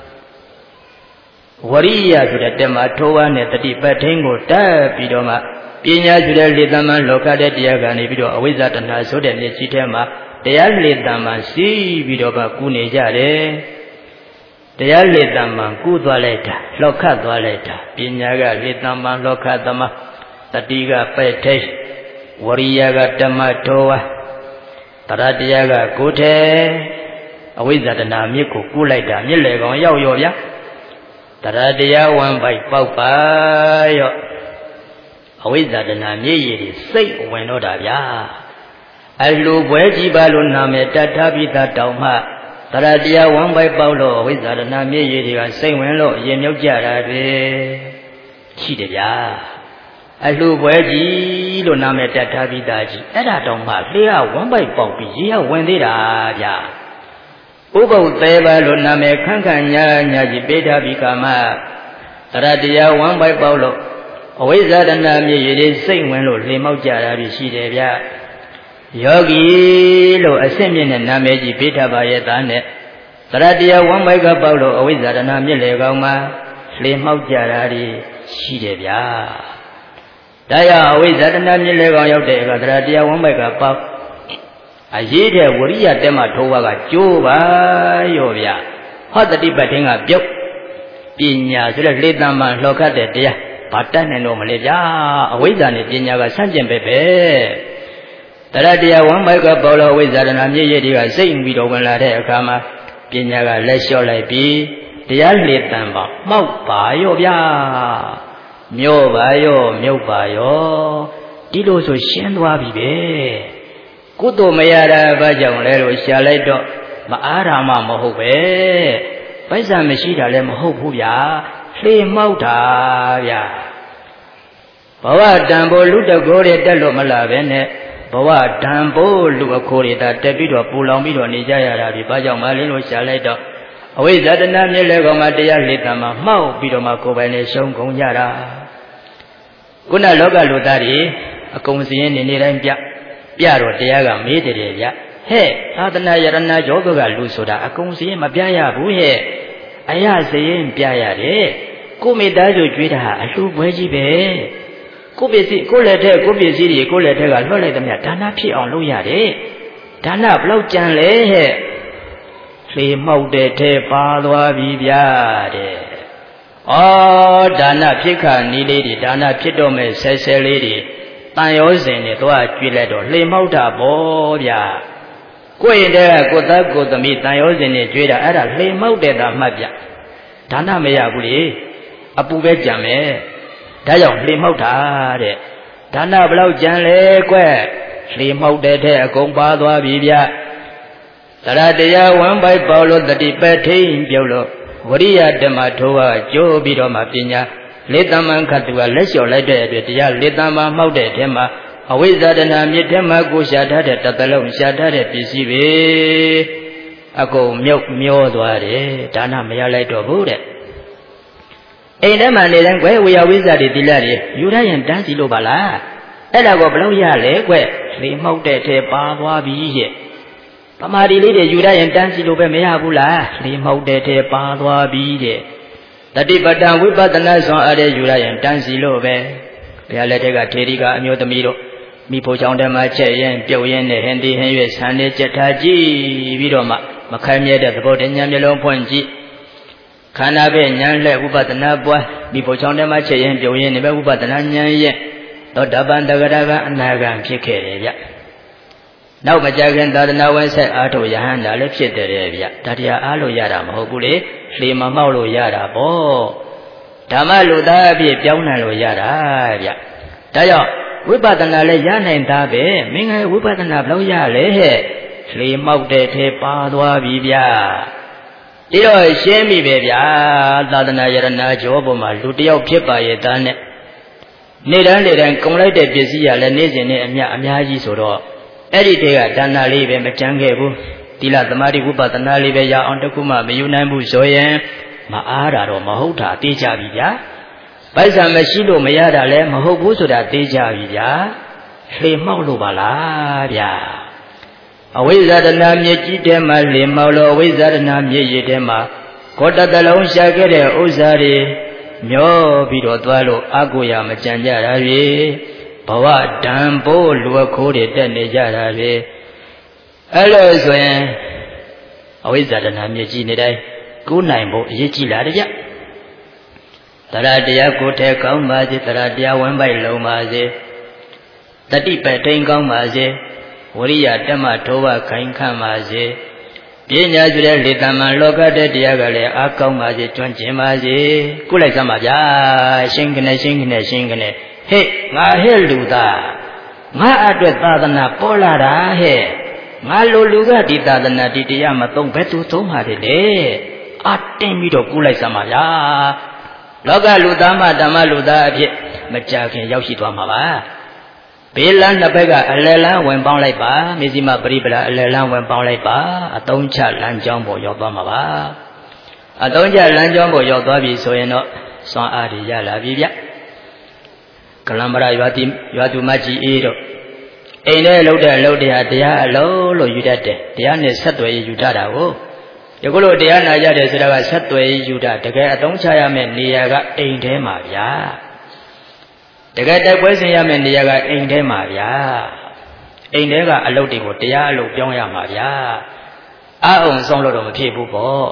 ဝရိယဆိုတဲ့တက်မှာထိုးဝါးနဲ့တတိပဋ္ဌိန်ကိုတက်ပြီးတော့မှပညာဆိုတဲ့လေတံပံလောကတဲ့တရားကနေပြီးတော့အဝိဇ္ဇတဏှာဆိုတဲ့မျက်စိထဲမှာတရားလေတံပံစီးပြီးတော့ကကူးနေကြတယ်တရားလေတံပံကူးသွားလိုက်တာလောကသွားလိုက်တာပညာကလေတံပံလောကသမတတိကပဲ့ထိတ်ဝရိယကဓမ္မထောဝတရားတရားကကိုယ်ထဲအဝိဇ္ဇတဏှာမြစ်ကိုကူးလိုက်တာမြစ်လေကောင်ရောက်ရောဗျာတရားတရားဝမ်းပိုက်ပေါက်ပါရောအဝိဇ္ဇတဏှာမြစ်ရည်စိတ်ဝင်တော့တာဗျာအလှပွဲကြီးပါလို့နာမည်တတ်ထားပြီးသားတောင်မှတရားတရားဝမ်းပိုက်ပေါက်လို့အဝိဇ္ဇာတဏမြည့်ရည်တွေကစိတ်ဝင်လို့ရင်မြုပ်ကြတာတွေရှိတယ်ဗျာအလှပွဲကြီးလို့နာမည်တတ်ထားပြီးသားကြီးအဲ့ဒါတောင်မှလေကဝမ်းပိုက်ပေါက်ပြီးရေကဝင်သေးတာဗျာဥပုပ်သေးပါလို့နာမည်ခန့်ခန့်ညာညာကြီးပေးထားပြီးကမှတရားတရားဝမ်းပိုက်ပေါက်လို့အဝိဇ္ဇာတဏမြည့်ရည်တွေစိတ်ဝင်လို့လေမောက်ကြတာတွေရှိတယ်ဗျာယောဂီလို့အဆင့်မြင့်တဲ့နာမည်ကြီးပေးထားပါရဲ့သားနဲ့တရားတရားဝမ်းပိုက်ကပေါက်လို့အဝိဇ္ဇာတဏမြစ်လေကောင်မှာလေမှောက်ကြတာတွေရှိတယ်ဗျာဒါရအဝိဇ္ဇာတဏမြစ်လေကောင်ရောက်တဲ့အခါတရားတရားဝမ်းပိုက်ကပေါက်အရေးတဲ့ဝရိယတက်မှထိုးဝါကကျိုးပါရောဗျဟောတတိပဋ္ဌင်ကပြုတ်ပညာဆိုတဲ့လေတံမှာလောကတဲ့တရားဘာတတ်နိုင်လို့မလဲဗျာအဝိဇ္ဇာနဲ့ပညာကဆန့်ကျင်ပဲပဲတရတရားဝမ်းမိုက်ကပေါ်လို့ဝိဇ္ဇာရဏမြည့်ရည်တွေကစိတ်ပြီးတော့ဝင်လာတဲ့အခါမှာပညာကလက်လျှော့လိုက်ပြီးတရားလေတံပါမှောက်ပါရောဗျာမြို့ပါရောမြုပ်ပါရောဒီလိုဆိုရှင်းသွားပြီပဲကုသိုလ်မရတာဘာကြောင့်လဲလို့ရှာလိုက်တော့မအားရမှမဟုတ်ပဲပိုက်ဆံမရှိတာလည်းမဟုတ်ဘူးဗျာလှေမောက်တာဗျာဘဝတန်ဖိုးလူတကိုးတွေတက်လို့မလာပဲနဲ့ဘဝတန်ဖိုးလူအခိုးတွေတက်ပြီးတော့ပူလောင်ပြီးတော့နေကြရတာဒီဘာကြောင့်မလဲလို့ရှာလိုက်တော့အဝိဇ္ဇာတဏှာမြဲလဲကောင်မှာတရားလေတံမှာမှောက်ပြီးတော့မှကိုယ်ပိုင်နဲ့ရှုံးကုန်ကြတာခုနလောကလူသားတွေအကုန်စင်းနေနေတိုင်းပြပြတော့တရားကမေးတယ်ဗျဟဲ့သာသနာယရဏယောဂကလူဆိုတာအကုန်စင်းမပြရဘူးဟဲ့အရစရင်ပြရတယ်ကိုမိသားစုကြွေးတာအလှပွဲကြီးပဲကိုပစ္စည်းကိုလက်ထက်ကိုပစ္စည်းတွေကိုလက်ထက်ကလွှတ်လိုက်သမျှဒါနဖြစ်အောင်လုပ်ရတယ်ဒါနဘလောက်ကြံလဲဟဲ့လှေမောက်တဲ့ထဲပါသွားပြီဗျာတဲ့ဩဒါနဖြစ်ခါနီးလေးတွေဒါနဖြစ်တော့မဲ့ဆဲဆဲလေးတွေတန်ရောစဉ်တွေသွားကြွေးလိုက်တော့လှေမောက်တာပေါ့ဗျာကိုယ့်ရင်တည်းကကိုသားကိုသမီးတန်ရောစဉ်တွေကြွေးတာအဲ့ဒါလှေမောက်တဲ့တာမှတ်ဗျဒါနမရဘူးလေအပူပဲကြံမယ်ဒါကြောင့်လှေမောက်တာတဲ့ဒါနဘလောက်ကြံလဲကွလှေမောက်တဲ့ထဲအကုန်ပါသွားပြီဗျတရတရားဝမ်းပိုက်ပေါလို့တတိပဋ္ဌိန်ပြုတ်လို့ဝရိယဓမ္မထိုးကကြိုးပြီးတော့မှပညာလေတံမန်ခတ်သူကလက်လျှော်လိုက်တဲ့အတွက်တရားလေတံမန်မှောက်တဲ့ထဲမှာအဝိဇ္ဇာတဏမြစ်ထဲမှာကိုရှာထားတဲ့တသလုံးရှာထားတဲ့ပစ္စည်းပဲအကုန်မြုပ်မျောသွားတယ်ဒါနမရလိုက်တော့ဘူးတဲ့အိမ်ထဲမှာနေတိုင်းကွယ်ဝေယဝိဇ္ဇာတွေတိလတွေယူရရင်တန်းစီလို့ပါလားအဲ့ဒါကိုဘလို့ရလဲကွလေမှောက်တဲ့ထဲပါသွားပြီရဲ့ပမာဒီလေးတွေယူရရင်တန်းစီလို့ပဲမရဘူးလားလေမှောက်တဲ့ထဲပါသွားပြီတဲ့တတိပဋ္ဌာန်ဝိပဿနာဆောင်အားတဲ့ယူရရင်တန်းစီလို့ပဲဘုရားလက်ထက်ကထေရီကအမျိုးသမီးတို့မိဖို့ချောင်းထဲမှာချက်ရင်ပြုတ်ရင်နဲ့ဟင်ဒီဟင်ရွဆန်းနေကြက်ထားကြည့်ပြီးတော့မှမခိုင်မြဲတဲ့သဘောတည်းဉာဏ်မျိုးလုံးဖွင့်ကြည့်ခန္ဓာပဲဉာဏ်လက်ဥပဒနာပွားမိဖို့ချောင်းထဲမှာချက်ရင်ပြုတ်ရင်နဲ့ပဲဥပဒနာဉာဏ်ရဲ့သောတပန်တဂရကအနာဂံဖြစ်ခဲ့တယ်ဗျနောက်မကြခင်သာသနာဝင်ဆက်အားထုတ်ယဟန္တာလည်းဖြစ်တယ်ဗျဒါတရားအားလို့ရတာမဟုတ်ဘူးလေလှေမမောက်လို့ရတာပေါ့ဓမ္မလူသားအဖြစ်ပြောင်းနိုင်လို့ရတာဗျဒါကြောင့်ဝိပဿနာလည်းရနိုင်တာပဲမင်းငယ်ဝိပဿနာဘယ်လိုရလဲဟဲ့လှေမောက်တဲ့ထဲပါသွားပြီဗျဒီတော့ရှင်းပြီပဲဗျာသာသနာယရဏကျော်ပေါ်မှာလူတယောက်ဖြစ်ပါရဲ့သားနဲ့နေ့တိုင်းနေ့တိုင်းကုန်လိုက်တဲ့ပစ္စည်းရလည်းနေ့စဉ်နဲ့အများအများကြီးဆိုတော့အဲ့ဒီတေကဒါနလေးပဲမကြမ်းခဲ့ဘူးသီလသမာဓိဝိပဿနာလေးပဲရအောင်တခုမှမယူနိုင်ဘူးဆိုရင်မအားတာတော့မဟုတ်တာသိကြပြီဗျာပိုက်ဆံမရှိလို့မရတာလည်းမဟုတ်ဘူးဆိုတာသိကြပြီဗျာလှေမှောက်လို့ပါလားဗျာအဝိဇ္ဇာတဏမြေကြီးထဲမှာလှေမှောက်လို့အဝိဇ္ဇာတဏမြေရည်ထဲမှာခေါတတလုံးရှာခဲ့တဲ့ဥစ္စာတွေမျောပြီးတော့သွားလို့အကုရမကြံကြတာတွေဘဝတန်ဖိုးလူအခိုးတွေတက်နေကြတာလေအဲ့လိုဆိုရင်အဝိဇ္ဇာတဏမြေကြီးနေတိုင်းကိုးနိုင်ဖို့အရေးကြီးလာတယ်ကြတရားတရားကိုယ်ထဲကောင်းပါစေတရားတရားဝမ်းပိုက်လုံးပါစေတတိပဋ္ဌိန်ကောင်းပါစေဝရိယဓမ္မထိုးပါခိုင်ခံပါစေပညာဆိုတဲ့လေတမန်လောကတဲ့တရားကလည်းအားကောင်းပါစေကျွမ်းကျင်ပါစေကုလိုက်စမ်းပါဗျာရှင်းကနေရှင်းကနေရှင်းကနေဟဲ့ငါဟဲ့လူသားငါအတွက်သာသနာပေါ်လာတာဟဲ့ငါလိုလူကဒီသာသနာဒီတရားမသုံးဘယ်သူသုံးပါလေအတင်းပြီးတော့ကုလိုက်စမ်းပါဗျာလောကလူသားမှဓမ္မလူသားအဖြစ်မကြခင်ရောက်ရှိသွားမှာပါဘေးလန်းနှစ်ဘက်ကအလယ်လန်းဝင်ပေါင်းလိုက်ပါမေဇိမပရိပလာအလယ်လန်းဝင်ပေါင်းလိုက်ပါအသုံးချလမ်းကြောင်းပေါ်ရောက်သွားမှာပါအသုံးချလမ်းကြောင်းပေါ်ရောက်သွားပြီဆိုရင်တော့စွမ်းအားတွေရလာပြီဗျကလံပရရွာတိရွာသူမကြီးအေးတို့အိမ်ထဲလှုပ်တဲ့လှုပ်တရားတရားအလုံးလို့ယူတတ်တယ်တရားနဲ့ဆက်သွယ်ယူတတ်တာကိုဒီကုလို့တရားနာရတယ်ဆိုတာကဆက်သွယ်ယူတတ်တကယ်အသုံးချရမယ့်နေရာကအိမ်ထဲမှာဗျာတကယ်တိုက်ပွဲဆင်ရမယ့်နေရာကအိမ်ထဲမှာဗျာအိမ်ထဲကအလုပ်တွေကိုတရားအလုပ်ပြောင်းရမှာဗျာအအောင်ဆုံးလို့တော့မဖြစ်ဘူးပေါ့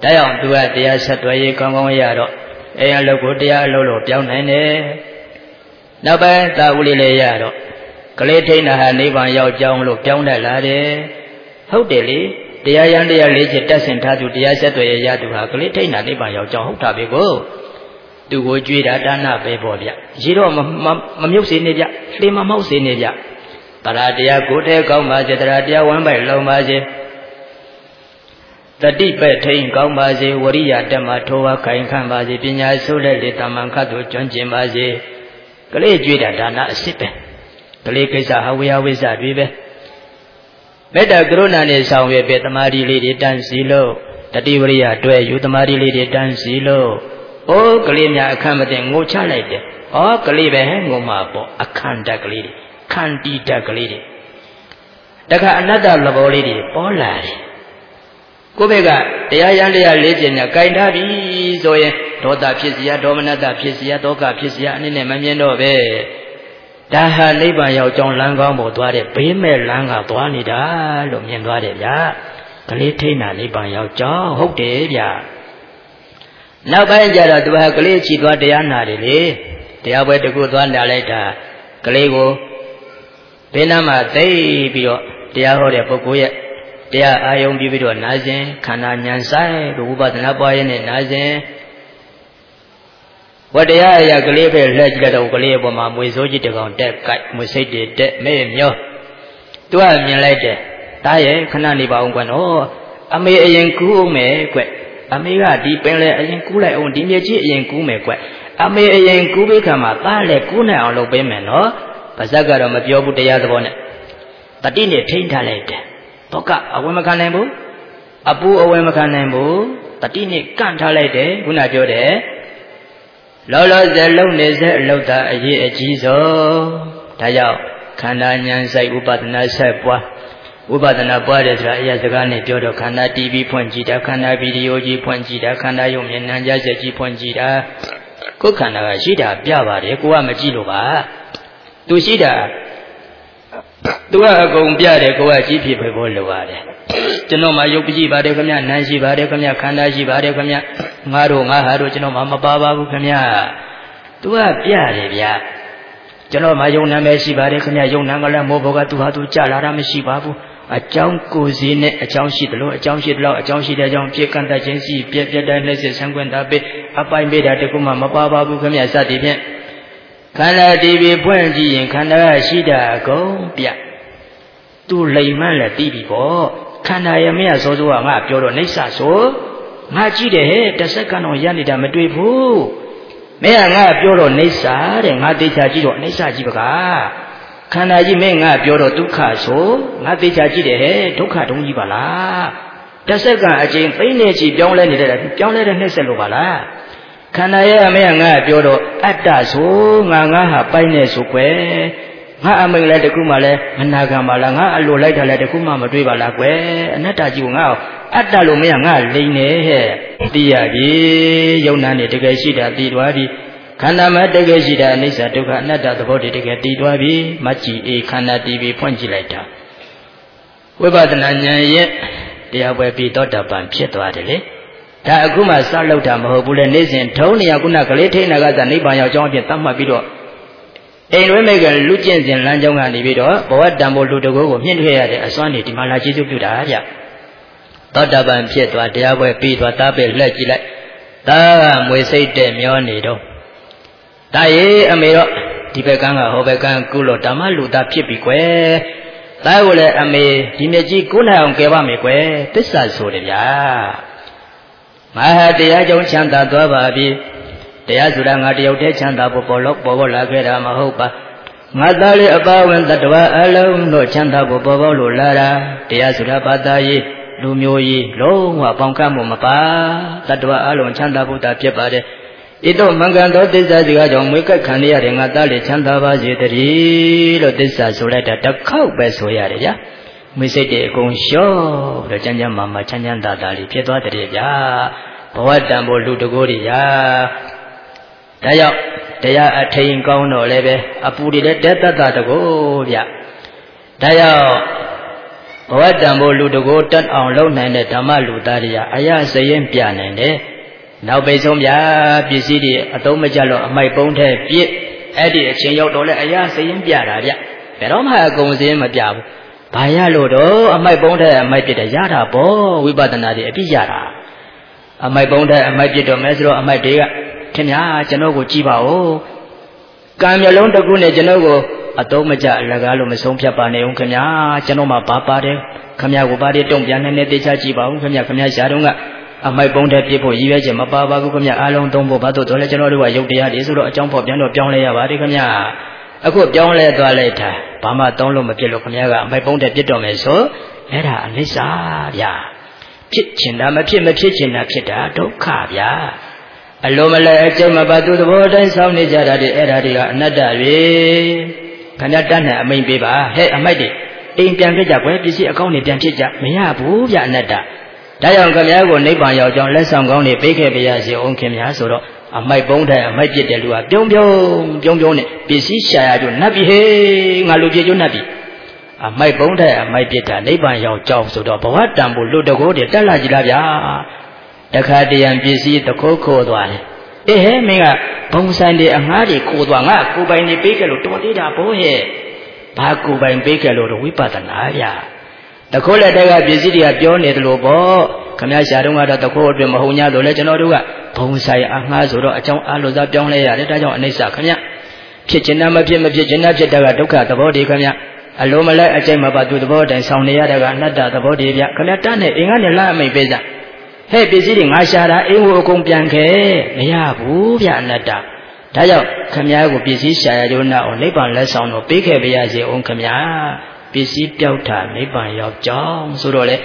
ဒါကြောင့်သူကတရားဆက်သွယ်ရေးကောင်းကောင်းရတော့အိမ်အလုပ်ကိုတရားအလုပ်လို့ပြောင်းနိုင်တယ်နောက်ပိုင်းသာဝလေးလေးရတော့ကလေးထိန်းတာဟာနိဗ္ဗာန်ရောက်ကြောင်းလို့ပြောင်းတတ်လာတယ်ဟုတ်တယ်လေတရားရန်တရားလေးချက်တက်ဆင်ထားသူတရားဆက်သွယ်ရသူဟာကလေးထိန်းတာနိဗ္ဗာန်ရောက်ကြောင်းဟုတ်တာပဲကိုသူကိုကြွေးတာဒါနပဲပေါ့ဗျရေတော့မမြုပ်စေနေဗျလှေမမောက်စေနေဗျတရားတရားကိုယ်ထဲကောင်းပါစေတရားတရားဝမ်းပိုက်လုံပါစေတတိပဲ့ထိန်ကောင်းပါစေဝရိယတက်မှထိုးဝခိုင်ခံပါစေပညာဆိုးလက်လေတမန်ခတ်တို့ကျွမ်းကျင်ပါစေကလေးကြွေးတာဒါနအစစ်ပဲကလေးကိစ္စဟာဝေယဝိဇ္ဇတွေပဲမေတ္တာကရုဏာနဲ့ဆောင်ရွက်ပဲတမာတိလေးတွေတန်းစီလို့တတိဝရိယတွဲယူတမာတိလေးတွေတန်းစီလို့အိုးကလေးများအခန့်မသိငိုချလိုက်တယ်ဩကလေးပဲငိုမှာပေါ့အခန့်တက်ကလေးတွေခန္တီတက်ကလေးတွေတခါအနတ္တသဘောလေးတွေပေါ်လာတယ်ကိုယ့်ဘက်ကတရားရန်တရားလေးကျင်ညာကြိုင်ထားပြီဆိုရင်ဒေါသဖြစ်เสียဒေါမနတဖြစ်เสียဒေါကဖြစ်เสียအနေနဲ့မမြင်တော့ပဲဒါဟာနိဗ္ဗာန်ရောက်ကြောင်းလမ်းကောင်းပေါ်သွားတဲ့ဘေးမဲ့လမ်းကသွားနေတာလို့မြင်သွားတယ်ဗျာကလေးထိန်းတာနိဗ္ဗာန်ရောက်ကြောင်းဟုတ်တယ်ဗျာနောက်ပိုင်းကျတော့သူဟာကလေးချီသွားတရားနာတယ်လေတရားပွဲတကူသွားနာလိုက်တာကလေးကိုဘေးနားမှာသိပြီးတော့တရားဟောတဲ့ပုဂ္ဂိုလ်ရဲ့တရားအာယုံပြီးပြီးတော့နာစဉ်ခန္ဓာဉာဏ်ဆိုင်ဝိပဿနာပွားရင်းနဲ့နာစဉ်ဝတ္တရားအရာကလေးပဲလှည့်ကြည့်တော့ကလေးအပေါ်မှာမွေစိုးကြီးတကောင်တက်ကြိုက်မွေစိတ်တွေတက်မဲမျောသူကမြင်လိုက်တယ်တားရဲ့ခဏနေပါအောင်ကွနော်အမေအရင်ကူးအောင်မယ်ကွအမေကဒီပင်လေအရင်ကူးလိုက်အောင်ဒီမြေကြီးအရင်ကူးမယ်ကွအမေအရင်ကူးပြီးခါမှာတားလေကူးနိုင်အောင်လုပ်ပေးမယ်နော်ပါဇက်ကတော့မပြောဘူးတရားသဘောနဲ့တတိနဲ့ထိန်းထားလိုက်တယ်တော့ကအဝယ်မခံနိုင်ဘူးအပူအဝယ်မခံနိုင်ဘူးတတိနဲ့ကန့်ထားလိုက်တယ်ခုနပြောတယ်လောလောဆယ်လုံနေစေအလုတ်သားအရေးအကြီးဆုံးဒါကြောင့်ခန္ဓာဉာဏ်ဆိုင်ဥပဒနာဆက်ပွားဥပဒနာပွားတယ်ဆိုတာအရာစကားနဲ့ပြောတော့ခန္ဓာ တီဗီ ဖွင့်ကြည့်တာခန္ဓာဗီဒီယိုကြီးဖွင့်ကြည့်တာခန္ဓာရုပ်မျက်နှာကြဆက်ကြီးဖွင့်ကြည့်တာကိုယ်ခန္ဓာကရှိတာပြပါတယ်ကိုကမကြည့်လို့ပါသူရှိတာသူကအကုန်ပြတယ်ကိုကကြည့်ဖြစ်ဖို့လိုပါတယ်ကျွန်တော်မှရုပ်ကြည့်ပါတယ်ခင်ဗျနာမ်ရှိပါတယ်ခင်ဗျခန္ဓာရှိပါတယ်ခင်ဗျငါတို့ငါဟာတို့ကျွန်တော်မှမပါပါဘူးခင်ဗျသူကပြတယ်ဗျာကျွန်တော်မှယုံနာမဲရှိပါတယ်ခင်ဗျယုံနာကလည်းမိုးဘောကသူဟာသူကြလာတာမရှိပါဘူးအကြောင်းကိုယ်စီနဲ့အကြောင်းရှိတယ်လို့အကြောင်းရှိတယ်လို့အကြောင်းရှိတဲ့အကြောင်းပြည့်ကန့်တတ်ခြင်းရှိပြည့်ပြည့်တိုင်းလက်စစ်ဆံခွင့်တာပေးအပိုင်ပေးတာတခုမှမပါပါဘူးခင်ဗျစသည်ဖြင့်ခန္ဓာတီဗီဖွင့်ကြည့်ရင်ခန္ဓာကရှိတာအကုန်ပြသူလိမ်မှန်းလည်းသိပြီပေါ့ခန္ဓာရမရစောစောကငါပြောတော့အိဋ္ဌဆိုငါကြည့်တယ်ဟဲ့တစ်စက္ကန့်တော့ရနေတာမတွေ့ဘူးမင်းကငါပြောတော့အိဋ္ဌတဲ့ငါသိချာကြည့်တော့အိဋ္ဌကြည့်ပကားခန္ဓာကြီးမင်းငါပြောတော့ဒုက္ခဆိုငါသိချာကြည့်တယ်ဟဲ့ဒုက္ခတုံးကြီးပါလားတစ်စက္ကန့်အချိန်သိနေချီပြောင်းလဲနေတဲ့ပြောင်းလဲတဲ့နှိမ့်ဆက်လို့ပါလားခန္ဓာရဲ့အမေကငါပြောတော့အတ္တဆိုငါငါဟာပိုက်နေဆိုကွယ်ငါအမိန်လည်းတခုမှလည်းမနာခံပါလားငါအလိုလိုက်တာလည်းတခုမှမတွေးပါလားကွယ်အနတ္တကြီးကငါအတ္တလို့မရငါလိန်နေဟဲ့သိရပြီယုံနာနေတကယ်ရှိတာသိသွားပြီခန္ဓာမှာတကယ်ရှိတာအနိစ္စဒုက္ခအနတ္တသဘောတည်းတကယ်သိသွားပြီမကြည့်အေးခန္ဓာတည်ပြီးဖွင့်ကြည့်လိုက်တာဝိပဿနာဉာဏ်ရဲ့တရားပွဲပြီးသောတာပန်ဖြစ်သွားတယ်လေဒါအခုမှစလောက်တာမဟုတ်ဘူးလေနေ့စဉ်ထုံးနေရခုနကလေးထိန်းနာကသာနိဗ္ဗာန်ရောက်ကြောင်းအဖြစ်သတ်မှတ်ပြီးတော့အိမ်တွင်းမိကလူကျင့်စဉ်လမ်းကြောင်းကနေပြီးတော့ဘဝတန်ဖို့လူတကိုးကိုမြင့်ထွေးရတဲ့အစွမ်းနေဒီမှာလာကျေးဇူးပြုတာဗျသောတာပန်ဖြစ်သွားတရားပွဲပြီးသွားတာပဲလက်ကြည့်လိုက်ဒါကမွေစိတ်တဲ့မျောနေတော့ဒါရေးအမေတော့ဒီဘက်ကန်းကဟောဘက်ကန်းကုလို့ဓမ္မလူသားဖြစ်ပြီကွယ်ဒါကိုလည်းအမေဒီမြကြီးကုနိုင်အောင်ကယ်ပါမယ်ကွယ်သစ္စာဆိုတယ်ဗျာငါဟာတရားကြောင့်ချမ်းသာသွားပါပြီတရားဆိုတာငါတယောက်တည်းချမ်းသာဖို့ပေါ်လို့ပေါ်ပေါ်လာခဲ့တာမဟုတ်ပါငါသားလေးအပါဝင်တ attva အလုံးတို့ချမ်းသာဖို့ပေါ်ပေါ်လို့လာတာတရားဆိုတာဘာသာရေးလူမျိုးရေးလုံးဝပေါင်းကမှုမပါတ attva အလုံးချမ်းသာဖို့တာဖြစ်ပါတယ်ဤသို့မင်္ဂန်သောသစ္စာစကားကြောင့်မွေးကပ်ခံရတဲ့ငါသားလေးချမ်းသာပါစေတည်းလို့သစ္စာဆိုလိုက်တာတစ်ခေါက်ပဲဆိုရတယ်ဗျာမိစိတ်တွေအကုန်လျှော့လို့ချမ်းချမ်းမာမာချမ်းချမ်းသာသာလေးဖြစ်သွားတယ်ဗျာဘဝတန်ဖို့လူတကိုးတွေရာဒါကြောင့်တရားအထိန်ကောင်းတော့လည်းပဲအပူတွေလည်းတက်တတ်တာတကိုးဗျဒါကြောင့် Bawa dambo lu dogo tan on low nine dhamma lu tariya aya sayin pianende. Now based on ya busy a domajalo my bone head bit Eddie a chain out all aya sayin piara. Pero my goes in my job. Paya lodo a my bone head might be the yara bo we bought another epiyara. A my bone head might be the mesro a my dear Kenya Janogo Chibao. Come alone the Gune Janogo. Atomaja lagalo mesong piapane un kanya janoma papare kamya go pare tong pian ne te cha chi ba un kamya kamya sha dong ga a mai pong the pit pho yi yue chin ma pa ba ku kamya a long tong pho ba to to le jano do wa yuk taya de so do a chang pho pian do pyaung le ya ba de kamya akhu pyaung le twa lai tha ba ma tong lo ma pit lo kamya ga a mai pong the pit do me so ai da anissa bya phit chin da ma phit ma phit chin da phit da dukkha bya a lo ma le a chai ma ba tu thabo dai saung ne ja da de ai da de ga anatta lwe Kanya done a main paper, hey, a mighty. In Pianca, where you see a county Piancha, may have who Yanetta. Dion Gamiago, neighbor, your John Lesson, only baker, as your own Kemia, so a my bone there, might be the Lua, Biom Biom, Biom Biom, busy shire, you nappy, hey, Maluki, you nappy. A my bone there, might be the neighbor, your job, so the Boat Dambu, Ludogo, the Talajia, the Cardian busy, the cocoa one. Eh, Mega. Bonsande angari kodwanga kuba ini pekelo to tida bo he ba kuba in pekelo do wipatana ya takho le daga pisi dia pyo ne dlo bo khamya sha dong ga da takho atwe ma hou nya lo le chano do ga bonsai anga so do a chang a lo sa pyaung le ya le da chaung anissa khamya phit chin na ma phit ma phit chin na phit da ga dukkha thabo de khamya a lo ma lai a chai ma ba tu thabo dai saung ne ya da ga anatta thabo de bya khamya ta ne in ga ne la mai pe sa Hey, busy I shall a wokong pianke, Maya boo, Yanata. Tayo, Kamya go busy Shayaduna or Nippon less on or big heavy as your own Kamya, busy Delta, Nippon your John, Sudole.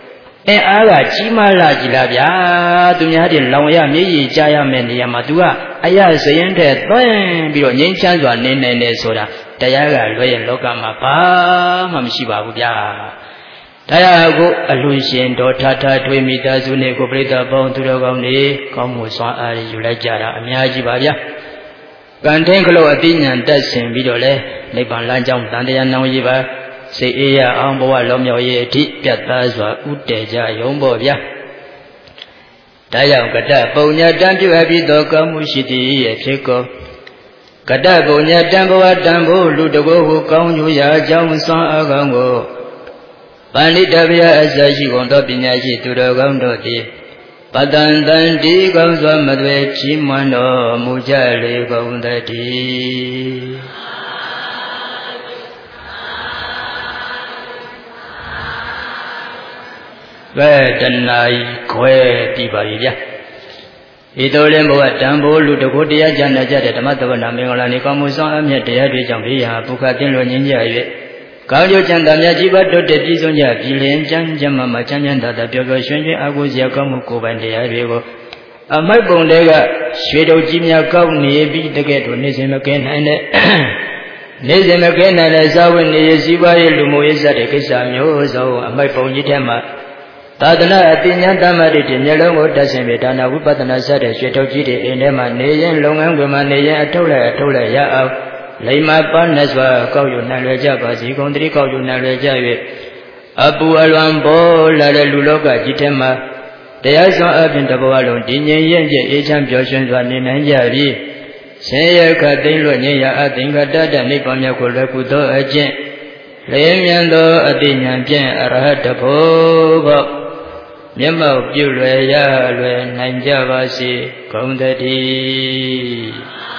E Aga Chima la Gilabia, Dunyadi Lawaya, me, Jaya Meni Yamadua, Aya saying that, Boy, be on Yanchan one name soda, Tayaga, Loyan Lokama, Pa, Mamshiba Bubia. Tayago, a Lucian, Tata, two meters, Une, Cobrita, bound to the Gomni, come with one eye, you like Jara, Miyaji Babia. Cantanclo opinion, that's in Vidole, Nippon Lanjam, Tandian Nawiva, say Ea, Amboa, Lomio, Tit, Piatazwa, Uteja, Yombovia. Tayam Kata, Bonya, Dampu, Happy Dog, Mushiti, Chico. Kata, Bonya, Damboa, Dambo, Ludogo, who come you, Jam, Son Agango. Panditavya Asashi Gondopinashi to the Gondoti Padan Di Gonsa Madwe Chimano Mujali Gondati Vetanai Kwe Tibaria Itolembo Tambo Ludokotia Jana Jada Tamatavana Mingolani Kamusan Yatia Jambia Pukatin Ninja Kaujo Chanda Yajiba to the Tizonia, Pilian Jan Jamama Chanyanda, the Piogo Shenji Aguzia Kamuko and the Arigo. A my bondega, Shwedo Jimia Kauni, beat the gate when Nizim again and Nizim again and as I when Niziba Lumuisa de Kisamio, so a my Ponitama. Tadana Athenian Tamari, Yellow doesn't be done. Upatana said, Shwedo Jidi in Emma, Nayan, Long and Woman, Nayan, Tola, Tola, Ya. Lima Panaswa, call you Nalaja, Basi, Country, call you Nalaja. Abu Alambo, Lala Luloga, Jitema. They are so up in the Boalo, Dinya, Echan Joshua, Ninja. Say, Katilo, Nia, I think that Dada Nipamia Kulakudo, a gent. Lamiando, a Dinyan, Arahata Poba. Yama, Julia, Ninja Basi, Country.